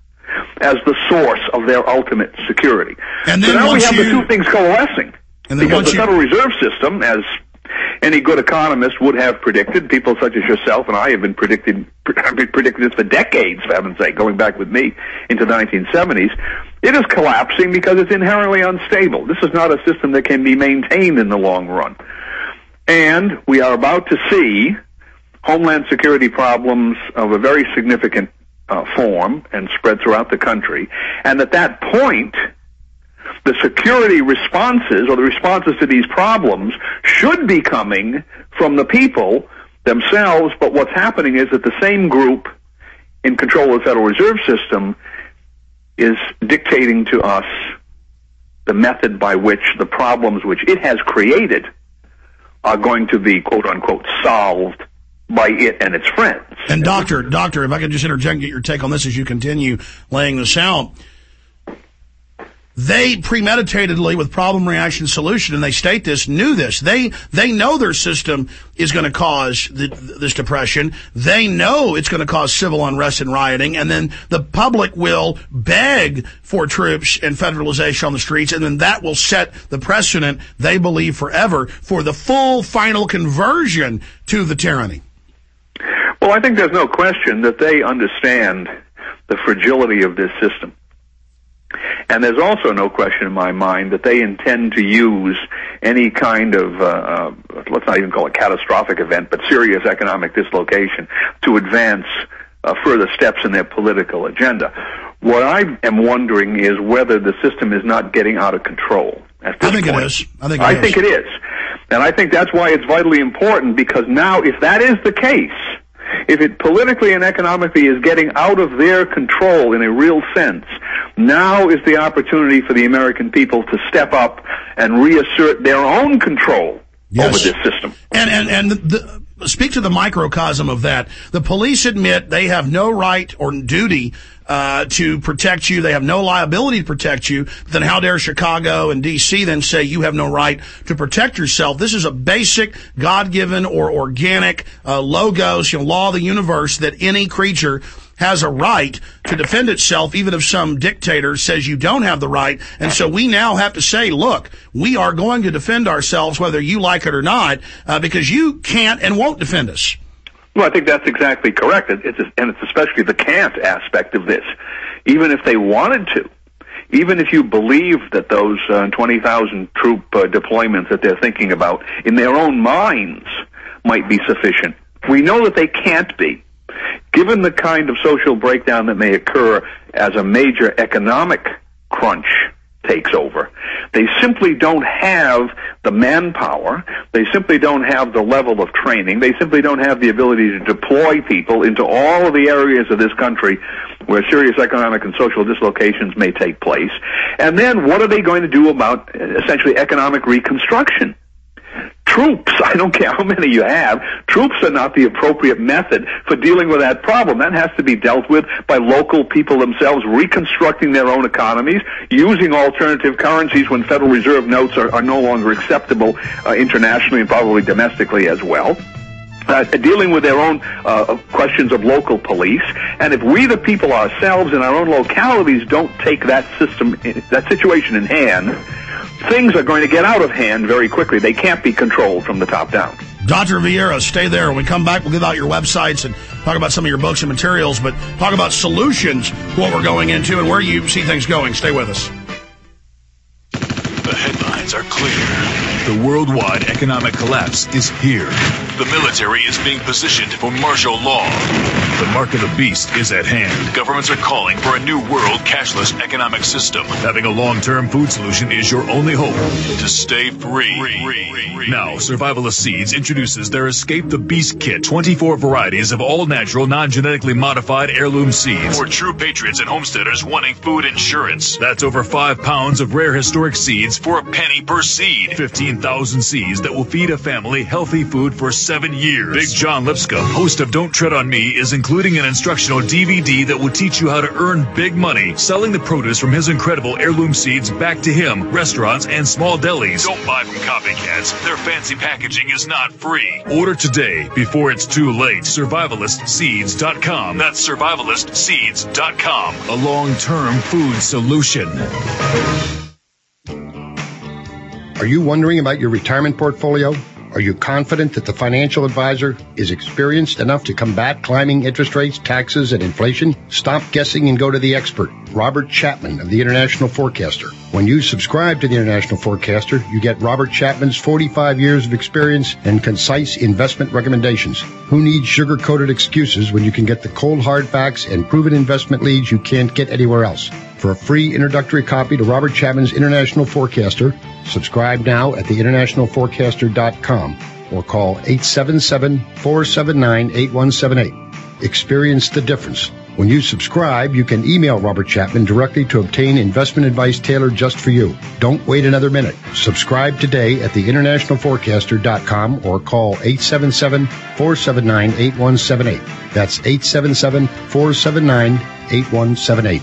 S16: as the source of their ultimate security.
S2: And then
S16: so now we have the two things coalescing. Because the Federal Reserve System, as any good economist would have predicted, people such as yourself and I have been predicting this for decades, for heaven's sake, going back with me into the 1970s, it is collapsing because it's inherently unstable. This is not a system that can be maintained in the long run. And we are about to see Homeland Security problems of a very significant form and spread throughout the country. And at that point, the security responses, or the responses to these problems, should be coming from the people themselves, but what's happening is that the same group in control of the Federal Reserve System is dictating to us the method by which the problems which it has created are going to be, quote-unquote, solved by it and its friends.
S2: And Doctor, if I could just interject and get your take on this as you continue laying this out. They premeditatedly, with problem, reaction, solution, and they state this, knew this. They know their system is going to cause this depression. They know it's going to cause civil unrest and rioting, and then the public will beg for troops and federalization on the streets, and then that will set the precedent, they believe, forever for the full final conversion to the tyranny.
S16: Well, I think there's no question that they understand the fragility of this system. And there's also no question in my mind that they intend to use any kind of, let's not even call it catastrophic event, but serious economic dislocation to advance further steps in their political agenda. What I am wondering is whether the system is not getting out of control at this point.
S2: It is. I
S16: think it is. And I think that's why it's vitally important, because now, if that is the case, if it politically and economically is getting out of their control in a real sense, now is the opportunity for the American people to step up and reassert their own control over this system.
S2: And speak to the microcosm of that. The police admit they have no right or duty to protect you. They have no liability to protect you. But then how dare Chicago and D.C. then say you have no right to protect yourself? This is a basic God-given or organic logos, law of the universe, that any creature has a right to defend itself, even if some dictator says you don't have the right. And so we now have to say, look, we are going to defend ourselves whether you like it or not, because you can't and won't defend us.
S16: Well, I think that's exactly correct. And it's especially the can't aspect of this. Even if they wanted to, even if you believe that those 20,000 troop deployments that they're thinking about in their own minds might be sufficient, we know that they can't be. Given the kind of social breakdown that may occur as a major economic crunch takes over. They simply don't have the manpower. They simply don't have the level of training. They simply don't have the ability to deploy people into all of the areas of this country where serious economic and social dislocations may take place. And then what are they going to do about essentially economic reconstruction? Troops, I don't care how many you have, troops are not the appropriate method for dealing with that problem. That has to be dealt with by local people themselves, reconstructing their own economies, using alternative currencies when Federal Reserve notes are no longer acceptable internationally and probably domestically as well. Dealing with their own questions of local police. And if we, the people ourselves in our own localities, don't take that situation in hand, things are going to get out of hand very quickly. They can't be controlled from the top down.
S2: Dr. Vieira, stay there. When we come back, we'll give out your websites and talk about some of your books and materials, but talk about solutions to what we're going into and where you see things going. Stay with us.
S9: The headlines are clear. The worldwide economic collapse is here. The military is being positioned for martial law. The mark of the beast is at hand. Governments are calling for a new world cashless economic system. Having a long-term food solution is your only hope to stay free. Now, Survivalist Seeds introduces their Escape the Beast Kit. 24 varieties of all-natural, non-genetically modified heirloom seeds for true patriots and homesteaders wanting food insurance. That's over 5 pounds of rare historic seeds for a penny per seed. 15,000 seeds that will feed a family healthy food for 7 years. Big John Lipscomb, host of Don't Tread on Me, is including an instructional DVD that will teach you how to earn big money selling the produce from his incredible heirloom seeds back to him, restaurants, and small delis. Don't buy from copycats. Their fancy packaging is not free. Order today before it's too late. SurvivalistSeeds.com. That's SurvivalistSeeds.com. A long-term food solution.
S10: Are you wondering about your retirement portfolio? Are you confident that the financial advisor is experienced enough to combat climbing interest rates, taxes, and inflation? Stop guessing and go to the expert, Robert Chapman of the International Forecaster. When you subscribe to the International Forecaster, you get Robert Chapman's 45 years of experience and concise investment recommendations. Who needs sugar-coated excuses when you can get the cold hard facts and proven investment leads you can't get anywhere else? For a free introductory copy to Robert Chapman's International Forecaster, subscribe now at theInternationalForecaster.com or call 877-479-8178. Experience the difference. When you subscribe, you can email Robert Chapman directly to obtain investment advice tailored just for you. Don't wait another minute. Subscribe today at theInternationalForecaster.com or call 877-479-8178. That's 877-479-8178.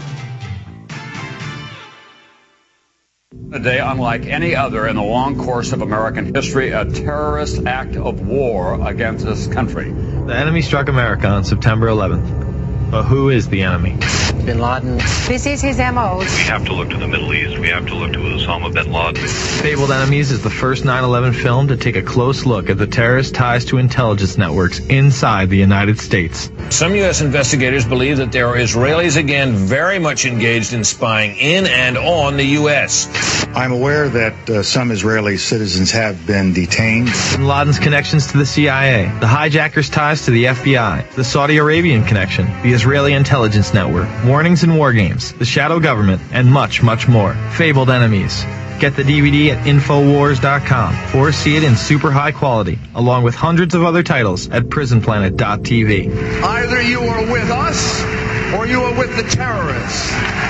S13: A day unlike any other in the long course of American history, a terrorist act of war against this country.
S14: The enemy struck America on September 11th. But who is the enemy?
S15: Bin Laden. This is his MO.
S11: We have to look to the Middle East. We have to look to Osama bin Laden.
S14: Fabled Enemies is the first 9/11 film to take a close look at the terrorist ties to intelligence networks inside the United States.
S17: Some U.S. investigators believe that there are Israelis again very much engaged in spying in and on the U.S.
S18: I'm aware that some Israeli citizens have been detained.
S14: Bin Laden's connections to the CIA, the hijackers' ties to the FBI, the Saudi Arabian connection, the Israeli intelligence network, warnings and war games, the shadow government, and much, much more. Fabled Enemies. Get the DVD at Infowars.com or see it in super high quality, along with hundreds of other titles at PrisonPlanet.tv.
S24: Either you are with us or you are with the terrorists.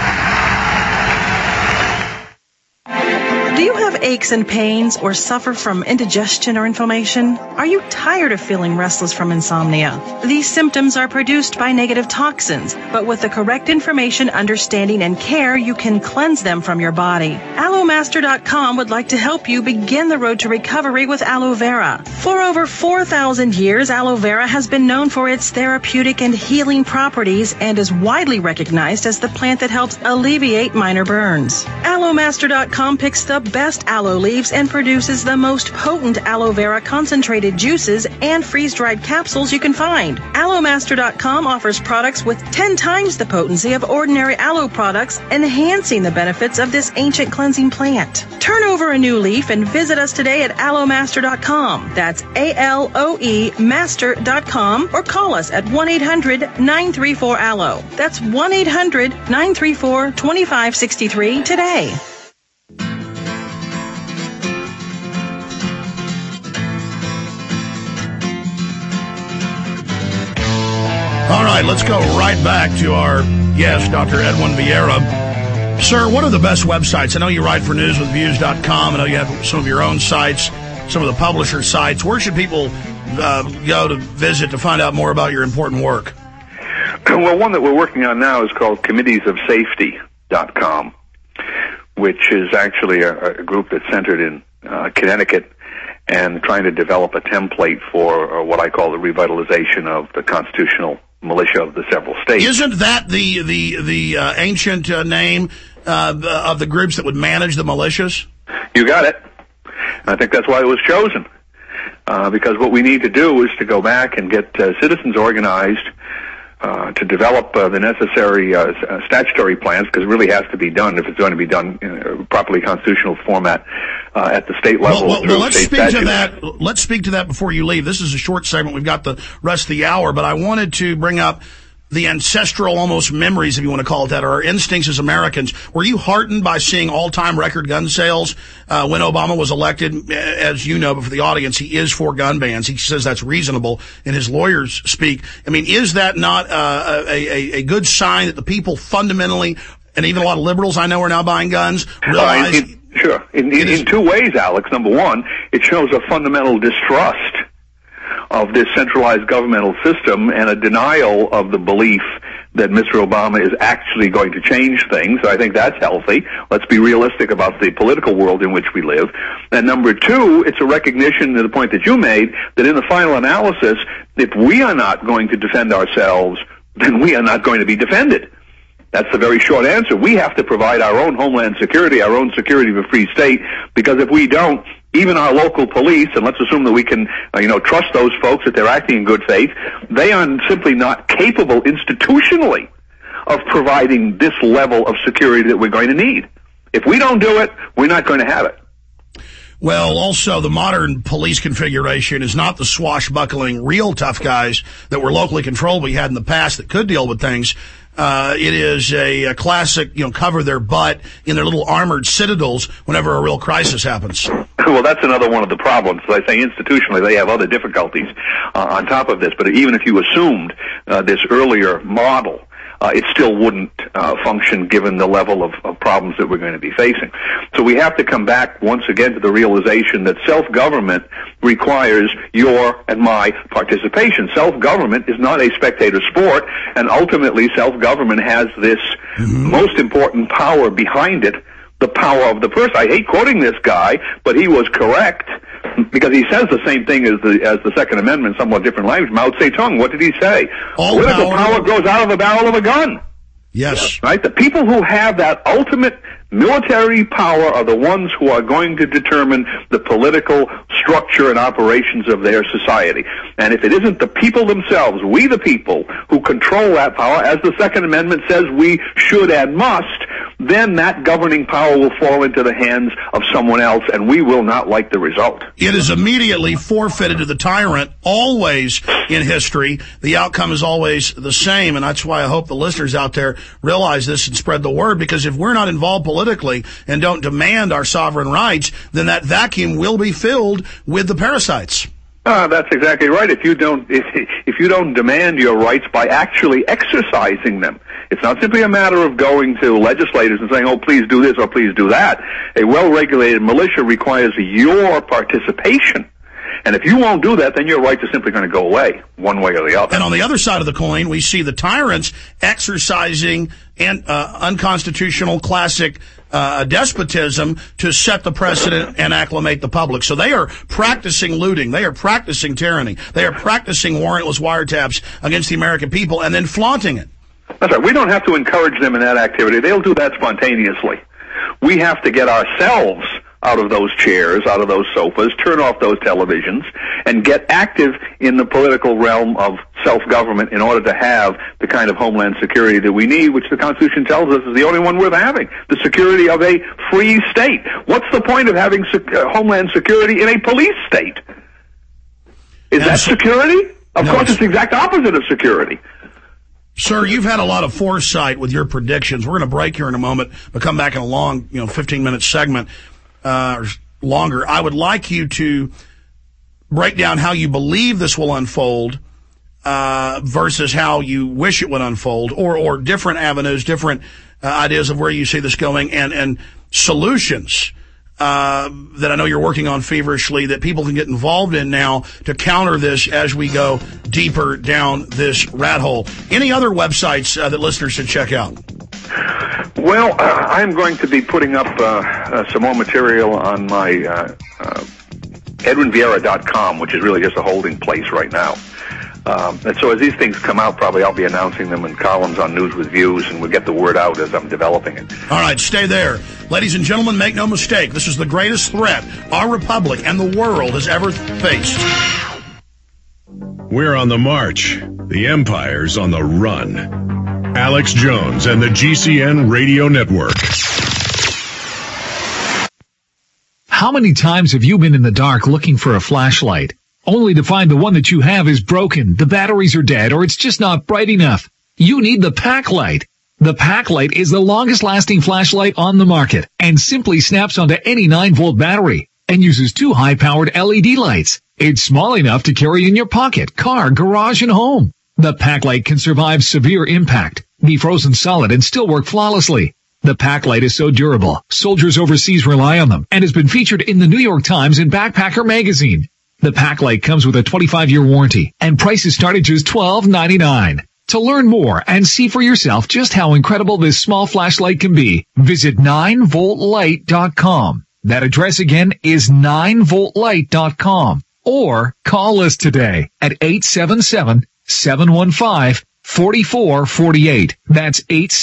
S12: Do you have aches and pains or suffer from indigestion or inflammation? Are you tired of feeling restless from insomnia? These symptoms are produced by negative toxins, but with the correct information, understanding, and care, you can cleanse them from your body. AlloMaster.com would like to help you begin the road to recovery with aloe vera. For over 4,000 years, aloe vera has been known for its therapeutic and healing properties and is widely recognized as the plant that helps alleviate minor burns. AlloMaster.com picks the best aloe leaves and produces the most potent aloe vera concentrated juices and freeze-dried capsules you can find. AlloMaster.com offers products with 10 times the potency of ordinary aloe products, enhancing the benefits of this ancient cleansing plant. Turn over a new leaf and visit us today at AlloMaster.com. That's ALOE Master.com or call us at 1-800-934-ALLO. That's 1-800-934-2563 today.
S2: right, let's go right back to our guest, Dr. Edwin Vieira. Sir, what are the best websites? I know you write for newswithviews.com. I know you have some of your own sites, some of the publisher sites. Where should people go to visit to find out more about your important work?
S16: Well, one that we're working on now is called committeesofsafety.com, which is actually a group that's centered in Connecticut and trying to develop a template for what I call the revitalization of the constitutional militia of the several states.
S2: Isn't that the ancient name of the groups that would manage the militias?
S16: You got it. And I think that's why it was chosen. Because what we need to do is to go back and get citizens organized to develop the necessary statutory plans, because it really has to be done if it's going to be done in a properly constitutional format at the state level.
S2: Well, let's speak to that. Let's speak to that before you leave. This is a short segment. We've got the rest of the hour, but I wanted to bring up the ancestral almost memories, if you want to call it that, or our instincts as Americans. Were you heartened by seeing all-time record gun sales when Obama was elected? As you know, but for the audience, he is for gun bans. He says that's reasonable in his lawyers speak. I mean, is that not a good sign that the people fundamentally, and even a lot of liberals I know are now buying guns, realize...
S16: Sure. In two ways, Alex. Number one, it shows a fundamental distrust of this centralized governmental system and a denial of the belief that Mr. Obama is actually going to change things. So I think that's healthy. Let's be realistic about the political world in which we live. And number two, it's a recognition to the point that you made that in the final analysis, if we are not going to defend ourselves, then we are not going to be defended. That's the very short answer. We have to provide our own homeland security, our own security of a free state, because if we don't, even our local police, and let's assume that we can, trust those folks that they're acting in good faith, they are simply not capable institutionally of providing this level of security that we're going to need. If we don't do it, we're not going to have it.
S2: Well, also, the modern police configuration is not the swashbuckling, real tough guys that were locally controlled we had in the past that could deal with things. It is a classic, cover their butt in their little armored citadels whenever a real crisis happens.
S16: Well, that's another one of the problems. As I say, institutionally, they have other difficulties on top of this. But even if you assumed this earlier model, it still wouldn't function given the level of problems that we're going to be facing. So we have to come back once again to the realization that self-government requires your and my participation. Self-government is not a spectator sport, and ultimately self-government has this most important power behind it, the power of the person. I hate quoting this guy, but he was correct, because he says the same thing as the Second Amendment, somewhat different language. Mao Zedong, what did he say? Political power grows out of the barrel of a gun.
S2: Yes.
S16: Right? The people who have that ultimate military power are the ones who are going to determine the political structure and operations of their society. And if it isn't the people themselves, we the people, who control that power, as the Second Amendment says we should and must, then that governing power will fall into the hands of someone else, and we will not like the result.
S2: It is immediately forfeited to the tyrant, always in history. The outcome is always the same, and that's why I hope the listeners out there realize this and spread the word, because if we're not involved politically and don't demand our sovereign rights, then that vacuum will be filled with the parasites.
S16: That's exactly right. If you don't demand your rights by actually exercising them, it's not simply a matter of going to legislators and saying, oh, please do this or please do that. A well-regulated militia requires your participation. And if you won't do that, then your rights are simply going to go away, one way or the other.
S2: And on the other side of the coin, we see the tyrants exercising unconstitutional classic despotism to set the precedent and acclimate the public. So they are practicing looting. They are practicing tyranny. They are practicing warrantless wiretaps against the American people and then flaunting it.
S16: That's right. We don't have to encourage them in that activity. They'll do that spontaneously. We have to get ourselves out of those chairs, out of those sofas, turn off those televisions, and get active in the political realm of self-government in order to have the kind of homeland security that we need, which the Constitution tells us is the only one worth having, the security of a free state. What's the point of having homeland security in a police state? Is that security? Of course, it's the exact opposite of security.
S2: Sir, you've had a lot of foresight with your predictions. We're going to break here in a moment, but come back in a long, 15-minute segment or longer. I would like you to break down how you believe this will unfold, versus how you wish it would unfold, or different avenues, different ideas of where you see this going, and solutions that I know you're working on feverishly that people can get involved in now to counter this as we go deeper down this rat hole. Any other websites that listeners should check out?
S16: Well, I'm going to be putting up some more material on my EdwinVieira.com, which is really just a holding place right now. And so as these things come out, probably I'll be announcing them in columns on News with Views, and we'll get the word out as I'm developing it.
S2: All right, stay there. Ladies and gentlemen, make no mistake, this is the greatest threat our republic and the world has ever faced.
S8: We're on the march. The empire's on the run. Alex Jones and the GCN Radio Network.
S19: How many times have you been in the dark looking for a flashlight, only to find the one that you have is broken, the batteries are dead, or it's just not bright enough? You need the Packlight. The Packlight is the longest-lasting flashlight on the market and simply snaps onto any 9-volt battery and uses 2 high-powered LED lights. It's small enough to carry in your pocket, car, garage, and home. The Packlight can survive severe impact, be frozen solid, and still work flawlessly. The Packlight is so durable, soldiers overseas rely on them, and has been featured in the New York Times and Backpacker magazine. The Packlight comes with a 25-year warranty, and prices start at just $12.99. To learn more and see for yourself just how incredible this small flashlight can be, visit 9voltlight.com. That address again is 9voltlight.com. Or call us today at 877-715-4448. That's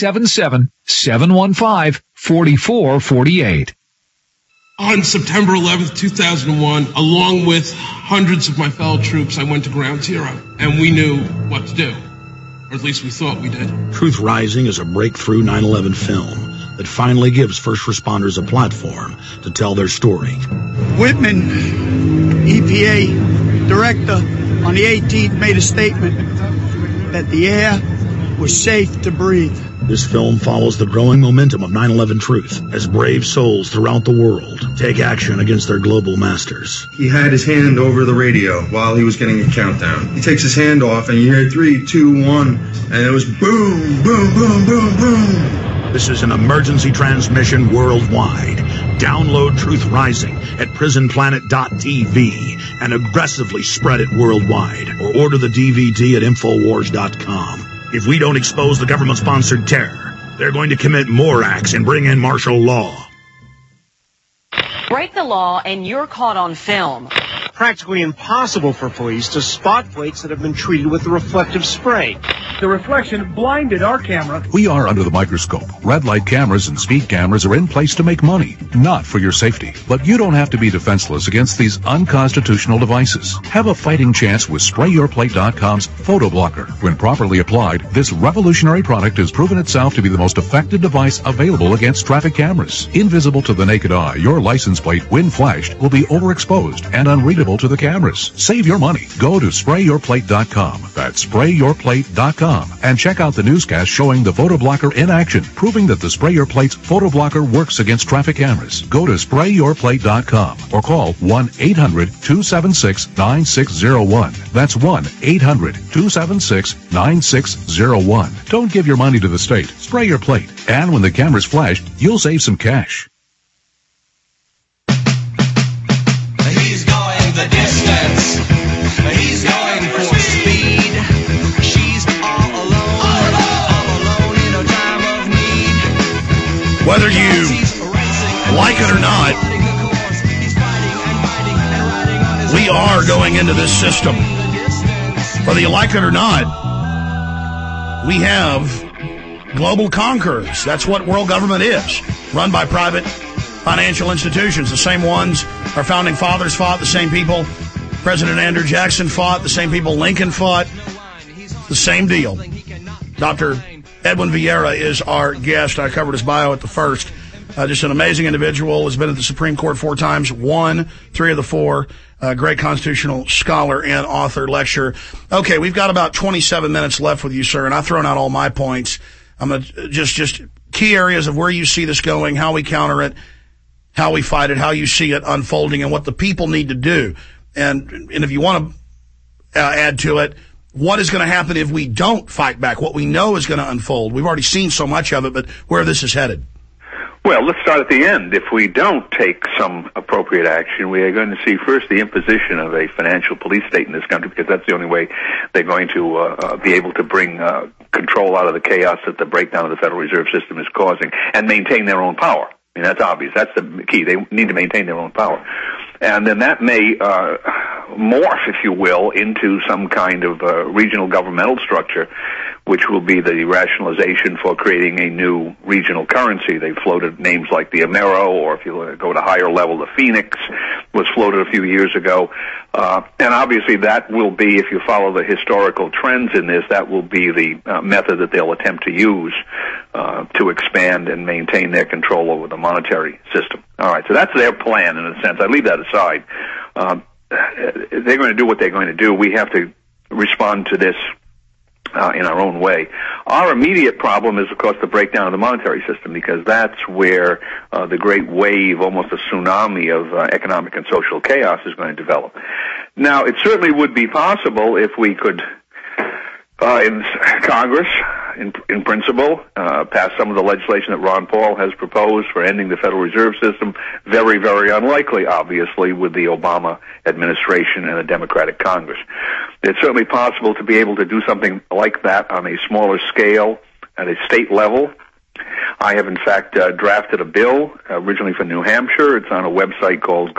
S19: 877-715-4448.
S20: On September 11th, 2001, along with hundreds of my fellow troops, I went to Ground Zero, and we knew what to do. Or at least we thought we did.
S7: Truth Rising is a breakthrough 9/11 film that finally gives first responders a platform to tell their story.
S21: Whitman, EPA director, on the 18th made a statement that the air was safe to breathe.
S7: This film follows the growing momentum of 9/11 truth as brave souls throughout the world take action against their global masters.
S22: He had his hand over the radio while he was getting a countdown. He takes his hand off and you hear 3, 2, 1, and it was boom, boom, boom, boom, boom.
S7: This is an emergency transmission worldwide. Download Truth Rising at prisonplanet.tv and aggressively spread it worldwide, or order the DVD at Infowars.com. If we don't expose the government-sponsored terror, they're going to commit more acts and bring in martial law.
S23: Break the law and you're caught on film.
S25: Practically impossible for police to spot plates that have been treated with reflective spray.
S26: The reflection blinded our camera.
S28: We are under the microscope. Red light cameras and speed cameras are in place to make money, not for your safety. But you don't have to be defenseless against these unconstitutional devices. Have a fighting chance with SprayYourPlate.com's Photo Blocker. When properly applied, this revolutionary product has proven itself to be the most effective device available against traffic cameras. Invisible to the naked eye, your license plate, when flashed, will be overexposed and unreadable to the cameras. Save your money. Go to SprayYourPlate.com. That's SprayYourPlate.com. And check out the newscast showing the Photo Blocker in action, proving that the Spray Your Plate's Photo Blocker works against traffic cameras. Go to SprayYourPlate.com or call 1-800-276-9601. That's 1-800-276-9601. Don't give your money to the state. Spray your plate. And when the camera's flashed, you'll save some cash.
S29: He's going the distance. He's going for speed. She's all alone in a time of need.
S2: Whether you like it or not, we are going into this system. Whether you like it or not, we have global conquerors. That's what world government is, run by private financial institutions. The same ones our founding fathers fought, the same people President Andrew Jackson fought, the same people Lincoln fought, the same deal. Dr. Edwin Vieira is our guest. I covered his bio at the first. Just an amazing individual, has been at the Supreme Court 4 times, won 3 of the 4, great constitutional scholar and author, lecturer. Okay, we've got about 27 minutes left with you, sir, and I've thrown out all my points. I'm going to just key areas of where you see this going, how we counter it, how we fight it, how you see it unfolding, and what the people need to do. And if you want to add to it, what is going to happen if we don't fight back, what we know is going to unfold. We've already seen so much of it, but where this is headed.
S16: Well, let's start at the end. If we don't take some appropriate action, we are going to see first the imposition of a financial police state in this country, because that's the only way they're going to be able to bring control out of the chaos that the breakdown of the Federal Reserve System is causing and maintain their own power. I mean, that's obvious. That's the key. They need to maintain their own power. And then that may morph, if you will, into some kind of regional governmental structure, which will be the rationalization for creating a new regional currency. They floated names like the Amero, or if you go to higher level, the Phoenix was floated a few years ago. And obviously that will be, if you follow the historical trends in this, that will be the method that they'll attempt to use to expand and maintain their control over the monetary system. All right, so that's their plan in a sense. I leave that aside. They're going to do what they're going to do. We have to respond to this in our own way. Our immediate problem is, of course, the breakdown of the monetary system, because that's where the great wave, almost a tsunami of economic and social chaos is going to develop. Now, it certainly would be possible if we could, in Congress, in principle, pass some of the legislation that Ron Paul has proposed for ending the Federal Reserve System. Very, very unlikely, obviously, with the Obama administration and a Democratic Congress. It's certainly possible to be able to do something like that on a smaller scale at a state level. I have, in fact, drafted a bill originally for New Hampshire. It's on a website called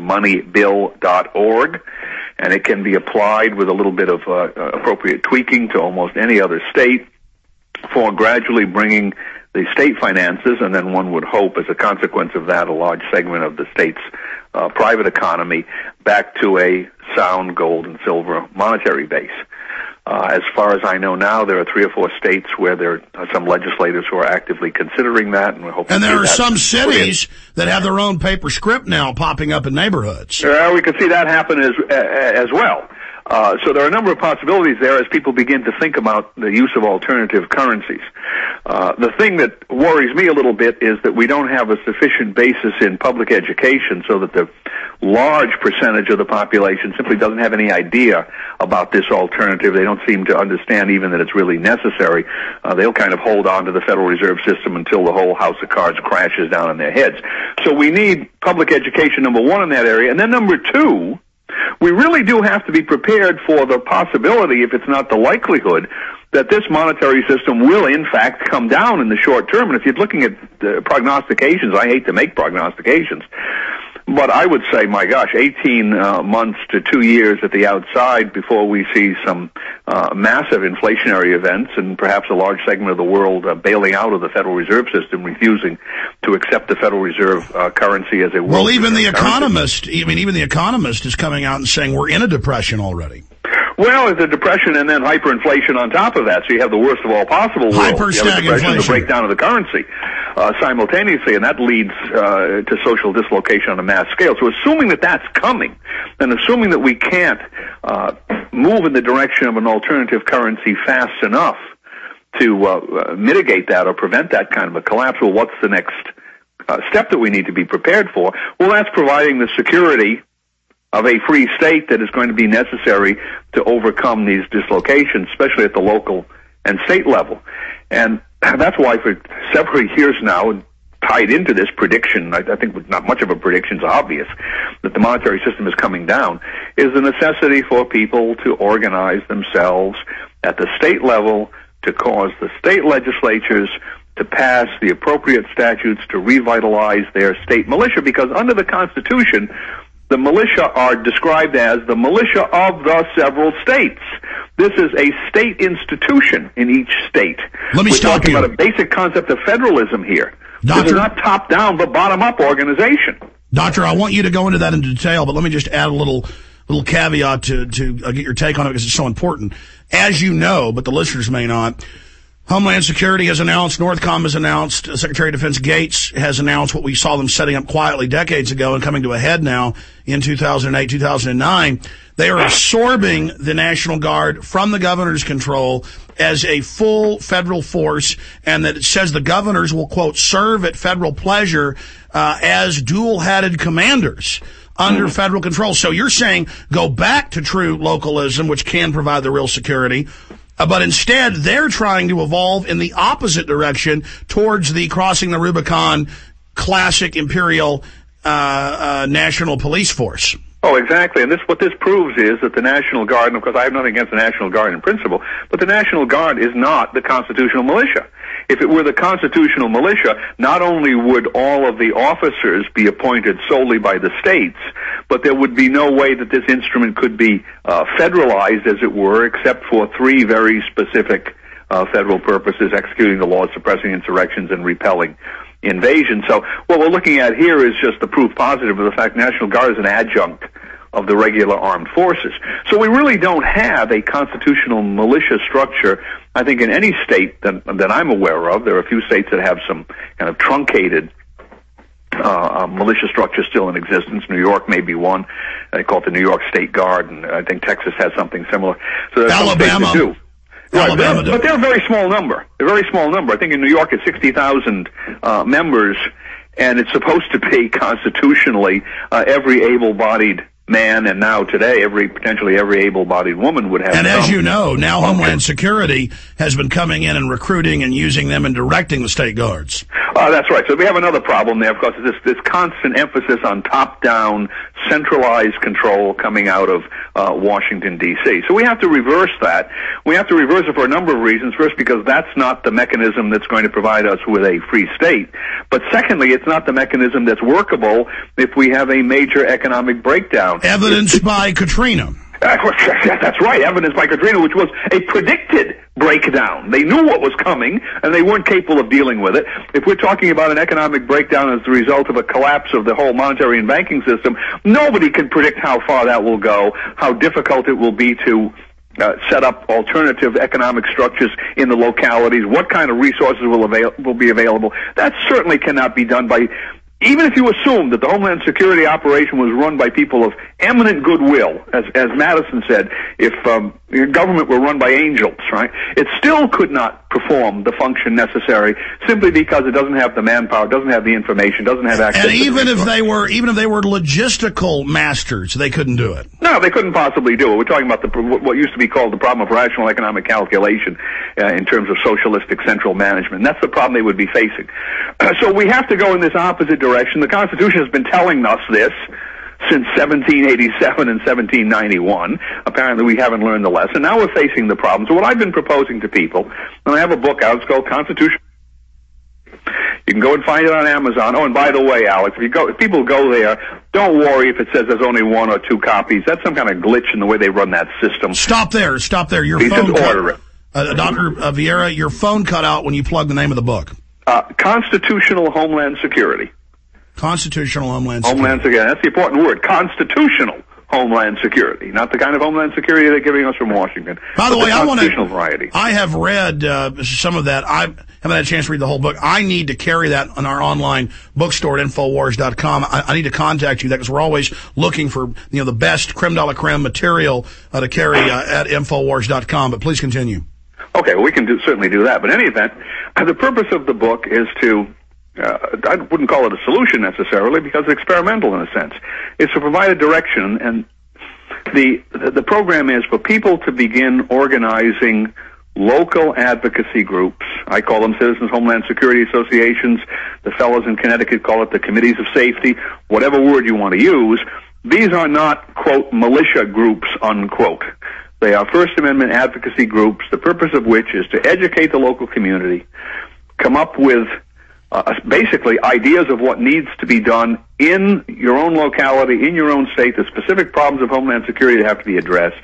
S16: goldmoneybill.org, and it can be applied with a little bit of appropriate tweaking to almost any other state for gradually bringing the state finances, and then one would hope, as a consequence of that, a large segment of the state's private economy back to a sound gold and silver monetary base. As far as I know now, there are 3 or 4 states where there are some legislators who are actively considering that, and we're hoping.
S2: And there are some cities that have their own paper script now popping up in neighborhoods.
S16: We can see that happen as well. So there are a number of possibilities there as people begin to think about the use of alternative currencies. The thing that worries me a little bit is that we don't have a sufficient basis in public education, so that the large percentage of the population simply doesn't have any idea about this alternative. They don't seem to understand even that it's really necessary. They'll kind of hold on to the Federal Reserve System until the whole house of cards crashes down on their heads. So we need public education, number one, in that area. And then number two, we really do have to be prepared for the possibility, if it's not the likelihood, that this monetary system will in fact come down in the short term. And if you're looking at prognostications, I hate to make prognostications, but I would say, my gosh, 18 months to 2 years at the outside before we see some massive inflationary events, and perhaps a large segment of the world bailing out of the Federal Reserve System, refusing to accept the Federal Reserve currency as a world.
S2: Well, even the Economist, even the Economist is coming out and saying we're in a depression already.
S16: Well, it's a depression and then hyperinflation on top of that, so you have the worst of all possible worlds.
S2: Hyper-stagflation.
S16: The breakdown of the currency simultaneously, and that leads to social dislocation on a mass scale. So assuming that that's coming, and assuming that we can't move in the direction of an alternative currency fast enough to mitigate that or prevent that kind of a collapse, well, what's the next step that we need to be prepared for? Well, that's providing the security of a free state that is going to be necessary to overcome these dislocations, especially at the local and state level. And that's why for several years now, tied into this prediction, I think not much of a prediction, it's obvious, that the monetary system is coming down, is the necessity for people to organize themselves at the state level to cause the state legislatures to pass the appropriate statutes to revitalize their state militia, because under the Constitution, the militia are described as the militia of the several states. This is a state institution in each state.
S2: Let me stop you.
S16: We're talking about a basic concept of federalism here.
S2: Doctor,
S16: this is not top-down, but bottom-up organization.
S2: Doctor, I want you to go into that in detail, but let me just add a little caveat to get your take on it, because it's so important. As you know, but the listeners may not, Homeland Security has announced, Northcom has announced, Secretary of Defense Gates has announced what we saw them setting up quietly decades ago and coming to a head now in 2008, 2009. They are absorbing the National Guard from the governor's control as a full federal force, and that it says the governors will, quote, serve at federal pleasure as dual-hatted commanders. under federal control. So you're saying go back to true localism, which can provide the real security, but instead they're trying to evolve in the opposite direction towards the crossing the Rubicon classic imperial national police force.
S16: Oh, exactly. And what this proves is that the National Guard, and of course I have nothing against the National Guard in principle, but the National Guard is not the constitutional militia. If it were the constitutional militia, not only would all of the officers be appointed solely by the states, but there would be no way that this instrument could be federalized, as it were, except for three very specific federal purposes: executing the laws, suppressing insurrections, and repelling invasion. So what we're looking at here is just the proof positive of the fact National Guard is an adjunct of the regular armed forces. So we really don't have a constitutional militia structure, I think, in any state that I'm aware of. There are a few states that have some kind of truncated militia structure still in existence. New York may be one. They call it the New York State Guard, and I think Texas has something similar. So there's
S2: Alabama.
S16: some states that do. Right, but they're a very small number. They're a very small number. I think in New York it's 60,000 members, and it's supposed to be constitutionally every able-bodied man, and now today potentially every able-bodied woman would have.
S2: And as you know, now Homeland Security has been coming in and recruiting and using them and directing the state guards.
S16: That's right. So we have another problem there, of course, is this constant emphasis on top-down, centralized control coming out of Washington, D.C. So we have to reverse that. We have to reverse it for a number of reasons. First, because that's not the mechanism that's going to provide us with a free state. But secondly, it's not the mechanism that's workable if we have a major economic breakdown.
S2: Evidenced by Katrina.
S16: That's right, evidenced by Katrina, which was a predicted breakdown. They knew what was coming, and they weren't capable of dealing with it. If we're talking about an economic breakdown as the result of a collapse of the whole monetary and banking system, nobody can predict how far that will go, how difficult it will be to set up alternative economic structures in the localities, what kind of resources will be available. That certainly cannot be done by... Even if you assume that the Homeland Security operation was run by people of eminent goodwill, as Madison said, if your government were run by angels, right, it still could not perform the function necessary simply because it doesn't have the manpower, doesn't have the information, doesn't have access.
S2: And even if they were logistical masters, they couldn't do it.
S16: No, they couldn't possibly do it. We're talking about what used to be called the problem of rational economic calculation in terms of socialistic central management. And that's the problem they would be facing. So we have to go in this opposite direction. The Constitution has been telling us this since 1787 and 1791. Apparently we haven't learned the lesson. Now we're facing the problem. So what I've been proposing to people, and I have a book out, it's called Constitution. You can go and find it on Amazon. Oh, and by the way, Alex, if people go there, don't worry if it says there's only one or two copies. That's some kind of glitch in the way they run that system.
S2: Stop there. Your
S16: Please
S2: phone
S16: just order it.
S2: Dr. Vieira, your phone cut out when you plugged the name of the book.
S16: Constitutional Homeland Security.
S2: Constitutional Homeland Security.
S16: Homeland Security. That's the important word. Constitutional Homeland Security. Not the kind of Homeland Security they're giving us from Washington.
S2: By the way,
S16: variety.
S2: I have read some of that. I haven't had a chance to read the whole book. I need to carry that on our online bookstore at Infowars.com. I need to contact you because we're always looking for the best creme de la creme material to carry at Infowars.com. But please continue.
S16: Okay, well, we can certainly do that. But in any event, the purpose of the book is to, I wouldn't call it a solution necessarily because it's experimental in a sense. It's to provide a direction, and the program is for people to begin organizing local advocacy groups. I call them Citizens Homeland Security Associations. The fellows in Connecticut call it the Committees of Safety, whatever word you want to use. These are not, quote, militia groups, unquote. They are First Amendment advocacy groups, the purpose of which is to educate the local community, come up with basically ideas of what needs to be done in your own locality, in your own state, the specific problems of Homeland Security that have to be addressed,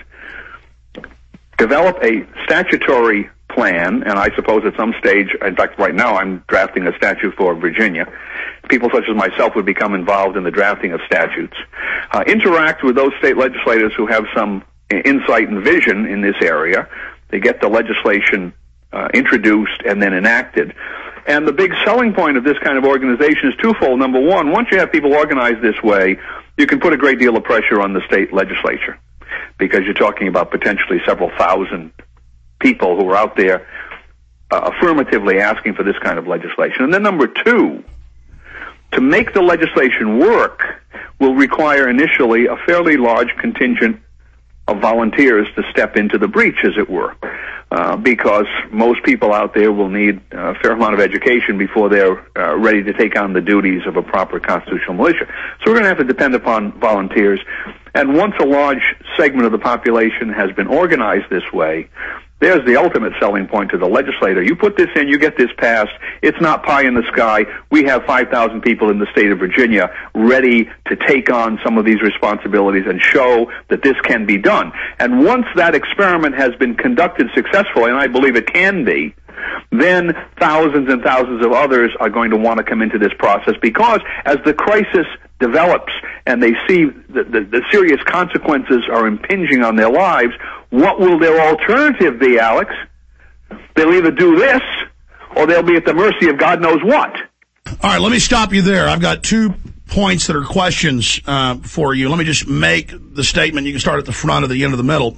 S16: develop a statutory plan, and I suppose at some stage, in fact right now I'm drafting a statute for Virginia. People such as myself would become involved in the drafting of statutes. Interact with those state legislators who have some insight and vision in this area. They get the legislation introduced and then enacted. And the big selling point of this kind of organization is twofold. Number one, once you have people organized this way, you can put a great deal of pressure on the state legislature because you're talking about potentially several thousand people who are out there affirmatively asking for this kind of legislation. And then number two, to make the legislation work, will require initially a fairly large contingent of volunteers to step into the breach, as it were, because most people out there will need a fair amount of education before they're ready to take on the duties of a proper constitutional militia. So we're going to have to depend upon volunteers. And once a large segment of the population has been organized this way, there's the ultimate selling point to the legislator. You put this in, you get this passed. It's not pie in the sky. We have 5,000 people in the state of Virginia ready to take on some of these responsibilities and show that this can be done. And once that experiment has been conducted successfully, and I believe it can be, then thousands and thousands of others are going to want to come into this process, because as the crisis develops and they see the serious consequences are impinging on their lives, what will their alternative be, Alex? They'll either do this or they'll be at the mercy of God knows what.
S2: All right, let me stop you there. I've got 2 points that are questions for you. Let me just make the statement. You can start at the front or the end of the middle.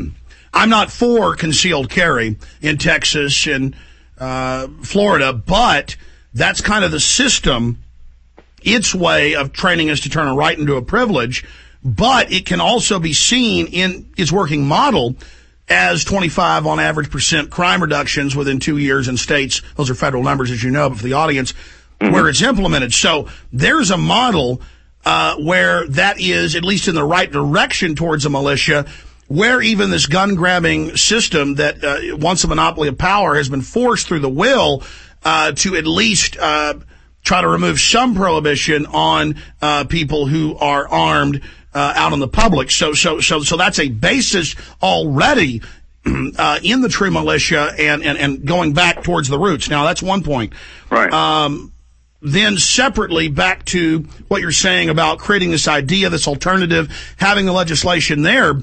S2: I'm not for concealed carry in Texas and Florida, but that's kind of the system, its way of training us to turn a right into a privilege. But it can also be seen in its working model as 25 on average % crime reductions within 2 years in states. Those are federal numbers, as you know, but for the audience, where it's implemented. So there's a model where that is at least in the right direction towards a militia, where even this gun-grabbing system that wants a monopoly of power has been forced through the will to at least try to remove some prohibition on people who are armed out in the public. So that's a basis already in the true militia and going back towards the roots. Now, that's one point.
S16: Right.
S2: Then separately, back to what you're saying about creating this idea, this alternative, having the legislation there.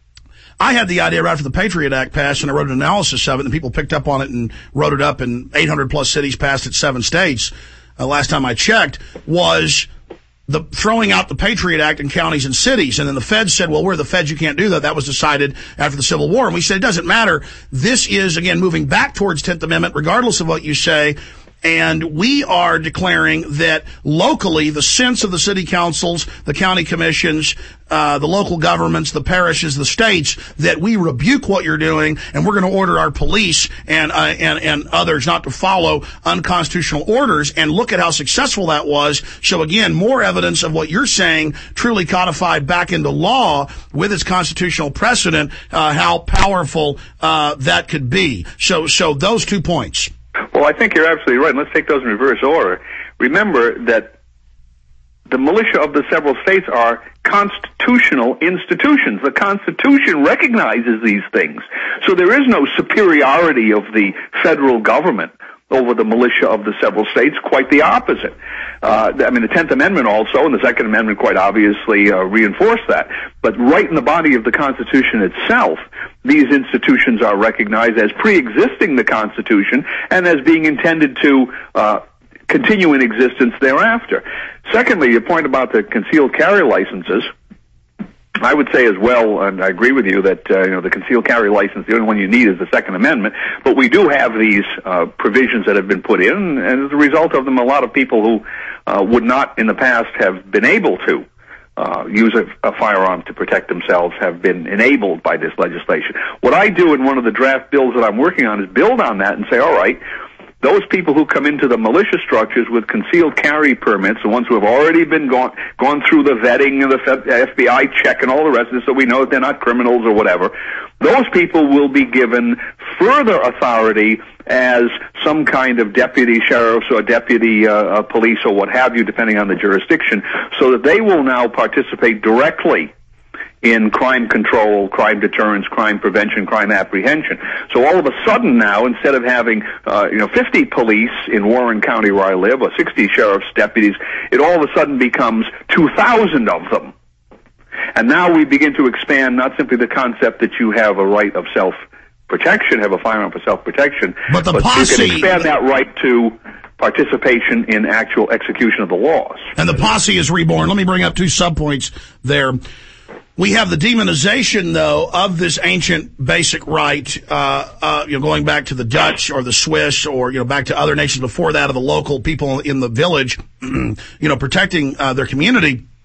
S2: I had the idea right after the Patriot Act passed, and I wrote an analysis of it, and people picked up on it and wrote it up, and 800-plus cities passed it, 7 states. Last time I checked, was the throwing out the Patriot Act in counties and cities. And then the feds said, well, we're the feds, you can't do that. That was decided after the Civil War. And we said, it doesn't matter. This is, again, moving back towards 10th Amendment, regardless of what you say. And we are declaring that locally, the sense of the city councils, the county commissions, the local governments, the parishes, the states, that we rebuke what you're doing, and we're going to order our police and others not to follow unconstitutional orders. And look at how successful that was. So again, more evidence of what you're saying, truly codified back into law with its constitutional precedent, how powerful that could be. So those 2 points.
S16: Well, I think you're absolutely right. Let's take those in reverse order. Remember that the militia of the several states are constitutional institutions. The Constitution recognizes these things. So there is no superiority of the federal government over the militia of the several states, quite the opposite. The 10th Amendment also, and the Second Amendment quite obviously reinforce that. But right in the body of the Constitution itself, these institutions are recognized as pre-existing the Constitution and as being intended to continue in existence thereafter. Secondly, your point about the concealed carry licenses, I would say as well, and I agree with you, that the concealed carry license, the only one you need is the Second Amendment, but we do have these provisions that have been put in, and as a result of them, a lot of people who would not in the past have been able to use a firearm to protect themselves have been enabled by this legislation. What I do in one of the draft bills that I'm working on is build on that and say, all right, those people who come into the militia structures with concealed carry permits, the ones who have already been gone through the vetting and the FBI check and all the rest of it, so we know that they're not criminals or whatever, those people will be given further authority as some kind of deputy sheriffs or deputy police or what have you, depending on the jurisdiction, so that they will now participate directly in crime control, crime deterrence, crime prevention, crime apprehension. So all of a sudden now, instead of having 50 police in Warren County where I live, or 60 sheriff's deputies, it all of a sudden becomes 2,000 of them. And now we begin to expand not simply the concept that you have a right of self-protection, have a firearm for self-protection,
S2: but
S16: you can expand that right to participation in actual execution of the laws.
S2: And the posse is reborn. Let me bring up 2 subpoints there. We have the demonization, though, of this ancient basic right, going back to the Dutch or the Swiss or, back to other nations before that, of the local people in the village, protecting their community.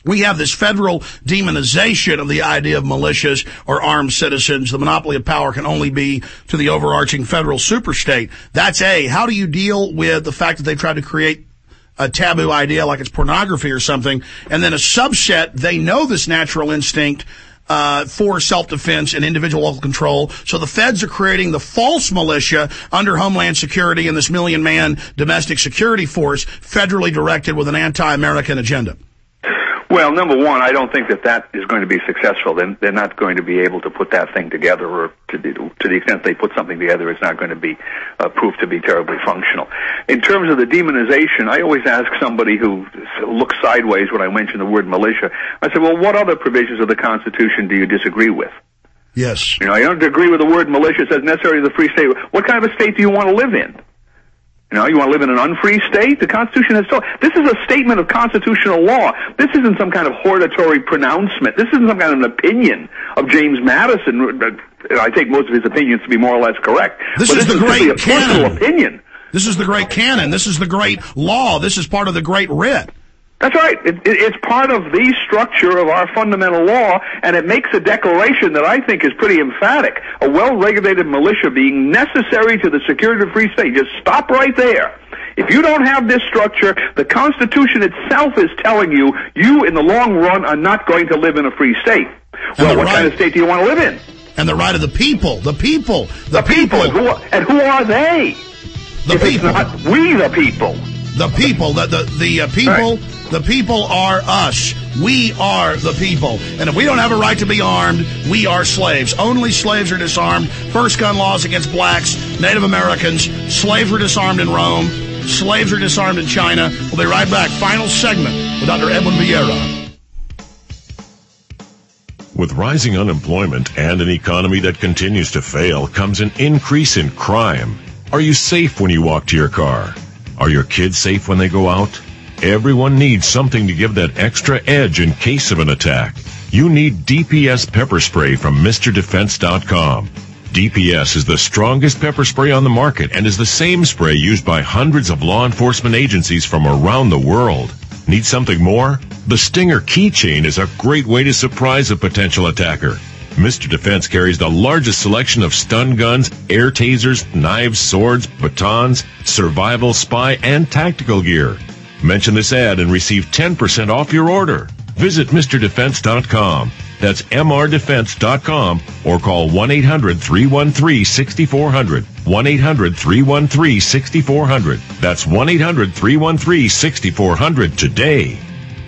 S2: We have this federal demonization of the idea of militias or armed citizens. The monopoly of power can only be to the overarching federal superstate. That's A. How do you deal with the fact that they've tried to create a taboo idea like it's pornography or something, and then a subset, they know this natural instinct for self-defense and individual local control. So the feds are creating the false militia under Homeland Security and this 1 million-man domestic security force federally directed with an anti-American agenda.
S16: Well, number one, I don't think that is going to be successful. They're not going to be able to put that thing together, or to the extent they put something together, it's not going to be proved to be terribly functional. In terms of the demonization, I always ask somebody who looks sideways when I mention the word militia, I say, well, what other provisions of the Constitution do you disagree with?
S2: Yes.
S16: You know, I don't agree with the word militia. It says necessary to the free state. What kind of a state do you want to live in? You know, you want to live in an unfree state? The Constitution has told. This is a statement of constitutional law. This isn't some kind of hortatory pronouncement. This isn't some kind of an opinion of James Madison. I take most of his opinions to be more or less correct.
S2: This is the great canon.
S16: Opinion.
S2: This is the great canon. This is the great law. This is part of the great writ.
S16: That's right. It's part of the structure of our fundamental law, and it makes a declaration that I think is pretty emphatic. A well-regulated militia being necessary to the security of the free state. Just stop right there. If you don't have this structure, the Constitution itself is telling you, you in the long run are not going to live in a free state. Well, what kind of state do you want to live in?
S2: And the right of the people. The people.
S16: The people. And who are they?
S2: The people.
S16: We the people.
S2: The people. The people. Right. The people are us. We are the people. And if we don't have a right to be armed, we are slaves. Only slaves are disarmed. First gun laws against blacks, Native Americans. Slaves were disarmed in Rome. Slaves are disarmed in China. We'll be right back. Final segment with Dr. Edwin Vieira.
S8: With rising unemployment and an economy that continues to fail comes an increase in crime. Are you safe when you walk to your car? Are your kids safe when they go out? Everyone needs something to give that extra edge in case of an attack. You need DPS pepper spray from MrDefense.com. DPS is the strongest pepper spray on the market and is the same spray used by hundreds of law enforcement agencies from around the world. Need something more? The Stinger keychain is a great way to surprise a potential attacker. Mr. Defense carries the largest selection of stun guns, air tasers, knives, swords, batons, survival, spy, and tactical gear. Mention this ad and receive 10% off your order. Visit MrDefense.com. That's MRDefense.com or call 1-800-313-6400. 1-800-313-6400. That's 1-800-313-6400 today.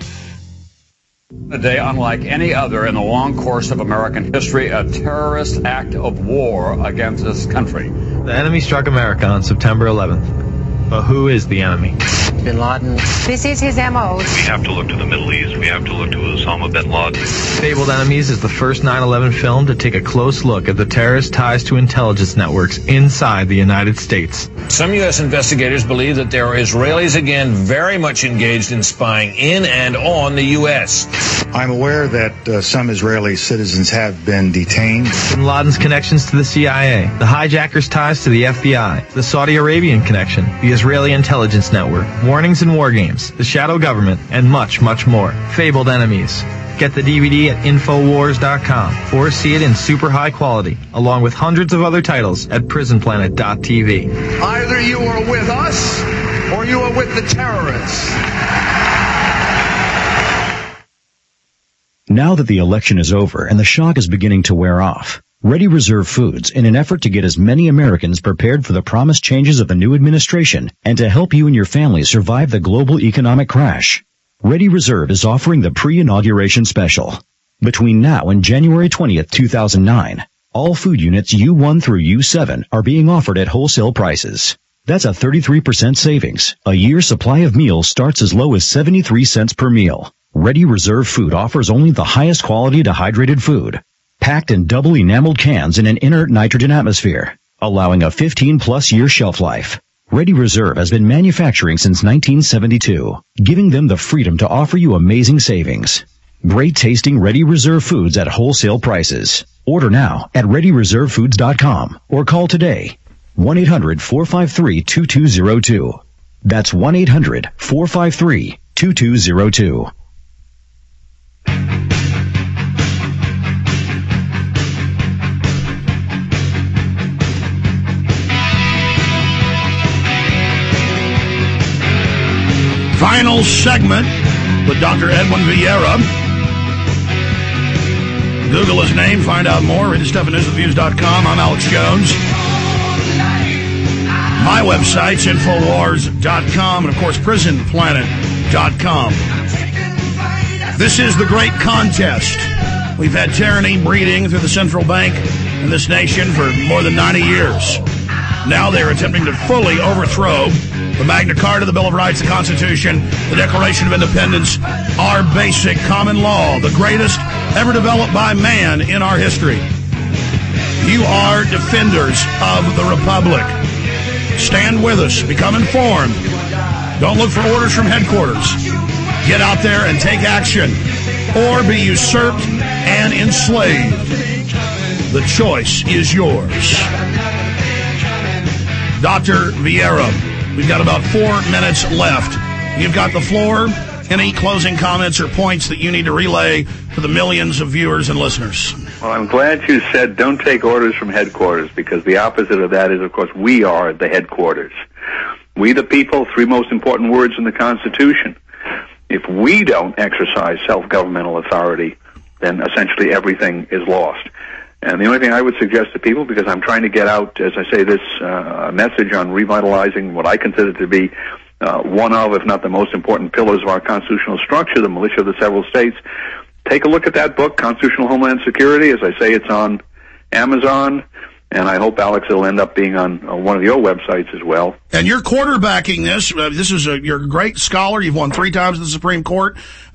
S1: A day unlike any other in the long course of American history, a terrorist act of war against this country.
S14: The enemy struck America on September 11th. But who is the enemy?
S15: Bin Laden. This is his MO.
S11: We have to look to the Middle East. We have to look to Osama bin Laden.
S14: Fabled Enemies is the first 9/11 film to take a close look at the terrorist ties to intelligence networks inside the United States.
S17: Some U.S. investigators believe that there are Israelis again very much engaged in spying in and on the U.S.
S18: I'm aware that some Israeli citizens have been detained.
S14: Bin Laden's connections to the CIA, the hijackers' ties to the FBI, the Saudi Arabian connection, the Israeli intelligence network, warnings and war games, the shadow government, and much, much more. Fabled Enemies. Get the DVD at Infowars.com or see it in super high quality, along with hundreds of other titles at PrisonPlanet.tv.
S24: Either you are with us or you are with the terrorists.
S3: Now that the election is over and the shock is beginning to wear off, Ready Reserve Foods, in an effort to get as many Americans prepared for the promised changes of the new administration and to help you and your family survive the global economic crash, Ready Reserve is offering the pre-inauguration special. Between now and January 20th, 2009, all food units U1 through U7 are being offered at wholesale prices. That's a 33% savings. A year's supply of meals starts as low as 73 cents per meal. Ready Reserve Food offers only the highest quality dehydrated food, packed in double enameled cans in an inert nitrogen atmosphere, allowing a 15-plus year shelf life. Ready Reserve has been manufacturing since 1972, giving them the freedom to offer you amazing savings. Great tasting Ready Reserve Foods at wholesale prices. Order now at ReadyReserveFoods.com or call today. 1-800-453-2202. That's 1-800-453-2202.
S2: Final segment with Dr. Edwin Vieira. Google his name, find out more. Read his stuff at newswithviews.com. I'm Alex Jones. My website's Infowars.com and, of course, PrisonPlanet.com. This is the great contest. We've had tyranny breeding through the central bank in this nation for more than 90 years. Now they're attempting to fully overthrow the Magna Carta, the Bill of Rights, the Constitution, the Declaration of Independence, our basic common law, the greatest ever developed by man in our history. You are defenders of the Republic. Stand with us. Become informed. Don't look for orders from headquarters. Get out there and take action, or be usurped and enslaved. The choice is yours. Dr. Vieira, we've got about 4 minutes left. You've got the floor. Any closing comments or points that you need to relay to the millions of viewers and listeners?
S16: Well, I'm glad you said don't take orders from headquarters, because the opposite of that is, of course, we are the headquarters. We the people, 3 most important words in the Constitution. If we don't exercise self-governmental authority, then essentially everything is lost. And the only thing I would suggest to people, because I'm trying to get out, as I say, this message on revitalizing what I consider to be one of, if not the most important pillars of our constitutional structure, the militia of the several states, take a look at that book, Constitutional Homeland Security. As I say, it's on Amazon, and I hope, Alex, it'll end up being on one of your websites as well.
S2: And you're quarterbacking this. You're a great scholar. You've won 3 times in the Supreme Court.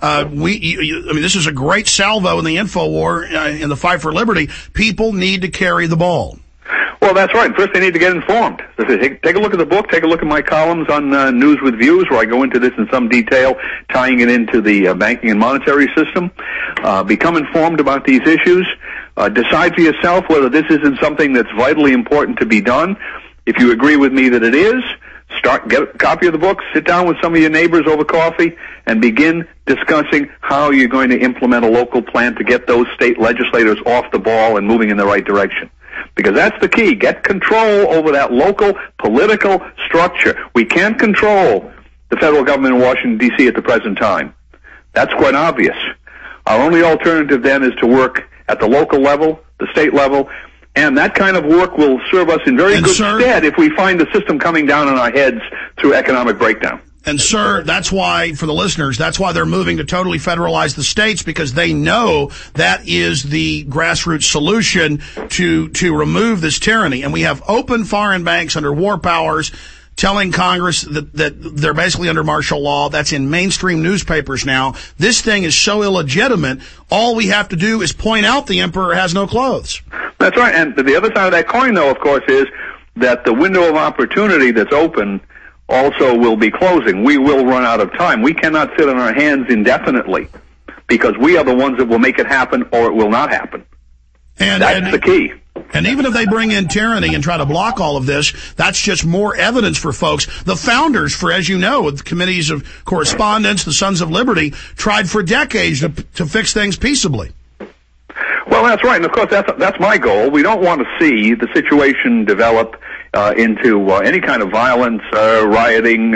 S2: This is a great salvo in the info war, in the fight for liberty. People need to carry the ball.
S16: Well, that's right. First, they need to get informed. Take a look at the book. Take a look at my columns on News with Views, where I go into this in some detail, tying it into the banking and monetary system. Become informed about these issues. Decide for yourself whether this isn't something that's vitally important to be done. If you agree with me that it is, get a copy of the book, sit down with some of your neighbors over coffee, and begin discussing how you're going to implement a local plan to get those state legislators off the ball and moving in the right direction. Because that's the key. Get control over that local political structure. We can't control the federal government in Washington, D.C. at the present time. That's quite obvious. Our only alternative then is to work at the local level, the state level, and that kind of work will serve us in very good stead if we find the system coming down on our heads through economic breakdown.
S2: And, sir, that's why, for the listeners, that's why they're moving to totally federalize the states, because they know that is the grassroots solution to remove this tyranny. And we have open foreign banks under war powers telling Congress that they're basically under martial law. That's in mainstream newspapers now. This thing is so illegitimate, all we have to do is point out the emperor has no clothes.
S16: That's right. And the other side of that coin, though, of course, is that the window of opportunity that's open also will be closing. We will run out of time. We cannot sit on our hands indefinitely, because we are the ones that will make it happen or it will not happen. That's the key.
S2: And even if they bring in tyranny and try to block all of this, that's just more evidence for folks. The founders, as you know, with committees of correspondence, the Sons of Liberty, tried for decades to fix things peaceably.
S16: Well, that's right. And, of course, that's my goal. We don't want to see the situation develop into any kind of violence, rioting,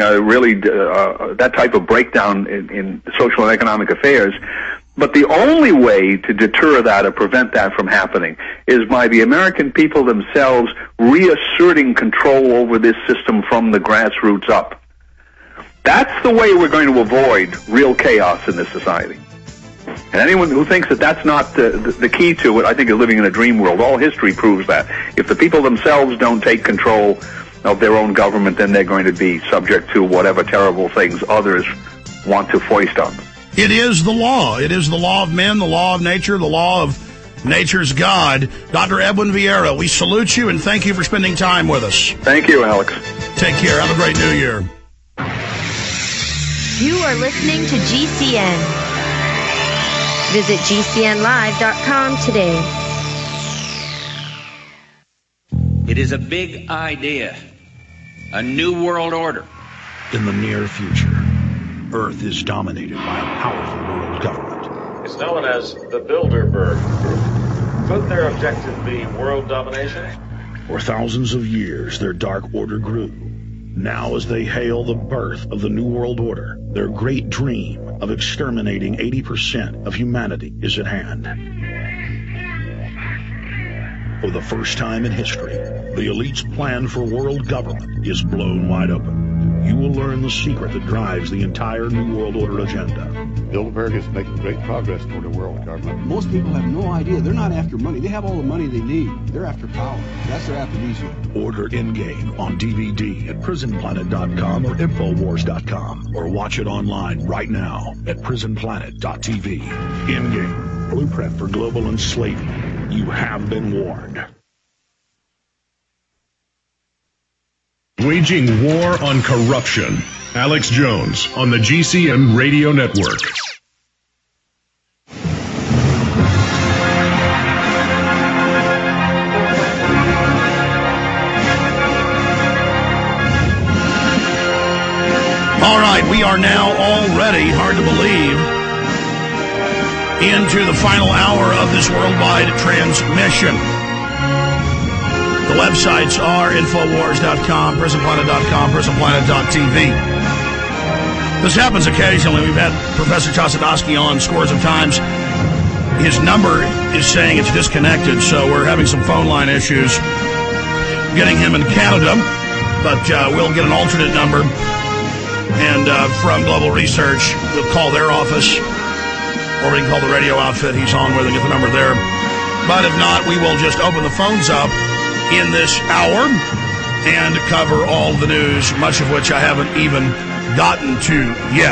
S16: that type of breakdown in social and economic affairs. But the only way to deter that or prevent that from happening is by the American people themselves reasserting control over this system from the grassroots up. That's the way we're going to avoid real chaos in this society. And anyone who thinks that that's not the key to it, I think is living in a dream world. All history proves that. If the people themselves don't take control of their own government, then they're going to be subject to whatever terrible things others want to foist on them.
S2: It is the law. It is the law of men, the law of nature, the law of nature's God. Dr. Edwin Vieira, we salute you and thank you for spending time with us.
S16: Thank you, Alex.
S2: Take care. Have a great New Year.
S4: You are listening to GCN. Visit GCNlive.com today.
S5: It is a big idea. A new world order.
S7: In the near future, Earth is dominated by a powerful world government.
S6: It's known as the Bilderberg Group. Could their objective be world domination?
S7: For thousands of years, their dark order grew. Now as they hail the birth of the New World Order, their great dream of exterminating 80% of humanity is at hand. For the first time in history, the elite's plan for world government is blown wide open. You will learn the secret that drives the entire New World Order agenda.
S9: Bilderberg is making great progress toward a world government.
S10: Most people have no idea. They're not after money. They have all the money they need. They're after power. That's their aphrodisiac.
S7: Order Endgame on DVD at prisonplanet.com or Infowars.com, or watch it online right now at prisonplanet.tv. Endgame, blueprint for global enslavement. You have been warned.
S12: Waging war on corruption. Alex Jones on the GCN Radio Network.
S2: All right, we are now already, hard to believe, into the final hour of this worldwide transmission. The websites are Infowars.com, PrisonPlanet.com, PrisonPlanet.tv. This happens occasionally. We've had Professor Chossudovsky on scores of times. His number is saying it's disconnected, so we're having some phone line issues getting him in Canada, but we'll get an alternate number. And from Global Research, we'll call their office, or we can call the radio outfit he's on with and get the number there. But if not, we will just open the phones up in this hour and cover all the news, much of which I haven't even gotten to yet.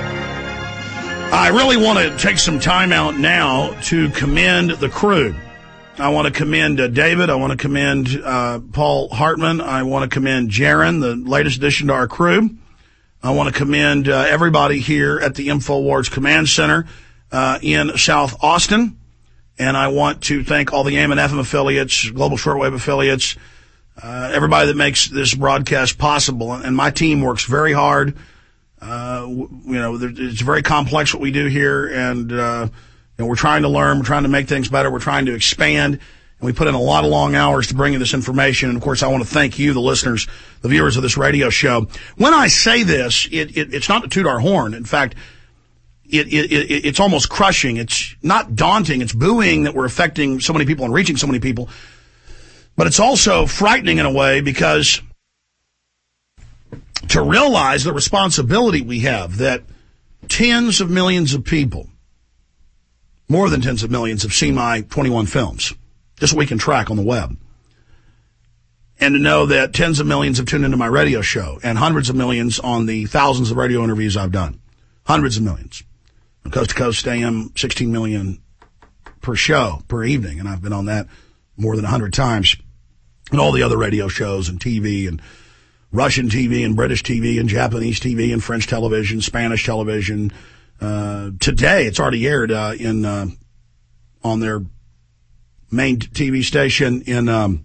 S2: I really want to take some time out now to commend the crew. I want to commend David. I want to commend Paul Hartman. I want to commend Jaron, the latest addition to our crew. I want to commend everybody here at the InfoWars Command Center in South Austin. And I want to thank all the AM and FM affiliates, Global Shortwave affiliates, everybody that makes this broadcast possible. And my team works very hard. It's very complex what we do here, and we're trying to learn, we're trying to make things better, we're trying to expand, and we put in a lot of long hours to bring you this information. And of course, I want to thank you, the listeners, the viewers of this radio show. When I say this, it's not to toot our horn. In fact, it's almost crushing. It's not daunting. It's buoying that we're affecting so many people and reaching so many people. But it's also frightening in a way, because to realize the responsibility we have that tens of millions of people, more than tens of millions, have seen my 21 films, just so we can track on the web. And to know that tens of millions have tuned into my radio show, and hundreds of millions on the thousands of radio interviews I've done. Hundreds of millions. Coast to Coast AM, 16 million per show, per evening. And I've been on that more than 100 times. And all the other radio shows and TV and Russian TV and British TV and Japanese TV and French television, Spanish television. Today, it's already aired on their main TV station in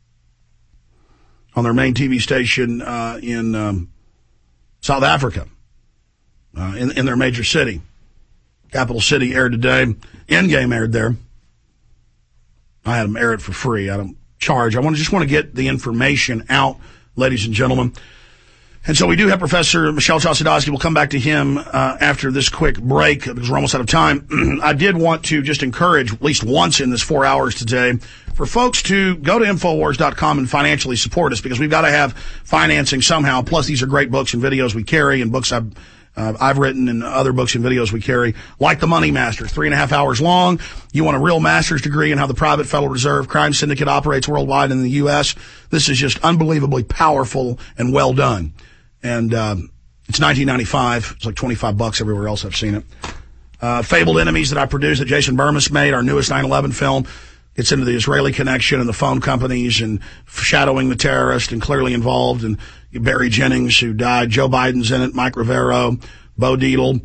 S2: South Africa, in their major city. Capital City aired today. Endgame aired there. I had them air it for free. I don't charge. I just want to get the information out, ladies and gentlemen. And so we do have Professor Michel Chossudovsky. We'll come back to him after this quick break, because we're almost out of time. I did want to just encourage, at least once in this 4 hours today, for folks to go to Infowars.com and financially support us, because we've got to have financing somehow. Plus, these are great books and videos we carry, and books I've written, and other books and videos we carry, like The Money Master, 3.5 hours long. You want a real master's degree in how the private Federal Reserve crime syndicate operates worldwide in the U.S. This is just unbelievably powerful and well done. And it's $19.95. It's like $25 everywhere else I've seen it. Fabled Enemies that I produced, that Jason Burmis made, our newest 9/11 film. Gets into the Israeli connection and the phone companies and shadowing the terrorist and clearly involved. And Barry Jennings, who died. Joe Biden's in it. Mike Rivero, Bo Dietl,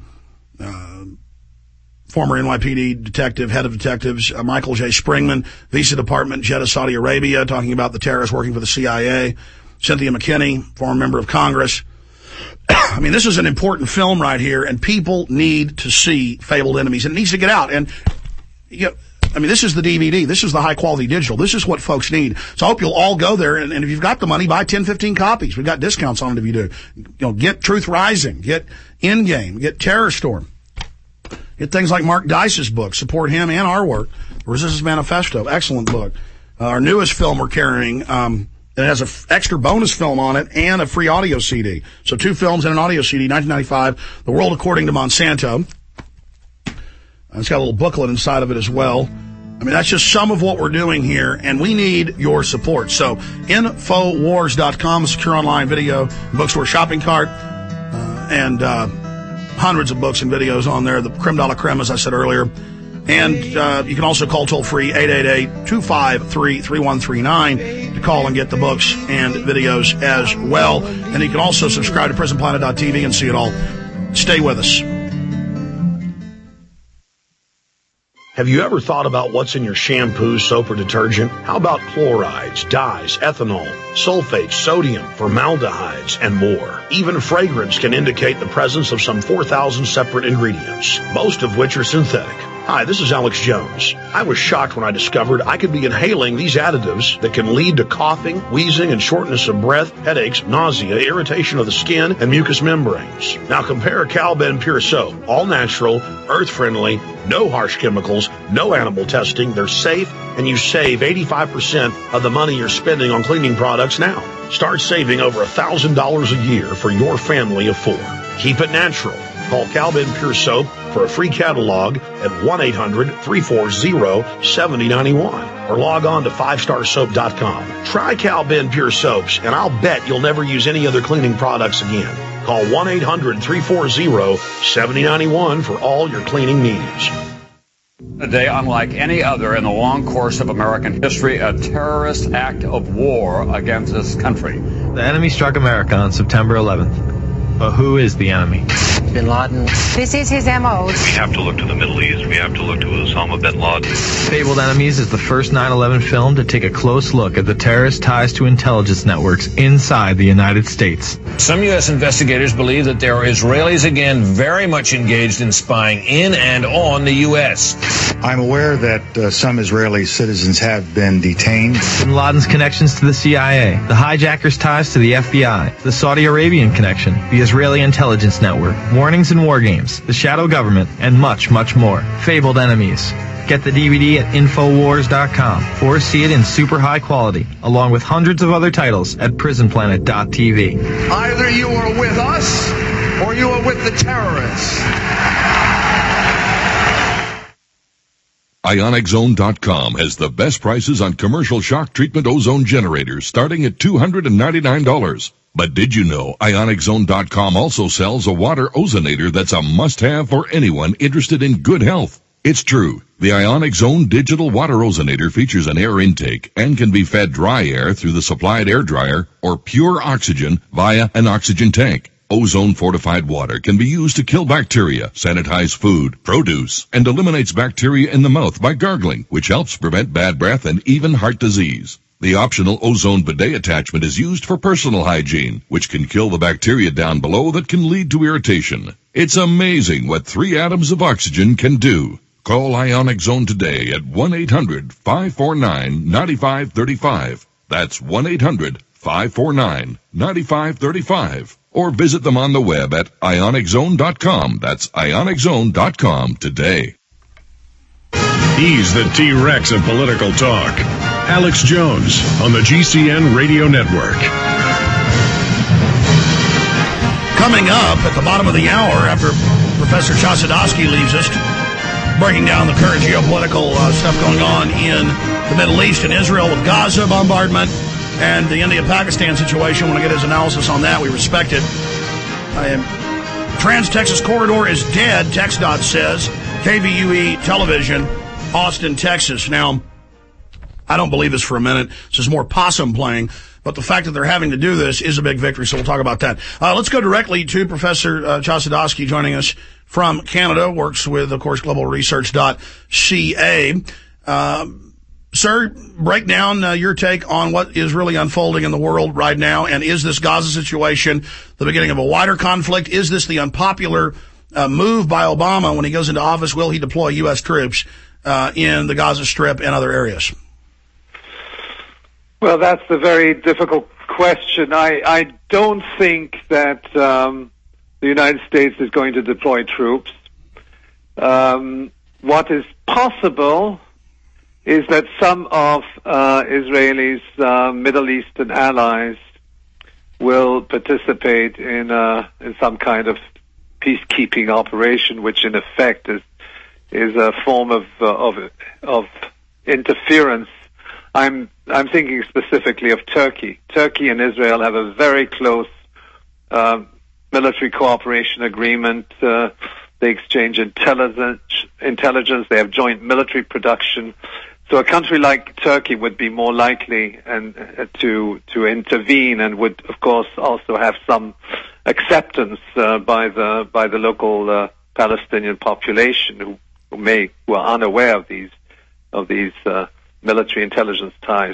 S2: former NYPD detective, head of detectives, Michael J. Springman, Visa Department, Jeddah, Saudi Arabia, talking about the terrorists working for the CIA. Cynthia McKinney, former member of Congress. I mean, this is an important film right here, and people need to see Fabled Enemies, and it needs to get out. And I mean, this is the DVD. This is the high-quality digital. This is what folks need. So I hope you'll all go there, and if you've got the money, buy 10, 15 copies. We've got discounts on it if you do. Get Truth Rising, get Endgame, get Terror Storm. Get things like Mark Dice's book. Support him and our work. Resistance Manifesto. Excellent book. Our newest film we're carrying, it has an extra bonus film on it and a free audio CD. So 2 films and an audio CD, 1995, The World According to Monsanto. It's got a little booklet inside of it as well. I mean, that's just some of what we're doing here, and we need your support. So, Infowars.com, a secure online video bookstore shopping cart, and hundreds of books and videos on there. The Creme de la Creme, as I said earlier. And you can also call toll-free 888-253-3139 to call and get the books and videos as well. And you can also subscribe to PrisonPlanet.tv and see it all. Stay with us.
S7: Have you ever thought about what's in your shampoo, soap, or detergent? How about chlorides, dyes, ethanol, sulfates, sodium, formaldehydes, and more? Even fragrance can indicate the presence of some 4,000 separate ingredients, most of which are synthetic. Hi, this is Alex Jones. I was shocked when I discovered I could be inhaling these additives that can lead to coughing, wheezing, and shortness of breath, headaches, nausea, irritation of the skin, and mucous membranes. Now compare Cal-Ben Pure Soap. All natural, earth-friendly, no harsh chemicals, no animal testing. They're safe, and you save 85% of the money you're spending on cleaning products now. Start saving over $1,000 a year for your family of 4. Keep it natural. Call Cal-Ben Pure Soap for a free catalog at 1-800-340-7091 or log on to 5starsoap.com. Try Cal-Ben Pure Soaps, and I'll bet you'll never use any other cleaning products again. Call 1-800-340-7091 for all your cleaning needs.
S1: A day unlike any other in the long course of American history, a terrorist act of war against this country.
S14: The enemy struck America on September 11th. But who is the enemy?
S15: Bin Laden. This is his MO.
S11: We have to look to the Middle East. We have to look to Osama bin Laden.
S14: Fabled Enemies is the first 9/11 film to take a close look at the terrorist ties to intelligence networks inside the United States.
S17: Some U.S. investigators believe that there are Israelis again very much engaged in spying in and on the U.S.
S18: I'm aware that some Israeli citizens have been detained.
S14: Bin Laden's connections to the CIA, the hijackers' ties to the FBI, the Saudi Arabian connection, the Israeli intelligence network, warnings and war games, the shadow government, and much, much more. Fabled Enemies. Get the DVD at Infowars.com or see it in super high quality, along with hundreds of other titles at PrisonPlanet.tv.
S24: Either you are with us or you are with the terrorists.
S28: IonicZone.com has the best prices on commercial shock treatment ozone generators starting at $299. But did you know IonicZone.com also sells a water ozonator that's a must-have for anyone interested in good health? It's true. The Ionic Zone digital water ozonator features an air intake and can be fed dry air through the supplied air dryer or pure oxygen via an oxygen tank. Ozone-fortified water can be used to kill bacteria, sanitize food, produce, and eliminates bacteria in the mouth by gargling, which helps prevent bad breath and even heart disease. The optional ozone bidet attachment is used for personal hygiene, which can kill the bacteria down below that can lead to irritation. It's amazing what 3 atoms of oxygen can do. Call Ionic Zone today at 1-800-549-9535. That's 1-800-549-9535. Or visit them on the web at IonicZone.com. That's IonicZone.com today.
S12: He's the T-Rex of political talk. Alex Jones on the GCN Radio Network.
S2: Coming up at the bottom of the hour, after Professor Chossudovsky leaves us, breaking down the current geopolitical stuff going on in the Middle East and Israel with Gaza bombardment and the India-Pakistan situation. When I get his analysis on that, we respect it. Trans-Texas Corridor is dead, TxDOT says. KVUE Television, Austin, Texas. Now, I don't believe this for a minute. This is more possum playing. But the fact that they're having to do this is a big victory, so we'll talk about that. Let's go directly to Professor Chossudovsky joining us from Canada, works with, of course, globalresearch.ca. Sir, break down your take on what is really unfolding in the world right now, and is this Gaza situation the beginning of a wider conflict? Is this the unpopular move by Obama when he goes into office? Will he deploy U.S. troops in the Gaza Strip and other areas?
S13: Well, that's a very difficult question. I don't think that the United States is going to deploy troops. What is possible is that some of Israelis' Middle Eastern allies will participate in some kind of peacekeeping operation, which in effect is a form of interference. I'm thinking specifically of Turkey. Turkey and Israel have a very close military cooperation agreement. They exchange intelligence. They have joint military production. So a country like Turkey would be more likely to intervene, and would, of course, also have some acceptance by the local Palestinian population who are unaware of these military intelligence ties.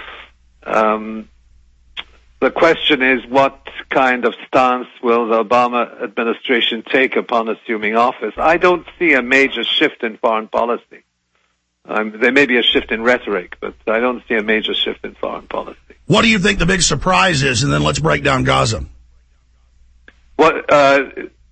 S13: The question is, what kind of stance will the Obama administration take upon assuming office? I don't see a major shift in foreign policy. There may be a shift in rhetoric, but I don't see a major shift in foreign policy.
S2: What do you think the big surprise is? And then let's break down Gaza.
S13: Well, as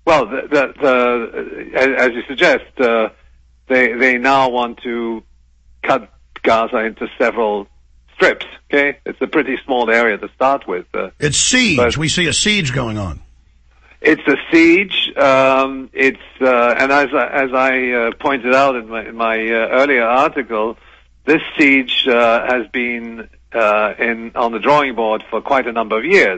S13: you suggest, they now want to cut Gaza into several strips. Okay, it's a pretty small area to start with.
S2: It's siege. We see a siege going on.
S13: It's a siege. And as I pointed out in my earlier article, this siege has been on the drawing board for quite a number of years.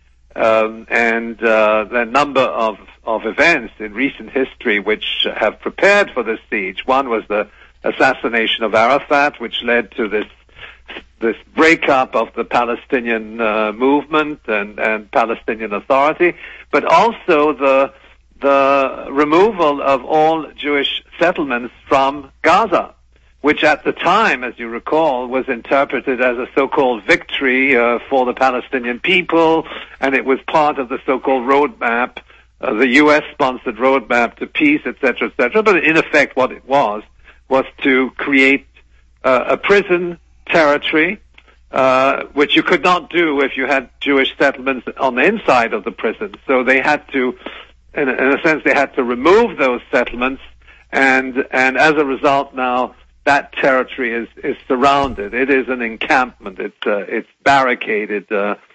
S13: The number of events in recent history which have prepared for this siege. One was the assassination of Arafat, which led to this breakup of the Palestinian movement and Palestinian Authority, but also the removal of all Jewish settlements from Gaza, which at the time, as you recall, was interpreted as a so-called victory for the Palestinian people, and it was part of the so-called roadmap, the U.S.-sponsored roadmap to peace, etc., etc. But in effect, what it was to create a prison territory, which you could not do if you had Jewish settlements on the inside of the prison. So they had to, in a sense, they had to remove those settlements, and as a result now, that territory is surrounded. It is an encampment. It's barricaded,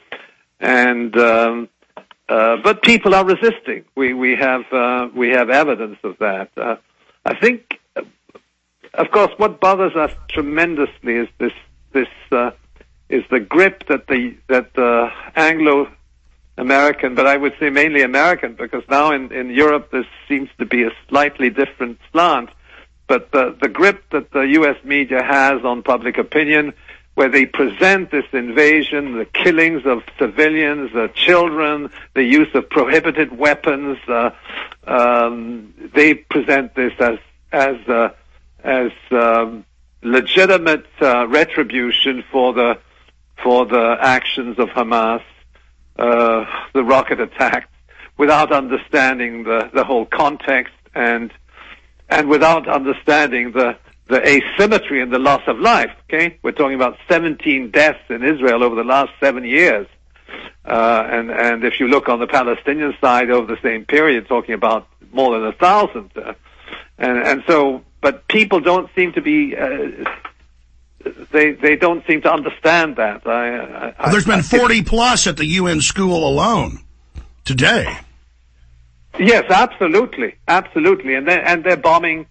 S13: but people are resisting. We have evidence of that. I think, of course, what bothers us tremendously is is the grip that the Anglo-American, but I would say mainly American, because now in Europe this seems to be a slightly different slant, but the grip that the U.S. media has on public opinion, where they present this invasion, the killings of civilians, children, the use of prohibited weapons, they present this as legitimate retribution for the actions of Hamas, the rocket attacks, without understanding the whole context and without understanding the asymmetry and the loss of life. Okay, we're talking about 17 deaths in Israel over the last 7 years, and if you look on the Palestinian side over the same period, talking about more than 1,000. And so, but people don't seem to be. They don't seem to understand that.
S2: There's been 40 plus at the UN school alone today.
S13: Yes, absolutely, and they're bombing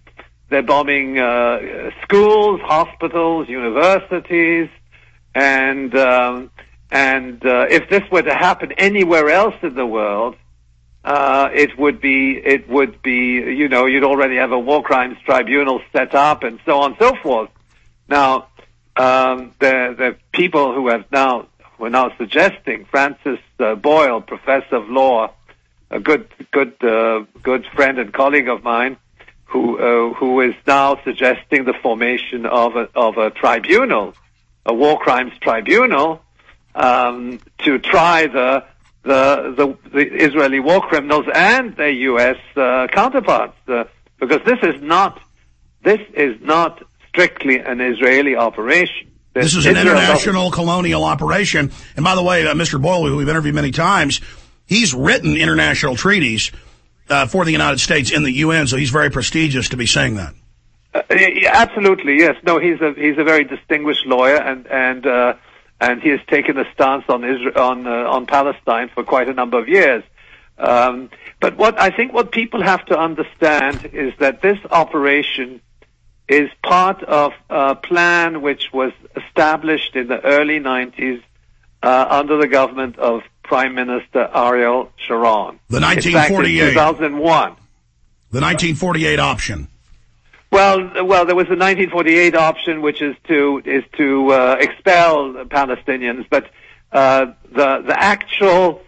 S13: schools, hospitals, universities, and if this were to happen anywhere else in the world, it would be you'd already have a war crimes tribunal set up and so on and so forth. Now, the people who are now suggesting, Francis Boyle, professor of law, a good friend and colleague of mine, who is now suggesting the formation of a tribunal, a war crimes tribunal, to try the the Israeli war criminals and their U.S. Counterparts, because this is not strictly an Israeli operation.
S2: This is an international colonial operation. And by the way, Mr. Boyle, who we've interviewed many times, he's written international treaties for the United States in the UN, so he's very prestigious to be saying that.
S13: Absolutely, yes. No, he's a very distinguished lawyer, and he has taken a stance on Palestine for quite a number of years. But what people have to understand is that this operation is part of a plan which was established in the early 90s under the government of Prime Minister Ariel Sharon.
S2: The 1948.
S13: In fact, in 2001.
S2: The 1948 option.
S13: Well, there was the 1948 option, which is to expel Palestinians, but the actual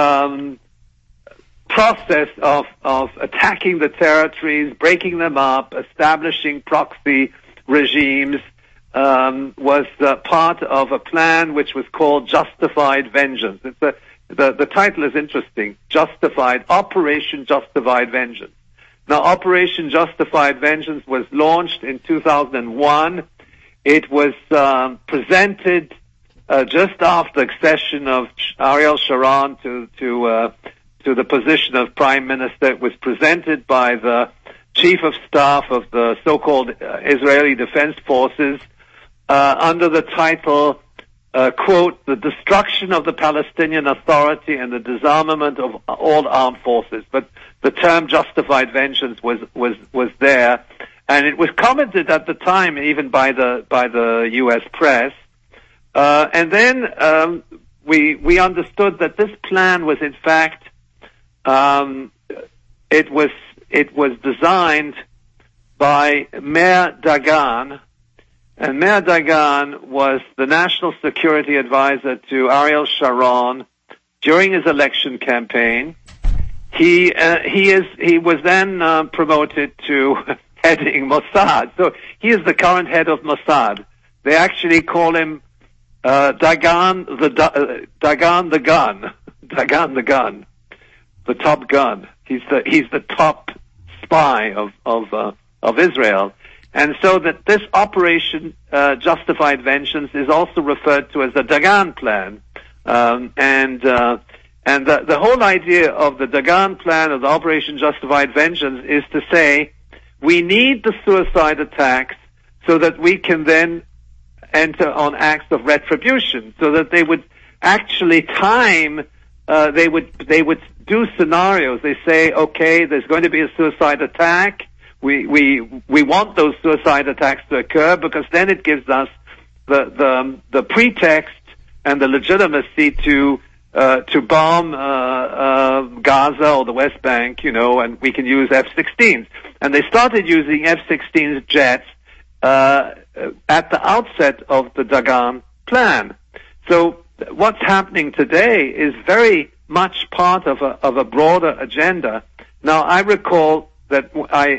S13: process of attacking the territories, breaking them up, establishing proxy regimes, was part of a plan which was called Justified Vengeance. The title is interesting. Operation Justified Vengeance. Now, Operation Justified Vengeance was launched in 2001. It was presented just after the accession of Ariel Sharon to the position of Prime Minister. It was presented by the Chief of Staff of the so-called Israeli Defense Forces under the title, quote, "The Destruction of the Palestinian Authority and the Disarmament of all Armed Forces." But the term Justified Vengeance was there, and it was commented at the time even by the U.S. press. And then we understood that this plan was in fact it was designed by Meir Dagan, and Meir Dagan was the national security advisor to Ariel Sharon during his election campaign. He was then promoted to heading Mossad. So he is the current head of Mossad. They actually call him Dagan the gun, the top gun. He's the top spy of Israel. And so that this Operation Justified Vengeance is also referred to as the Dagan Plan. And the whole idea of the Dagan Plan, of the Operation Justified Vengeance, is to say we need the suicide attacks so that we can then enter on acts of retribution, so that they would actually time, they would do scenarios. They say, okay, there's going to be a suicide attack. We want those suicide attacks to occur because then it gives us the pretext and the legitimacy to bomb Gaza or the West Bank, and we can use F-16s. And they started using F-16 jets at the outset of the Dagan plan. So what's happening today is very much part of a broader agenda. Now, I recall that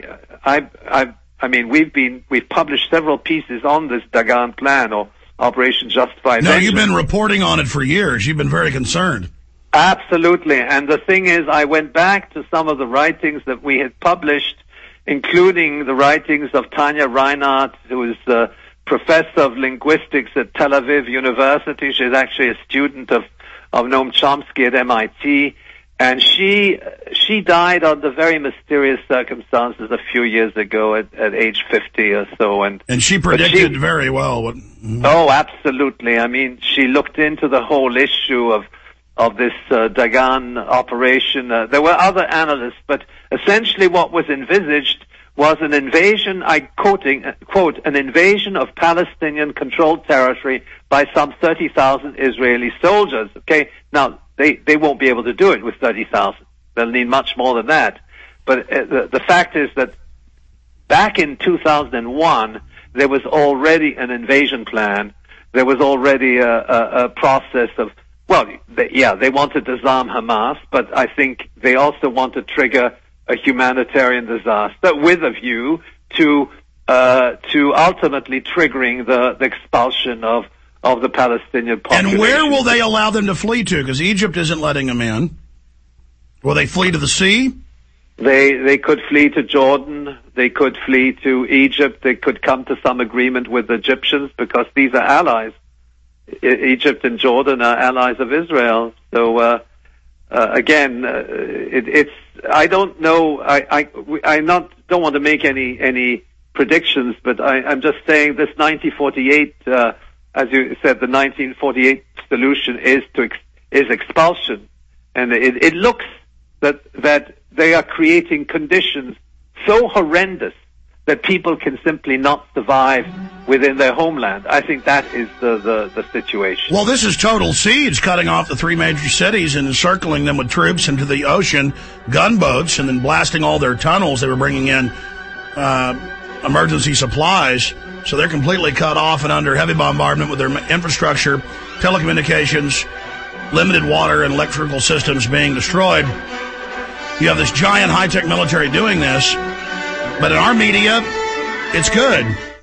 S13: we've published several pieces on this Dagan plan or Operation Justified Vengeance.
S2: No, you've been reporting on it for years. You've been very concerned.
S13: Absolutely. And the thing is, I went back to some of the writings that we had published, including the writings of Tanya Reinhardt, who is a professor of linguistics at Tel Aviv University. She's actually a student of Noam Chomsky at MIT. And she died under very mysterious circumstances a few years ago at age 50 or so. And
S2: she predicted very well.
S13: Oh, absolutely. I mean, she looked into the whole issue of this Dagan operation. There were other analysts, but essentially what was envisaged was an invasion, quote, an invasion of Palestinian-controlled territory by some 30,000 Israeli soldiers. Okay, now, they won't be able to do it with 30,000. They'll need much more than that. But the fact is that back in 2001, there was already an invasion plan. There was already a process of, they want to disarm Hamas, but I think they also want to trigger a humanitarian disaster with a view to ultimately triggering the expulsion of of the Palestinian population.
S2: And where will they allow them to flee to? Because Egypt isn't letting them in. Will they flee to the sea?
S13: They could flee to Jordan. They could flee to Egypt. They could come to some agreement with the Egyptians because these are allies. Egypt and Jordan are allies of Israel. So again, it's. I don't know. I don't want to make any predictions, but I'm just saying this 1948, as you said, the 1948 solution is expulsion, and it looks that they are creating conditions so horrendous that people can simply not survive within their homeland. I think that is the situation.
S2: Well, this is total siege, cutting off the three major cities and encircling them with troops into the ocean, gunboats, and then blasting all their tunnels. They were bringing in emergency supplies, so they're completely cut off and under heavy bombardment with their infrastructure, telecommunications, limited water and electrical systems being destroyed. You have this giant high-tech military doing this, but in our media, it's good.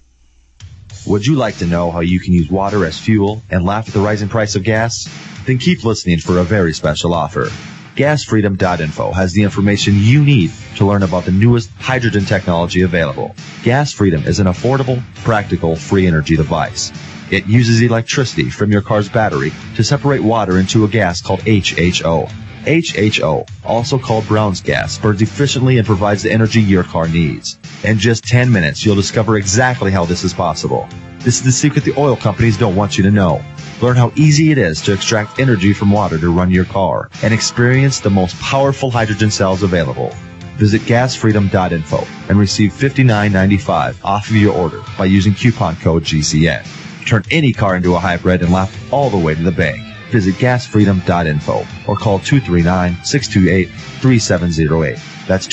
S19: Would you like to know how you can use water as fuel and laugh at the rising price of gas? Then keep listening for a very special offer. GasFreedom.info has the information you need to learn about the newest hydrogen technology available. Gas Freedom is an affordable, practical, free energy device. It uses electricity from your car's battery to separate water into a gas called HHO. HHO, also called Brown's gas, burns efficiently and provides the energy your car needs. In just 10 minutes, you'll discover exactly how this is possible. This is the secret the oil companies don't want you to know. Learn how easy it is to extract energy from water to run your car and experience the most powerful hydrogen cells available. Visit gasfreedom.info and receive $59.95 off of your order by using coupon code GCN. Turn any car into a hybrid and laugh all the way to the bank. Visit gasfreedom.info or call 239-628-3708. That's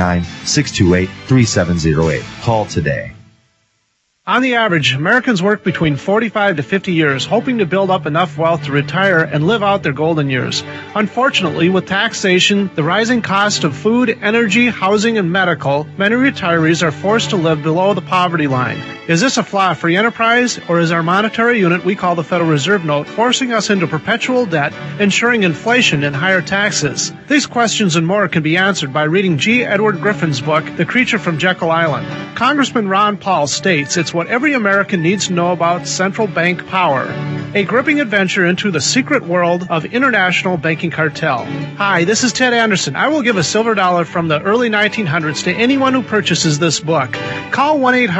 S19: 239-628-3708. Call today.
S20: On the average, Americans work between 45 to 50 years, hoping to build up enough wealth to retire and live out their golden years. Unfortunately, with taxation, the rising cost of food, energy, housing, and medical, many retirees are forced to live below the poverty line. Is this a flaw free enterprise, or is our monetary unit we call the Federal Reserve Note forcing us into perpetual debt, ensuring inflation and higher taxes? These questions and more can be answered by reading G. Edward Griffin's book, The Creature from Jekyll Island. Congressman Ron Paul states it's what every American needs to know about central bank power. A gripping adventure into the secret world of international banking cartel. Hi, this is Ted Anderson. I will give a silver dollar from the early 1900s to anyone who purchases this book. Call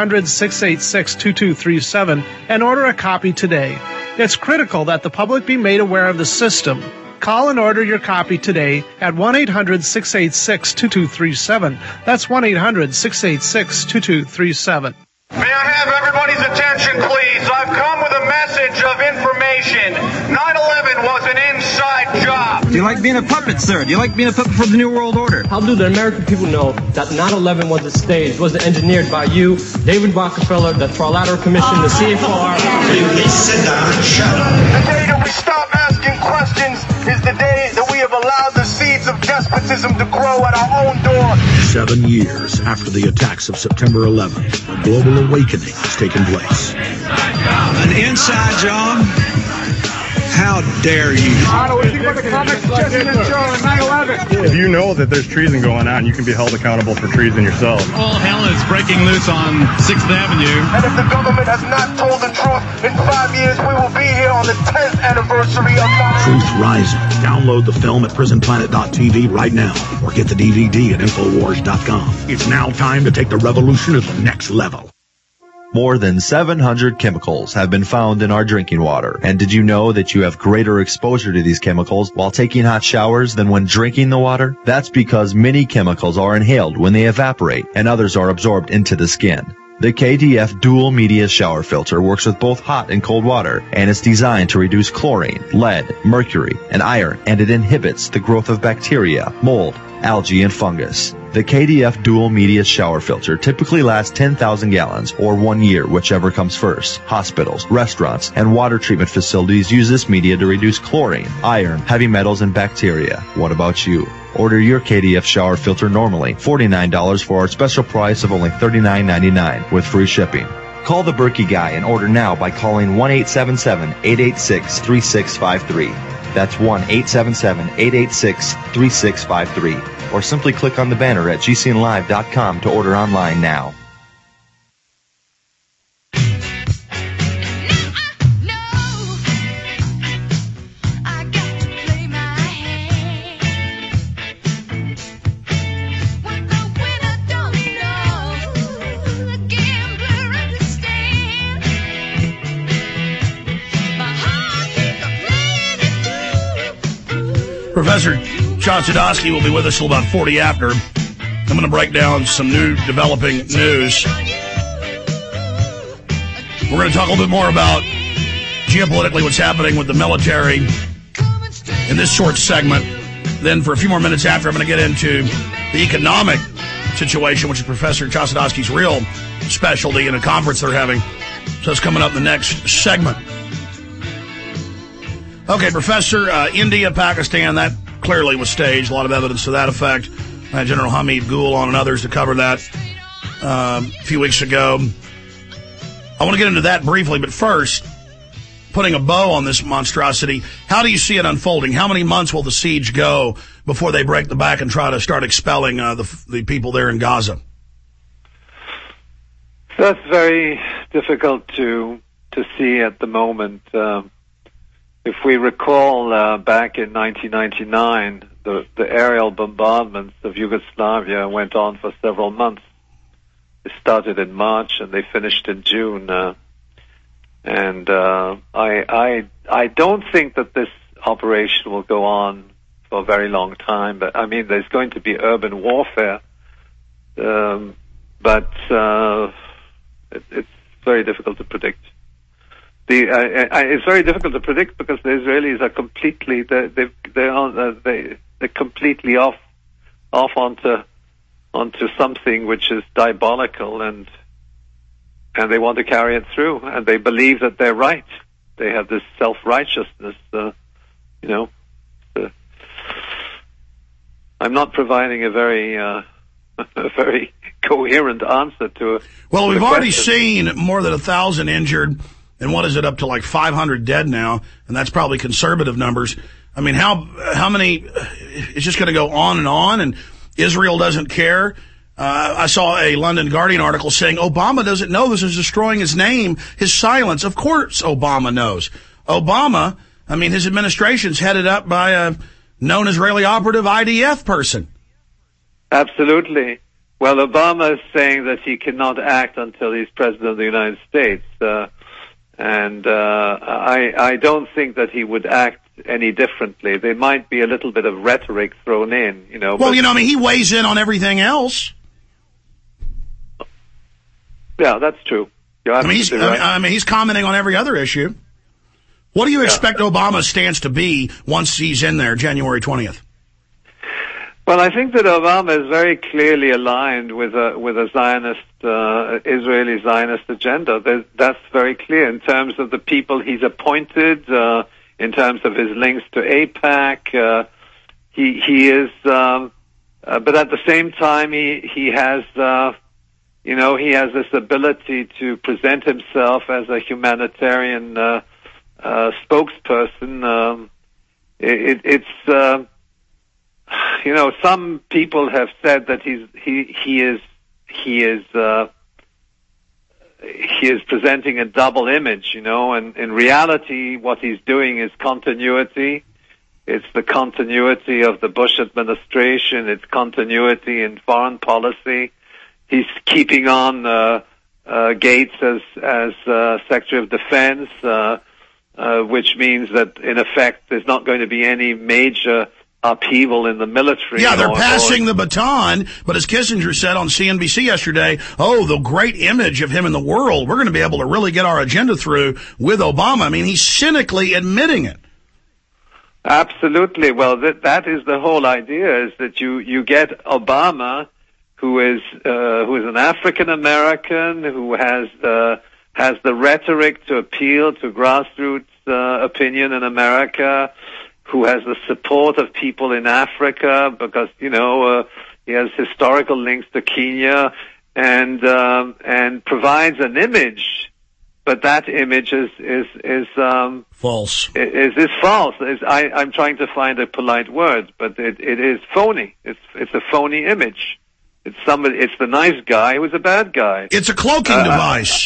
S20: 1-800-686-2237 and order a copy today. It's critical that the public be made aware of the system. Call and order your copy today at 1-800-686-2237. That's 1-800-686-2237.
S24: May I have everybody's attention, please? I've come with a message of information. 9/11 was an inside job.
S21: Do you like being a puppet, sir? Do you like being a puppet for the New World Order?
S22: How do the American people know that 9/11 was a stage, was engineered by you, David Rockefeller, the Trilateral Commission, the CFR?
S24: Please sit down and shut up. The day that we stop asking questions is the day that we have allowed the seeds of despotism to grow at our own door.
S7: 7 years after the attacks of September 11th, a global awakening has taken place.
S21: An inside job? How dare you?
S23: If you know that there's treason going on, you can be held accountable for treason yourself.
S25: All hell is breaking loose on 6th Avenue.
S24: And if the government has not told the truth, in 5 years we will be here on the 10th anniversary of 9/11.
S7: Truth Rising. Download the film at prisonplanet.tv right now or get the DVD at Infowars.com. It's now time to take the revolution to the next level.
S19: More than 700 chemicals have been found in our drinking water. And did you know that you have greater exposure to these chemicals while taking hot showers than when drinking the water? That's because many chemicals are inhaled when they evaporate and others are absorbed into the skin. The KDF Dual Media Shower Filter works with both hot and cold water, and it's designed to reduce chlorine, lead, mercury, and iron, and it inhibits the growth of bacteria, mold, algae, and fungus. The KDF Dual Media Shower Filter typically lasts 10,000 gallons or 1 year, whichever comes first. Hospitals, restaurants, and water treatment facilities use this media to reduce chlorine, iron, heavy metals, and bacteria. What about you? Order your KDF shower filter normally $49 for our special price of only $39.99 with free shipping. Call the Berkey Guy and order now by calling 1-877-886-3653. That's 1-877-886-3653. Or simply click on the banner at gcnlive.com to order online now.
S2: Professor Chossudovsky will be with us till about 40 after. I'm going to break down some new developing news. We're going to talk a little bit more about geopolitically what's happening with the military in this short segment. Then for a few more minutes after, I'm going to get into the economic situation, which is Professor Chossudovsky's real specialty in a conference they're having. So it's coming up in the next segment. Okay, Professor, India, Pakistan, that clearly was staged. A lot of evidence to that effect. I had General Hamid Gul on and others to cover that a few weeks ago. I want to get into that briefly, but first, putting a bow on this monstrosity, how do you see it unfolding? How many months will the siege go before they break the back and try to start expelling the people there in Gaza?
S13: That's very difficult to see at the moment. If we recall back in 1999, the aerial bombardments of Yugoslavia went on for several months. They started in March and they finished in June. I don't think that this operation will go on for a very long time. But I mean, there's going to be urban warfare, but it's very difficult to predict. It's very difficult to predict because the Israelis are completely they're completely off onto something which is diabolical, and they want to carry it through, and they believe that they're right. They have this self-righteousness, I'm not providing a very coherent answer to it.
S2: Well, we've already seen more than 1,000 injured. And what is it, up to like 500 dead now? And that's probably conservative numbers. I mean, how many? It's just going to go on, and Israel doesn't care. I saw a London Guardian article saying Obama doesn't know this is destroying his name, his silence. Of course Obama knows. Obama, I mean, his administration's headed up by a known Israeli operative IDF person.
S13: Absolutely. Well, Obama is saying that he cannot act until he's president of the United States. I don't think that he would act any differently. There might be a little bit of rhetoric thrown in, Well,
S2: I mean, he weighs in on everything else.
S13: Yeah, that's true.
S2: I mean, he's commenting on every other issue. What do you expect Obama's stance to be once he's in there, January 20th?
S13: Well, I think that Obama is very clearly aligned with a Zionist, Israeli Zionist agenda. That's very clear in terms of the people he's appointed, in terms of his links to AIPAC. He is, but at the same time, he has, he has this ability to present himself as a humanitarian spokesperson. Some people have said that he is presenting a double image, and in reality what he's doing is continuity. It's the continuity of the Bush administration. It's continuity in foreign policy. He's keeping on Gates as Secretary of Defense, which means that in effect there's not going to be any major upheaval in the military.
S2: Yeah, they're passing the baton, but as Kissinger said on CNBC yesterday, the great image of him in the world, we're going to be able to really get our agenda through with Obama. I mean, he's cynically admitting it.
S13: Absolutely. Well, that is the whole idea, is that you get Obama, who is an African American, who has the rhetoric to appeal to grassroots opinion in America, who has the support of people in Africa because, he has historical links to Kenya. and provides an image, but that image is
S2: false.
S13: Is false. I'm trying to find a polite word, but it is phony. It's a phony image. It's the nice guy who's a bad guy.
S2: It's a cloaking device.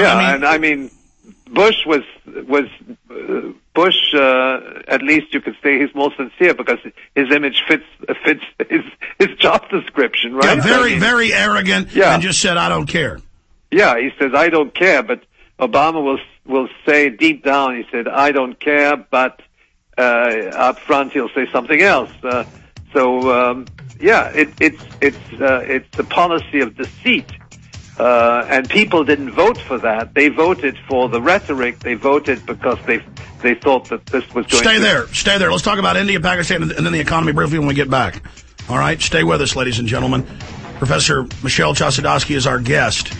S13: Bush was Bush. At least you could say he's more sincere because his image fits his job description, right?
S2: Yeah, very arrogant.
S13: Yeah.
S2: And just said, "I don't care."
S13: Yeah, he says, "I don't care," but Obama will say deep down, he said, "I don't care," but up front he'll say something else. It's a policy of deceit. And people didn't vote for that. They voted for the rhetoric. They voted because they thought that this was going to...
S2: Stay there. Let's talk about India, Pakistan, and then the economy briefly when we get back. All right? Stay with us, ladies and gentlemen. Professor Michelle Chossudovsky is our guest.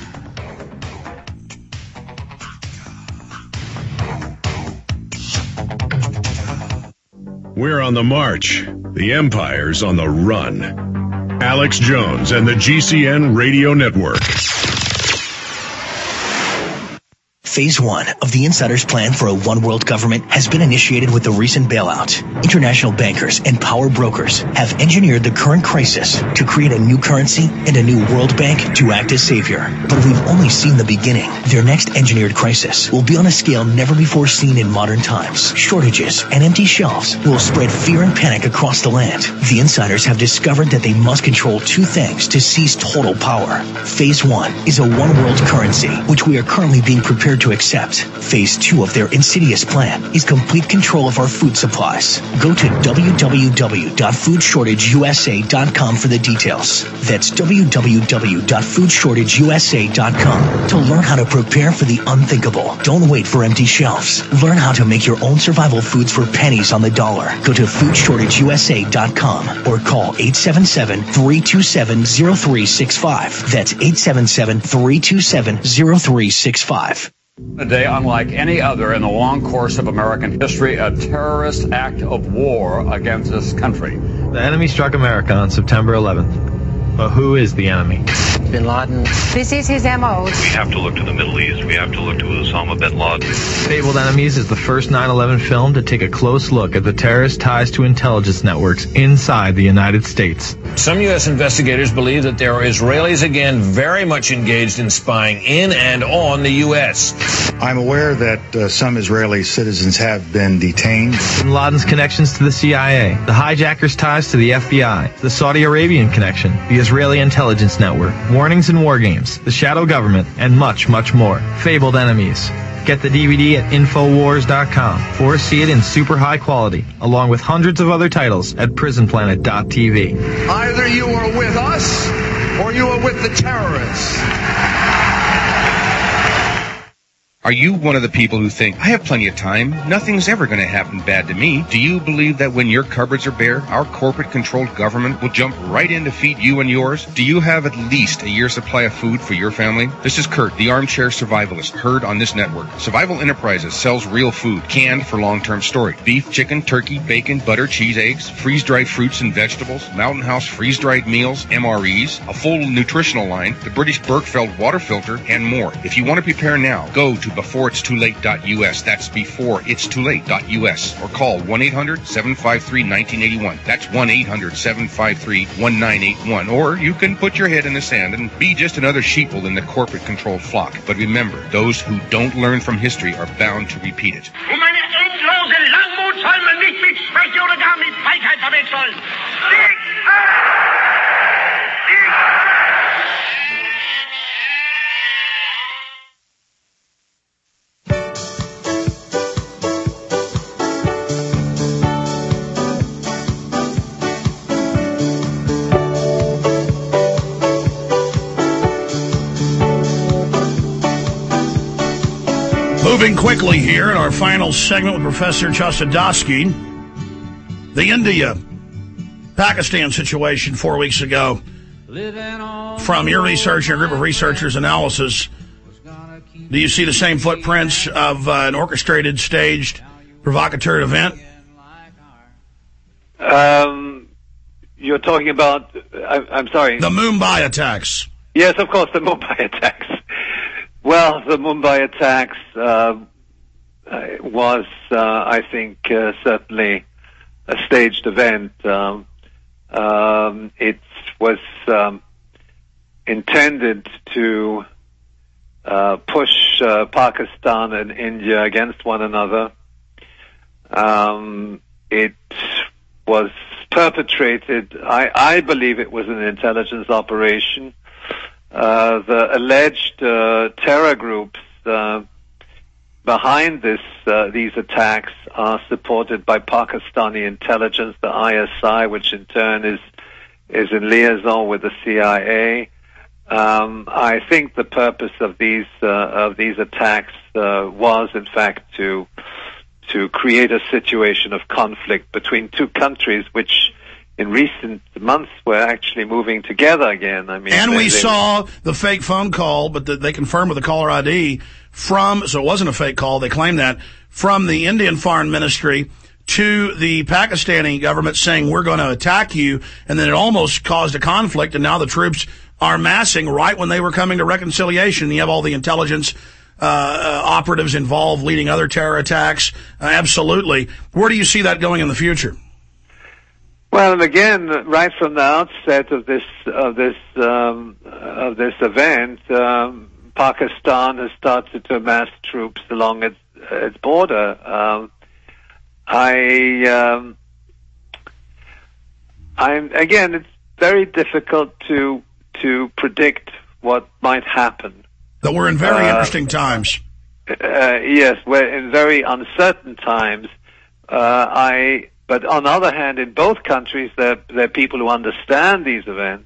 S12: We're on the march. The empire's on the run. Alex Jones and the GCN Radio Network.
S3: Phase 1 of the Insider's plan for a one-world government has been initiated with the recent bailout. International bankers and power brokers have engineered the current crisis to create a new currency and a new World Bank to act as savior. But we've only seen the beginning. Their next engineered crisis will be on a scale never before seen in modern times. Shortages and empty shelves will spread fear and panic across the land. The Insiders have discovered that they must control two things to seize total power. Phase 1 is a one-world currency, which we are currently being prepared to accept. Phase 2 of their insidious plan is complete control of our food supplies. Go to www.foodshortageusa.com for the details. That's www.foodshortageusa.com to learn how to prepare for the unthinkable. Don't wait for empty shelves. Learn how to make your own survival foods for pennies on the dollar. Go to foodshortageusa.com or call 877-327-0365. That's 877-327-0365.
S1: A day unlike any other in the long course of American history, a terrorist act of war against this country.
S14: The enemy struck America on September 11th. But who is the enemy?
S15: Bin Laden. This is his MO.
S11: We have to look to the Middle East. We have to look to Osama bin Laden.
S14: Fabled Enemies is the first 9/11 film to take a close look at the terrorist ties to intelligence networks inside the United States.
S17: Some U.S. investigators believe that there are Israelis again very much engaged in spying in and on the U.S.
S18: I'm aware that some Israeli citizens have been detained.
S14: Bin Laden's connections to the CIA, the hijackers' ties to the FBI, the Saudi Arabian connection, the Israeli intelligence network, warnings and war games, the shadow government, and much, much more. Fabled Enemies. Get the DVD at Infowars.com or see it in super high quality, along with hundreds of other titles at PrisonPlanet.tv.
S4: Either you are with us or you are with the terrorists.
S5: Are you one of the people who think, I have plenty of time, nothing's ever going to happen bad to me? Do you believe that when your cupboards are bare, our corporate-controlled government will jump right in to feed you and yours? Do you have at least a year's supply of food for your family? This is Kurt, the armchair survivalist, heard on this network. Survival Enterprises sells real food, canned for long-term storage. Beef, chicken, turkey, bacon, butter, cheese, eggs, freeze-dried fruits and vegetables, Mountain House freeze-dried meals, MREs, a full nutritional line, the British Berkefeld water filter, and more. If you want to prepare now, go to beforeitstoolate.us. That's beforeitstoolate.us. Or call 1-800-753-1981. That's 1-800-753-1981. Or you can put your head in the sand and be just another sheeple in the corporate-controlled flock. But remember, those who don't learn from history are bound to repeat it.
S24: Meine endlose Langmut soll man nicht mit Schwäche oder gar mit Feigheit verwechseln.
S2: Moving quickly here in our final segment with Professor Chossudovsky, the India-Pakistan situation 4 weeks ago. From your research, your group of researchers' analysis, do you see the same footprints of an orchestrated, staged, provocateur event?
S13: You're talking about, I'm sorry.
S2: The Mumbai attacks.
S13: Yes, of course, the Mumbai attacks. Well, the Mumbai attacks was, I think, certainly a staged event. It was intended to push Pakistan and India against one another. It was perpetrated, I believe it was an intelligence operation. The alleged terror groups behind these attacks are supported by Pakistani intelligence, the ISI, which in turn is in liaison with the CIA. I think the purpose of these attacks was, in fact, to create a situation of conflict between two countries, which in recent months were actually moving together again. I mean,
S2: and we saw the fake phone call, but they confirmed with the caller ID so it wasn't a fake call, they claimed that, from the Indian Foreign Ministry to the Pakistani government saying, we're going to attack you, and then it almost caused a conflict, and now the troops are massing right when they were coming to reconciliation. You have all the intelligence operatives involved leading other terror attacks. Absolutely. Where do you see that going in the future?
S13: Well, and again, right from the outset of this event, Pakistan has started to amass troops along its border. Again, it's very difficult to predict what might happen.
S2: But we're in very interesting times.
S13: Yes, we're in very uncertain times. But on the other hand, in both countries, there are people who understand these events.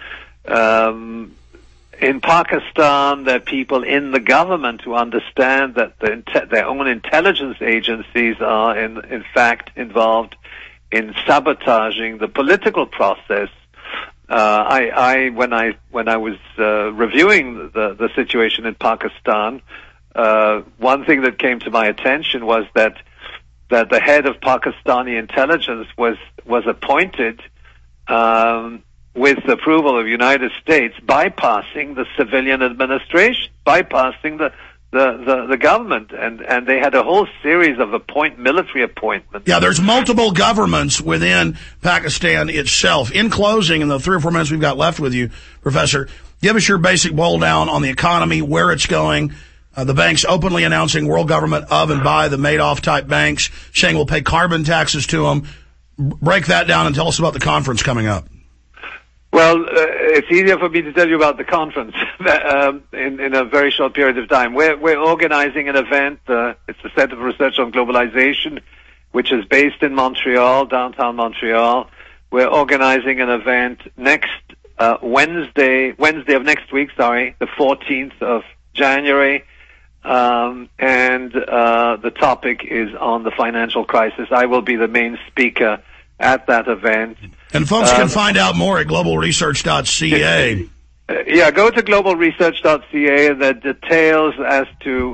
S13: In Pakistan, there are people in the government who understand that their own intelligence agencies are, in fact, involved in sabotaging the political process. When I was reviewing the situation in Pakistan, one thing that came to my attention was that the head of Pakistani intelligence was appointed with approval of the United States, bypassing the civilian administration, bypassing the government, and they had a whole series of military appointments.
S2: Yeah, there's multiple governments within Pakistan itself. In closing, in the 3 or 4 minutes we've got left with you, Professor, give us your basic boil down on the economy, where it's going. The banks openly announcing world government of and by the Madoff-type banks, saying we'll pay carbon taxes to them. Break that down and tell us about the conference coming up.
S13: Well, it's easier for me to tell you about the conference in a very short period of time. We're organizing an event. It's the Center for Research on Globalization, which is based in Montreal, downtown Montreal. We're organizing an event next Wednesday of next week, the 14th of January. And the topic is on the financial crisis. I will be the main speaker at that event.
S2: And folks can find out more at globalresearch.ca.
S13: Yeah, go to globalresearch.ca, and the details as to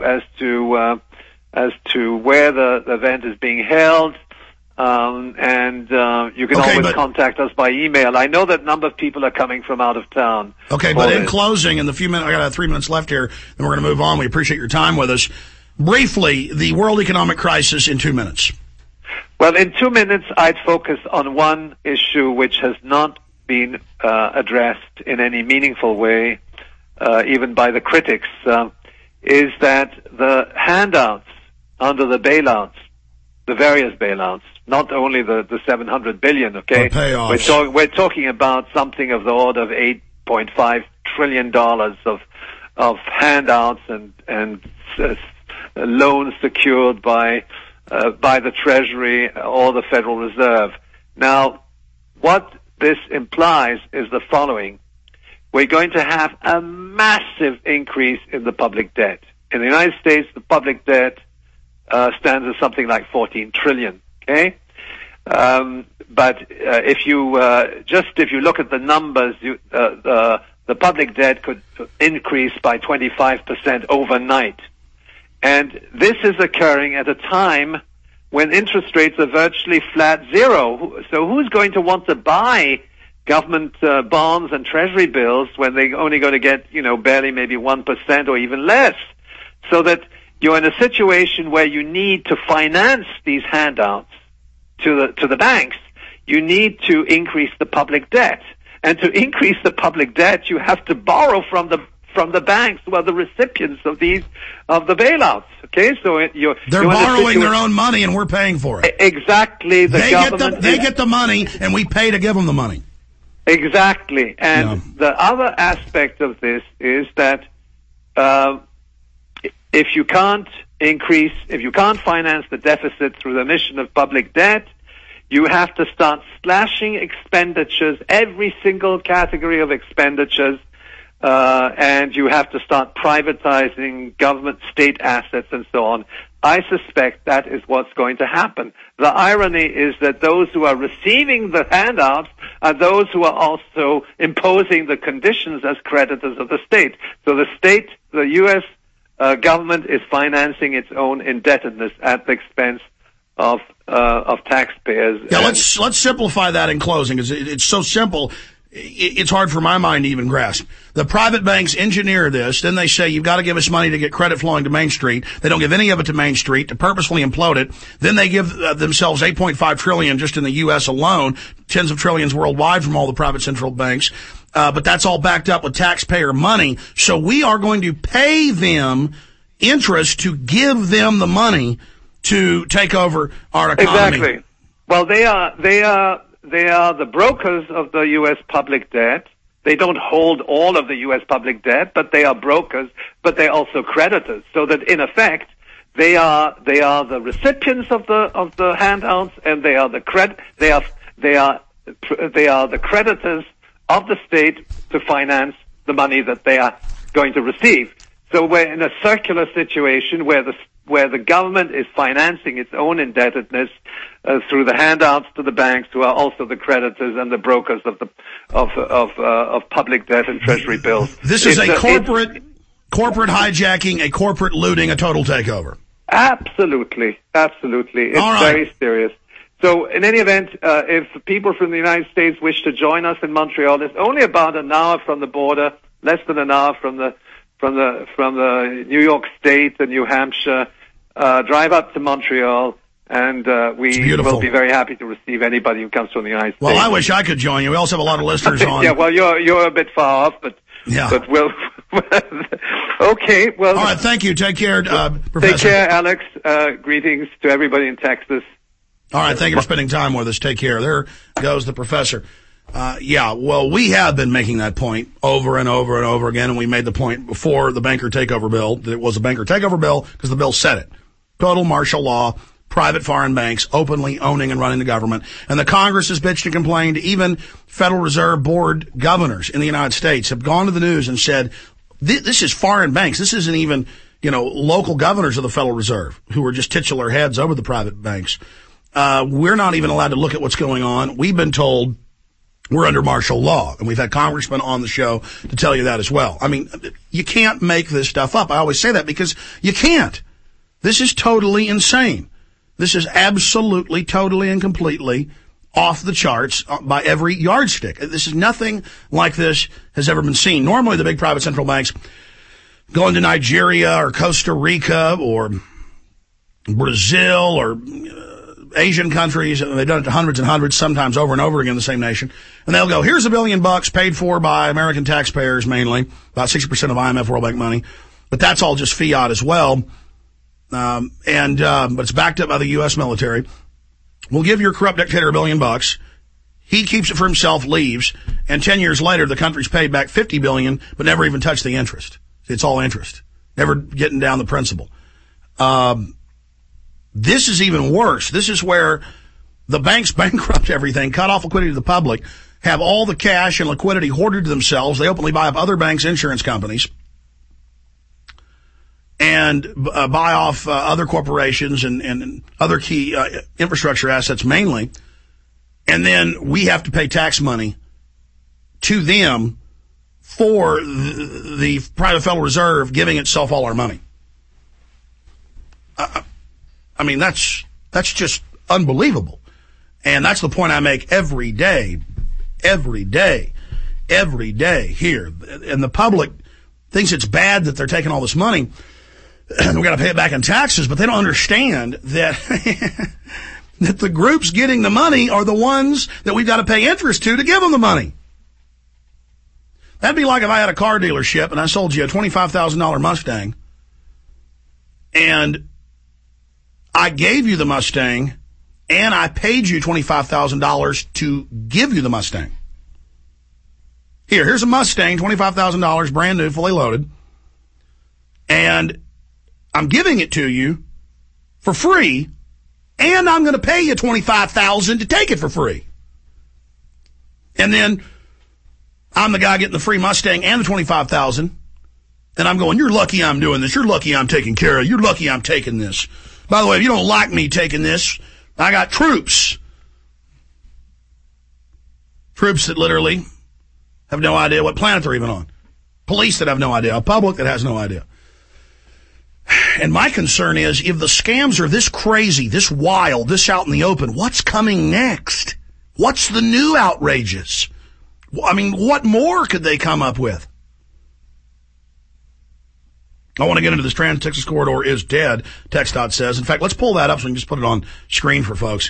S13: where the event is being held. And you can always contact us by email. I know that a number of people are coming from out of town.
S2: Okay, but in closing, in the few minutes, I got 3 minutes left here, then we're going to move on. We appreciate your time with us. Briefly, the world economic crisis in 2 minutes.
S13: Well, in 2 minutes, I'd focus on one issue which has not been addressed in any meaningful way, even by the critics, is that the handouts under the bailouts, the various bailouts, not only the $700 billion, okay? We're talking about something of the order of $8.5 trillion of handouts and loans secured by the Treasury or the Federal Reserve. Now, what this implies is the following. We're going to have a massive increase in the public debt. In the United States, the public debt stands at something like 14 trillion, okay? But if you look at the numbers, the public debt could increase by 25% overnight. And this is occurring at a time when interest rates are virtually flat zero. So who's going to want to buy government bonds and treasury bills when they're only going to get, barely maybe 1% or even less. So that you're in a situation where you need to finance these handouts to the banks. You need to increase the public debt. And to increase the public debt, you have to borrow from the banks who are the recipients of the bailouts. Okay, so
S2: they're borrowing their own money and we're paying for it.
S13: Exactly.
S2: They get the money and we pay to give them the money.
S13: Exactly. And the other aspect of this is that if you can't finance the deficit through the emission of public debt, you have to start slashing expenditures, every single category of expenditures, and you have to start privatizing government state assets and so on. I suspect that is what's going to happen. The irony is that those who are receiving the handouts are those who are also imposing the conditions as creditors of the state. So the U.S. Government is financing its own indebtedness at the expense of taxpayers.
S2: Yeah, let's simplify that in closing, because it's so simple. It's hard for my mind to even grasp. The private banks engineer this. Then they say, you've got to give us money to get credit flowing to Main Street. They don't give any of it to Main Street to purposely implode it. Then they give themselves $8.5 trillion just in the U.S. alone, tens of trillions worldwide from all the private central banks. But that's all backed up with taxpayer money. So we are going to pay them interest to give them the money to take over our economy.
S13: Exactly. Well, they are the brokers of the U.S. public debt. They don't hold all of the U.S. public debt, but they are brokers, but they're also creditors. So that in effect, they are the recipients of the handouts, and they are the creditors of the state to finance the money that they are going to receive. So we're in a circular situation where the government is financing its own indebtedness through the handouts to the banks, who are also the creditors and the brokers of public debt and treasury bills.
S2: This is a corporate hijacking, a corporate looting, a total takeover.
S13: Absolutely. It's very serious. So in any event, if people from the United States wish to join us in Montreal, it's only about an hour from the border, less than an hour from the New York State and New Hampshire. Drive up to Montreal, and we will be very happy to receive anybody who comes from the United States.
S2: Well, I wish I could join you. We also have a lot of listeners on.
S13: Yeah, well, you're a bit far off, but we'll. Okay. Well.
S2: All right. Thank you. Take care, Professor.
S13: Take care, Alex. Greetings to everybody in Texas.
S2: All right. Thank you for spending time with us. Take care. There goes the professor. Well, we have been making that point over and over and over again, and we made the point before the banker takeover bill that it was a banker takeover bill because the bill said it. Total martial law, private foreign banks openly owning and running the government. And the Congress has bitched and complained. Even Federal Reserve Board governors in the United States have gone to the news and said, this is foreign banks. This isn't even, local governors of the Federal Reserve who are just titular heads over the private banks. We're not even allowed to look at what's going on. We've been told we're under martial law, and we've had congressmen on the show to tell you that as well. I mean, you can't make this stuff up. I always say that because you can't. This is totally insane. This is absolutely, totally, and completely off the charts by every yardstick. This is nothing like this has ever been seen. Normally, the big private central banks go into Nigeria or Costa Rica or Brazil or Asian countries, and they've done it to hundreds and hundreds, sometimes over and over again, the same nation. And they'll go, here's $1 billion paid for by American taxpayers mainly, about 60% of IMF World Bank money. But that's all just fiat as well. But it's backed up by the U.S. military. We'll give your corrupt dictator $1 billion. He keeps it for himself, leaves, and 10 years later, the country's paid back $50 billion, but never even touched the interest. It's all interest. Never getting down the principal. This is even worse. This is where the banks bankrupt everything, cut off liquidity to the public, have all the cash and liquidity hoarded to themselves. They openly buy up other banks' insurance companies and buy off other corporations and other key infrastructure assets mainly. And then we have to pay tax money to them for the private Federal Reserve giving itself all our money. I mean, that's just unbelievable. And that's the point I make every day. every day here. And the public thinks it's bad that they're taking all this money and we got to pay it back in taxes, but they don't understand that that the groups getting the money are the ones that we've got to pay interest to give them the money. That'd be like if I had a car dealership and I sold you a $25,000 Mustang and I gave you the Mustang and I paid you $25,000 to give you the Mustang. Here's a Mustang, $25,000, brand new, fully loaded, and I'm giving it to you for free, and I'm going to pay you $25,000 to take it for free. And then I'm the guy getting the free Mustang and the $25,000, and I'm going, you're lucky I'm doing this. You're lucky I'm taking care of you. You're lucky I'm taking this. By the way, if you don't like me taking this, I got troops. Troops that literally have no idea what planet they're even on. Police that have no idea. A public that has no idea. And my concern is, if the scams are this crazy, this wild, this out in the open, what's coming next? What's the new outrages? I mean, what more could they come up with? I want to get into this Trans-Texas Corridor is dead, TxDOT says. In fact, let's pull that up so we can just put it on screen for folks.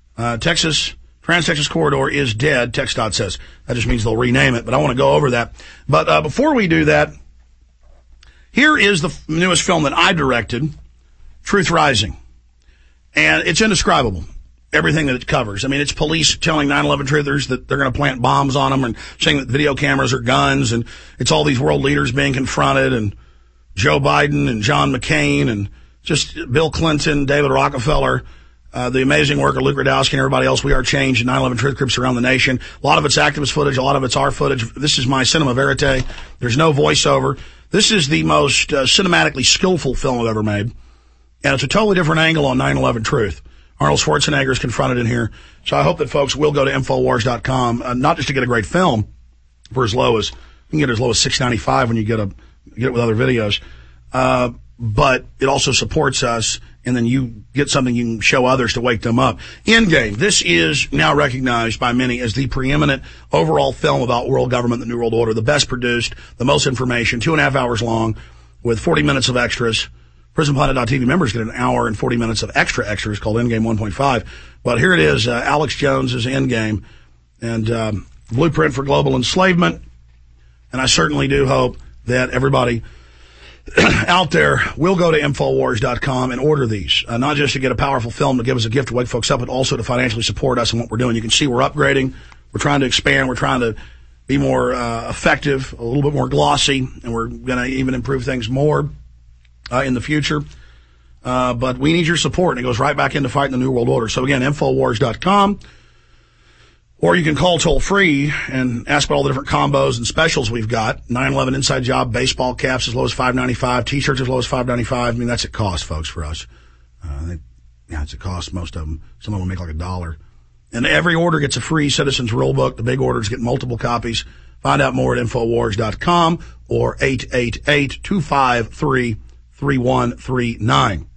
S2: Trans-Texas Corridor is dead, TxDOT says. That just means they'll rename it, but I want to go over that. But before we do that, here is the newest film that I directed, Truth Rising. And it's indescribable, everything that it covers. I mean, it's police telling 9/11 truthers that they're going to plant bombs on them and saying that video cameras are guns, and it's all these world leaders being confronted, and Joe Biden and John McCain and just Bill Clinton, David Rockefeller, the amazing work of Luke Radowski and everybody else. We Are Change and 9/11 truth groups around the nation. A lot of it's activist footage. A lot of it's our footage. This is my cinema verite. There's no voiceover. This is the most cinematically skillful film I've ever made. And it's a totally different angle on 9/11 truth. Arnold Schwarzenegger is confronted in here. So I hope that folks will go to Infowars.com, not just to get a great film for as low as, you can get as low as $6.95 when you get it with other videos. But it also supports us, and then you get something you can show others to wake them up. Endgame. This is now recognized by many as the preeminent overall film about world government, the New World Order, the best produced, the most information, 2.5 hours long, with 40 minutes of extras. PrisonPlanet.tv members get an hour and 40 minutes of extras called Endgame 1.5. But here it is, Alex Jones's Endgame, and Blueprint for Global Enslavement. And I certainly do hope that everybody out there will go to Infowars.com and order these, not just to get a powerful film to give us a gift to wake folks up, but also to financially support us in what we're doing. You can see we're upgrading. We're trying to expand. We're trying to be more effective, a little bit more glossy, and we're going to even improve things more in the future. But we need your support, and it goes right back into fighting the New World Order. So again, Infowars.com. Or you can call toll-free and ask about all the different combos and specials we've got. 9/11 Inside Job, baseball caps as low as $5.95, T-shirts as low as $5.95. I mean, that's at cost, folks, for us. It's a cost, most of them. Some of them make like $1. And every order gets a free Citizens Rule Book. The big orders get multiple copies. Find out more at Infowars.com or 888-253-3139.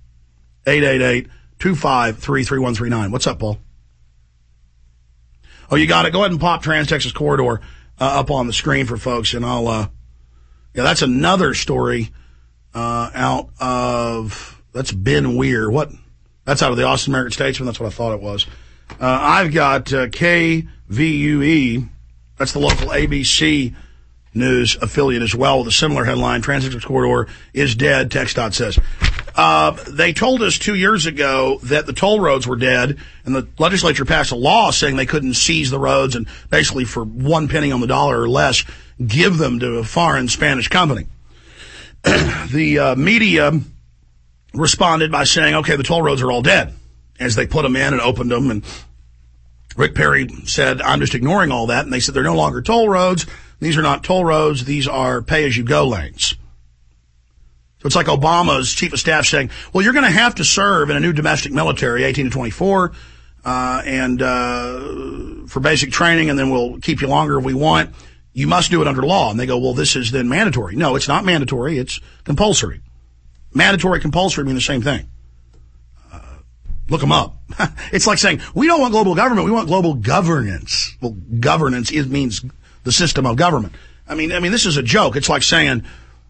S2: 888-253-3139. What's up, Paul? Oh, you got it. Go ahead and pop Trans-Texas Corridor up on the screen for folks, and I'll, that's another story out of, that's Ben Weir. What? That's out of the Austin American Statesman. That's what I thought it was. I've got KVUE. That's the local ABC News affiliate as well, with a similar headline, Trans-Texas Corridor is dead, TxDOT says. They told us 2 years ago that the toll roads were dead, and the legislature passed a law saying they couldn't seize the roads and basically for 1 penny on the dollar or less, give them to a foreign Spanish company. The media responded by saying, okay, the toll roads are all dead, as they put them in and opened them, and Rick Perry said, I'm just ignoring all that, and they said they're no longer toll roads. These are not toll roads. These are pay-as-you-go lanes. So it's like Obama's chief of staff saying, well, you're going to have to serve in a new domestic military, 18 to 24, and for basic training, and then we'll keep you longer if we want. You must do it under law. And they go, well, this is then mandatory. No, it's not mandatory. It's compulsory. Mandatory, compulsory mean the same thing. Look them up. It's like saying, we don't want global government, we want global governance. Well, governance means the system of government. I mean, this is a joke. It's like saying,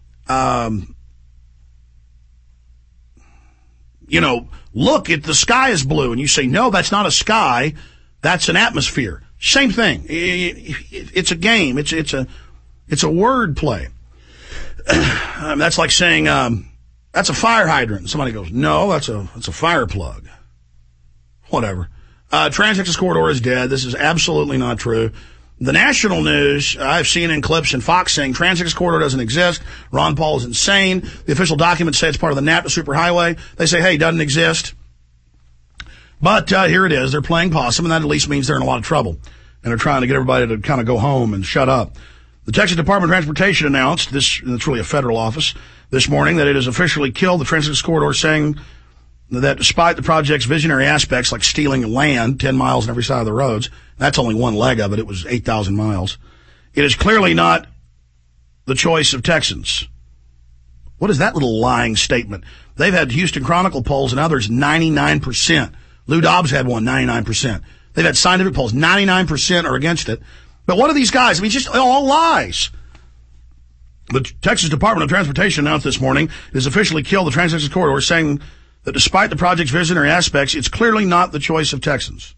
S2: look, the sky is blue. And you say, no, that's not a sky. That's an atmosphere. Same thing. It's a game. It's a word play. That's like saying, that's a fire hydrant. And somebody goes, no, that's a fire plug. Whatever. Trans-Texas Corridor is dead. This is absolutely not true. The national news, I've seen in clips and Fox saying Trans-Texas Corridor doesn't exist. Ron Paul is insane. The official documents say it's part of the NAFTA superhighway. They say, hey, it doesn't exist. But here it is. They're playing possum, and that at least means they're in a lot of trouble. And they're trying to get everybody to kind of go home and shut up. The Texas Department of Transportation announced, it's really a federal office, this morning, that it has officially killed the Trans-Texas Corridor, saying that despite the project's visionary aspects, like stealing land 10 miles on every side of the roads, that's only one leg of it. It was 8,000 miles. It is clearly not the choice of Texans. What is that little lying statement? They've had Houston Chronicle polls and others 99%. Lou Dobbs had one, 99%. They've had scientific polls, 99% are against it. But what are these guys? I mean, just all lies. The Texas Department of Transportation announced this morning it has officially killed the Trans-Texas Corridor, saying that despite the project's visionary aspects, it's clearly not the choice of Texans.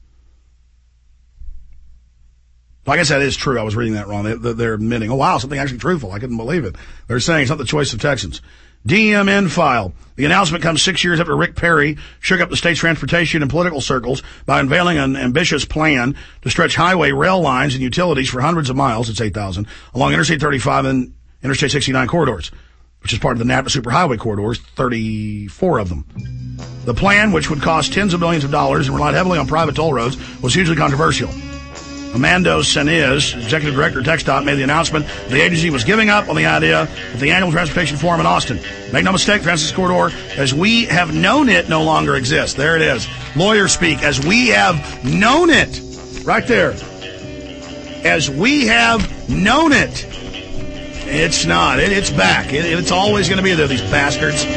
S2: I guess that is true. I was reading that wrong. They're admitting, oh, wow, something actually truthful. I couldn't believe it. They're saying it's not the choice of Texans. DMN file. The announcement comes 6 years after Rick Perry shook up the state's transportation and political circles by unveiling an ambitious plan to stretch highway rail lines and utilities for hundreds of miles, it's 8,000, along Interstate 35 and Interstate 69 corridors, which is part of the NAFTA superhighway corridors, 34 of them. The plan, which would cost tens of millions of dollars and relied heavily on private toll roads, was hugely controversial. Amando Seniz, executive director of TxDOT, made the announcement that the agency was giving up on the idea at the annual transportation forum in Austin. Make no mistake, Trans-Texas Corridor, as we have known it, no longer exists. There it is. Lawyer speak. As we have known it. Right there. As we have known it. It's not. It's back. It's always going to be there, these bastards.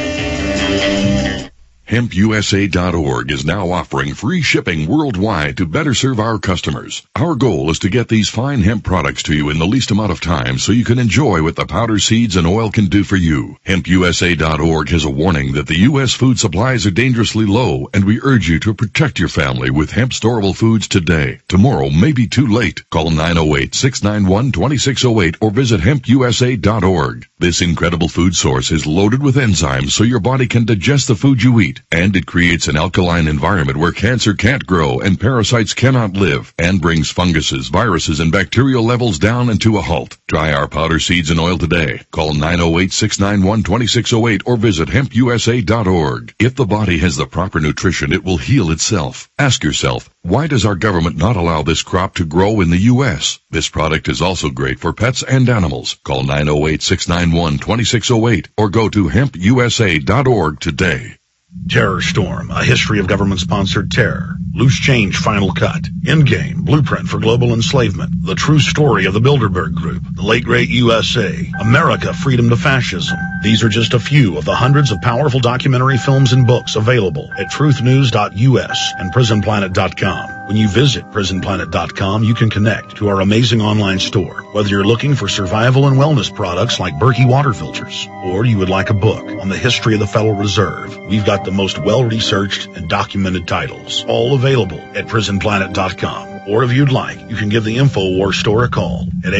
S6: HempUSA.org is now offering free shipping worldwide to better serve our customers. Our goal is to get these fine hemp products to you in the least amount of time so you can enjoy what the powder, seeds, and oil can do for you. HempUSA.org has a warning that the U.S. food supplies are dangerously low, and we urge you to protect your family with hemp storable foods today. Tomorrow may be too late. Call 908-691-2608 or visit HempUSA.org. This incredible food source is loaded with enzymes so your body can digest the food you eat. And it creates an alkaline environment where cancer can't grow and parasites cannot live, and brings funguses, viruses, and bacterial levels down and to a halt. Try our powder, seeds, and oil today. Call 908-691-2608 or visit HempUSA.org. If the body has the proper nutrition, it will heal itself. Ask yourself, why does our government not allow this crop to grow in the U.S.? This product is also great for pets and animals. Call 908-691-2608 or go to HempUSA.org today.
S7: Terror Storm, a history of government-sponsored terror. Loose Change Final Cut. Endgame, Blueprint for Global Enslavement. The True Story of the Bilderberg Group. The Late Great USA. America, Freedom to Fascism. These are just a few of the hundreds of powerful documentary films and books available at truthnews.us and prisonplanet.com. When you visit prisonplanet.com, you can connect to our amazing online store. Whether you're looking for survival and wellness products like Berkey water filters, or you would like a book on the history of the Federal Reserve, we've got the most well-researched and documented titles, all available at prisonplanet.com. Or if you'd like, you can give the InfoWars store a call at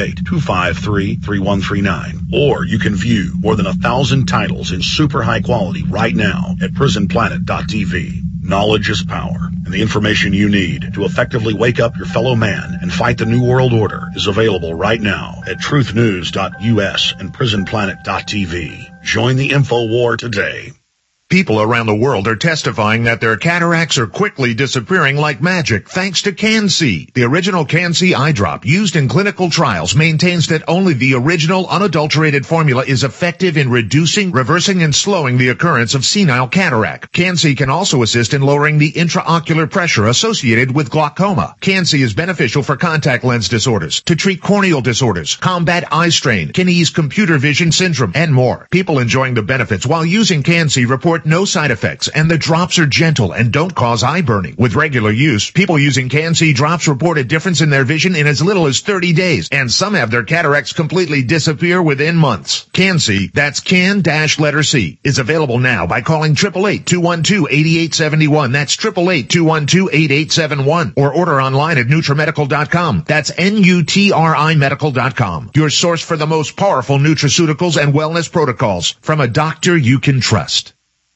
S7: 888-253-3139. Or you can view more than 1,000 titles in super high quality right now at prisonplanet.tv. Knowledge is power, and the information you need to effectively wake up your fellow man and fight the New World Order is available right now at truthnews.us and prisonplanet.tv. Join the InfoWar today.
S8: People around the world are testifying that their cataracts are quickly disappearing like magic thanks to Can-C. The original Can-C eye drop used in clinical trials maintains that only the original unadulterated formula is effective in reducing, reversing, and slowing the occurrence of senile cataract. Can-C can also assist in lowering the intraocular pressure associated with glaucoma. Can-C is beneficial for contact lens disorders, to treat corneal disorders, combat eye strain, can ease computer vision syndrome, and more. People enjoying the benefits while using Can-C report report no side effects, and the drops are gentle and don't cause eye burning. With regular use, people using Can-C drops report a difference in their vision in as little as 30 days, and some have their cataracts completely disappear within months. Can-C, that's can-C, is available now by calling 888-212-8871. That's 888-212-8871. Or order online at NutriMedical.com. That's NutriMedical.com. Your source for the most powerful nutraceuticals and wellness protocols from a doctor you can trust.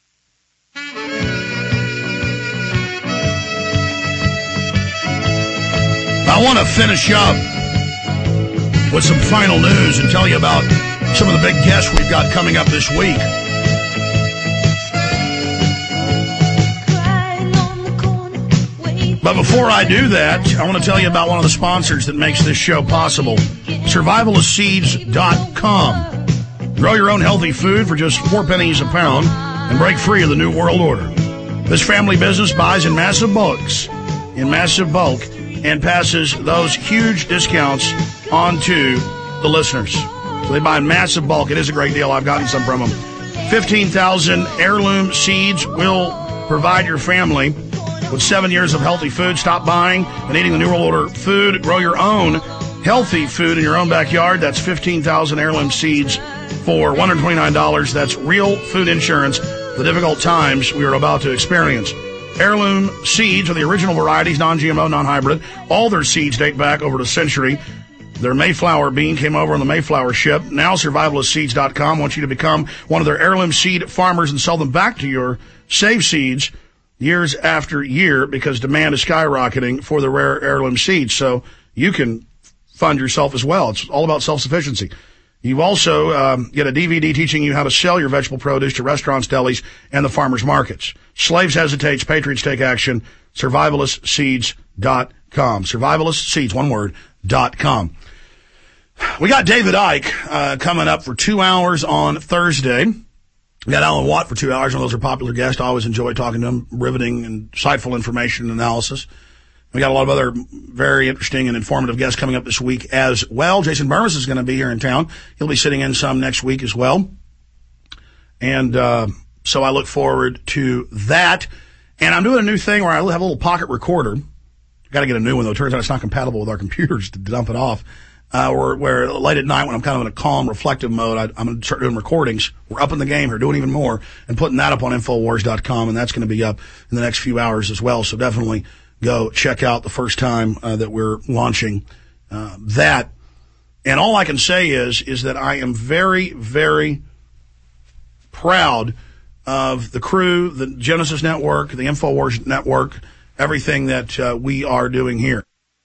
S2: I want to finish up with some final news and tell you about some of the big guests we've got coming up this week. But before I do that, I want to tell you about one of the sponsors that makes this show possible, SurvivalistSeeds.com. Grow your own healthy food for just 4 pennies a pound and break free of the New World Order. This family business buys in massive bulk, and passes those huge discounts on to the listeners. So they buy in massive bulk. It is a great deal. I've gotten some from them. 15,000 heirloom seeds will provide your family with 7 years of healthy food. Stop buying and eating the New World Order food. Grow your own healthy food in your own backyard. That's 15,000 heirloom seeds for $129. That's real food insurance for the difficult times we are about to experience. Heirloom seeds are the original varieties, non-GMO, non-hybrid. All their seeds date back over a century. Their Mayflower bean came over on the Mayflower ship. Now SurvivalistSeeds.com wants you to become one of their heirloom seed farmers and sell them back to your save seeds years after year, because demand is skyrocketing for the rare heirloom seeds. So you can fund yourself as well. It's all about self-sufficiency. You also get a DVD teaching you how to sell your vegetable produce to restaurants, delis, and the farmers markets. Slaves hesitate, patriots take action. SurvivalistSeeds.com. SurvivalistSeeds, one word, .com. We got David Icke coming up for 2 hours on Thursday. We got Alan Watt for 2 hours. One of those are popular guests. I always enjoy talking to him. Riveting and insightful information and analysis. We got a lot of other very interesting and informative guests coming up this week as well. Jason Burmis is going to be here in town. He'll be sitting in some next week as well. And so I look forward to that. And I'm doing a new thing where I have a little pocket recorder. Got to get a new one, though. It turns out it's not compatible with our computers to dump it off. Where late at night when I'm kind of in a calm, reflective mode, I'm going to start doing recordings. We're up in the game here, doing even more, and putting that up on Infowars.com, and that's going to be up in the next few hours as well. So definitely go check out the first time that we're launching that. And all I can say is that I am very, very proud of the crew, the Genesis Network, the Infowars Network, everything that we are doing here.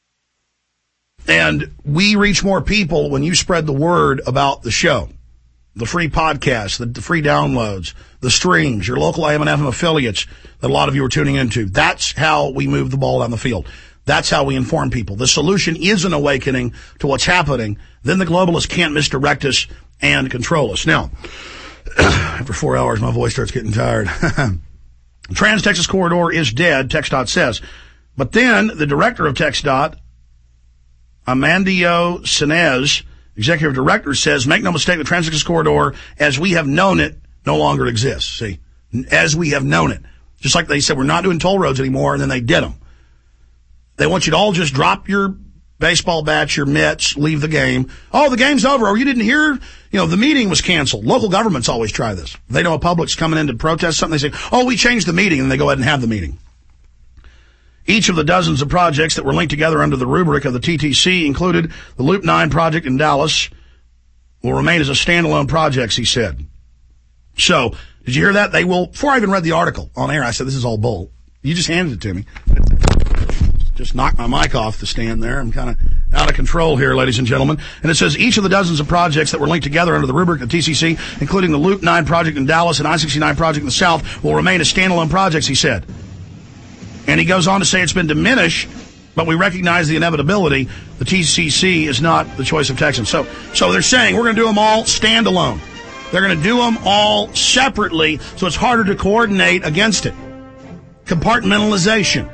S2: And we reach more people when you spread the word about the show, the free podcasts, the free downloads, the streams, your local AM and FM affiliates that a lot of you are tuning into. That's how we move the ball down the field. That's how we inform people. The solution is an awakening to what's happening. Then the globalists can't misdirect us and control us. Now, after 4 hours, my voice starts getting tired. Trans-Texas Corridor is dead, TxDOT says. But then the director of TxDOT, Amandio Sinez, executive director, says, make no mistake, the Trans-Texas Corridor, as we have known it, no longer exists. See, as we have known it. Just like they said, we're not doing toll roads anymore, and then they did them. They want you to all just drop your baseball bats, your mitts, leave the game. Oh, the game's over. Or you didn't hear, the meeting was canceled. Local governments always try this. They know a public's coming in to protest something. They say, oh, we changed the meeting, and they go ahead and have the meeting. Each of the dozens of projects that were linked together under the rubric of the TTC included the Loop 9 project in Dallas will remain as a standalone project, he said. So, did you hear that? They will, before I even read the article on air, I said, this is all bull. You just handed it to me. Just knocked my mic off the stand there. I'm kind of out of control here, ladies and gentlemen. And it says, each of the dozens of projects that were linked together under the rubric of the TCC, including the Loop 9 project in Dallas and I-69 project in the South, will remain as standalone projects, he said. And he goes on to say it's been diminished, but we recognize the inevitability. The TCC is not the choice of Texans. So they're saying we're going to do them all standalone. They're going to do them all separately, so it's harder to coordinate against it. Compartmentalization.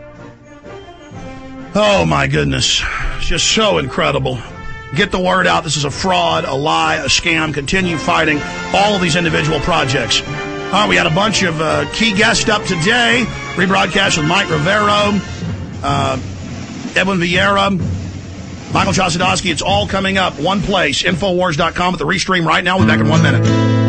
S2: Oh, my goodness. It's just so incredible. Get the word out. This is a fraud, a lie, a scam. Continue fighting all of these individual projects. We had a bunch of key guests up today. Rebroadcast with Mike Rivero, Edwin Vieira, Michael Chosadowski. It's all coming up. One place, Infowars.com at the Restream right now. We'll be back in 1 minute.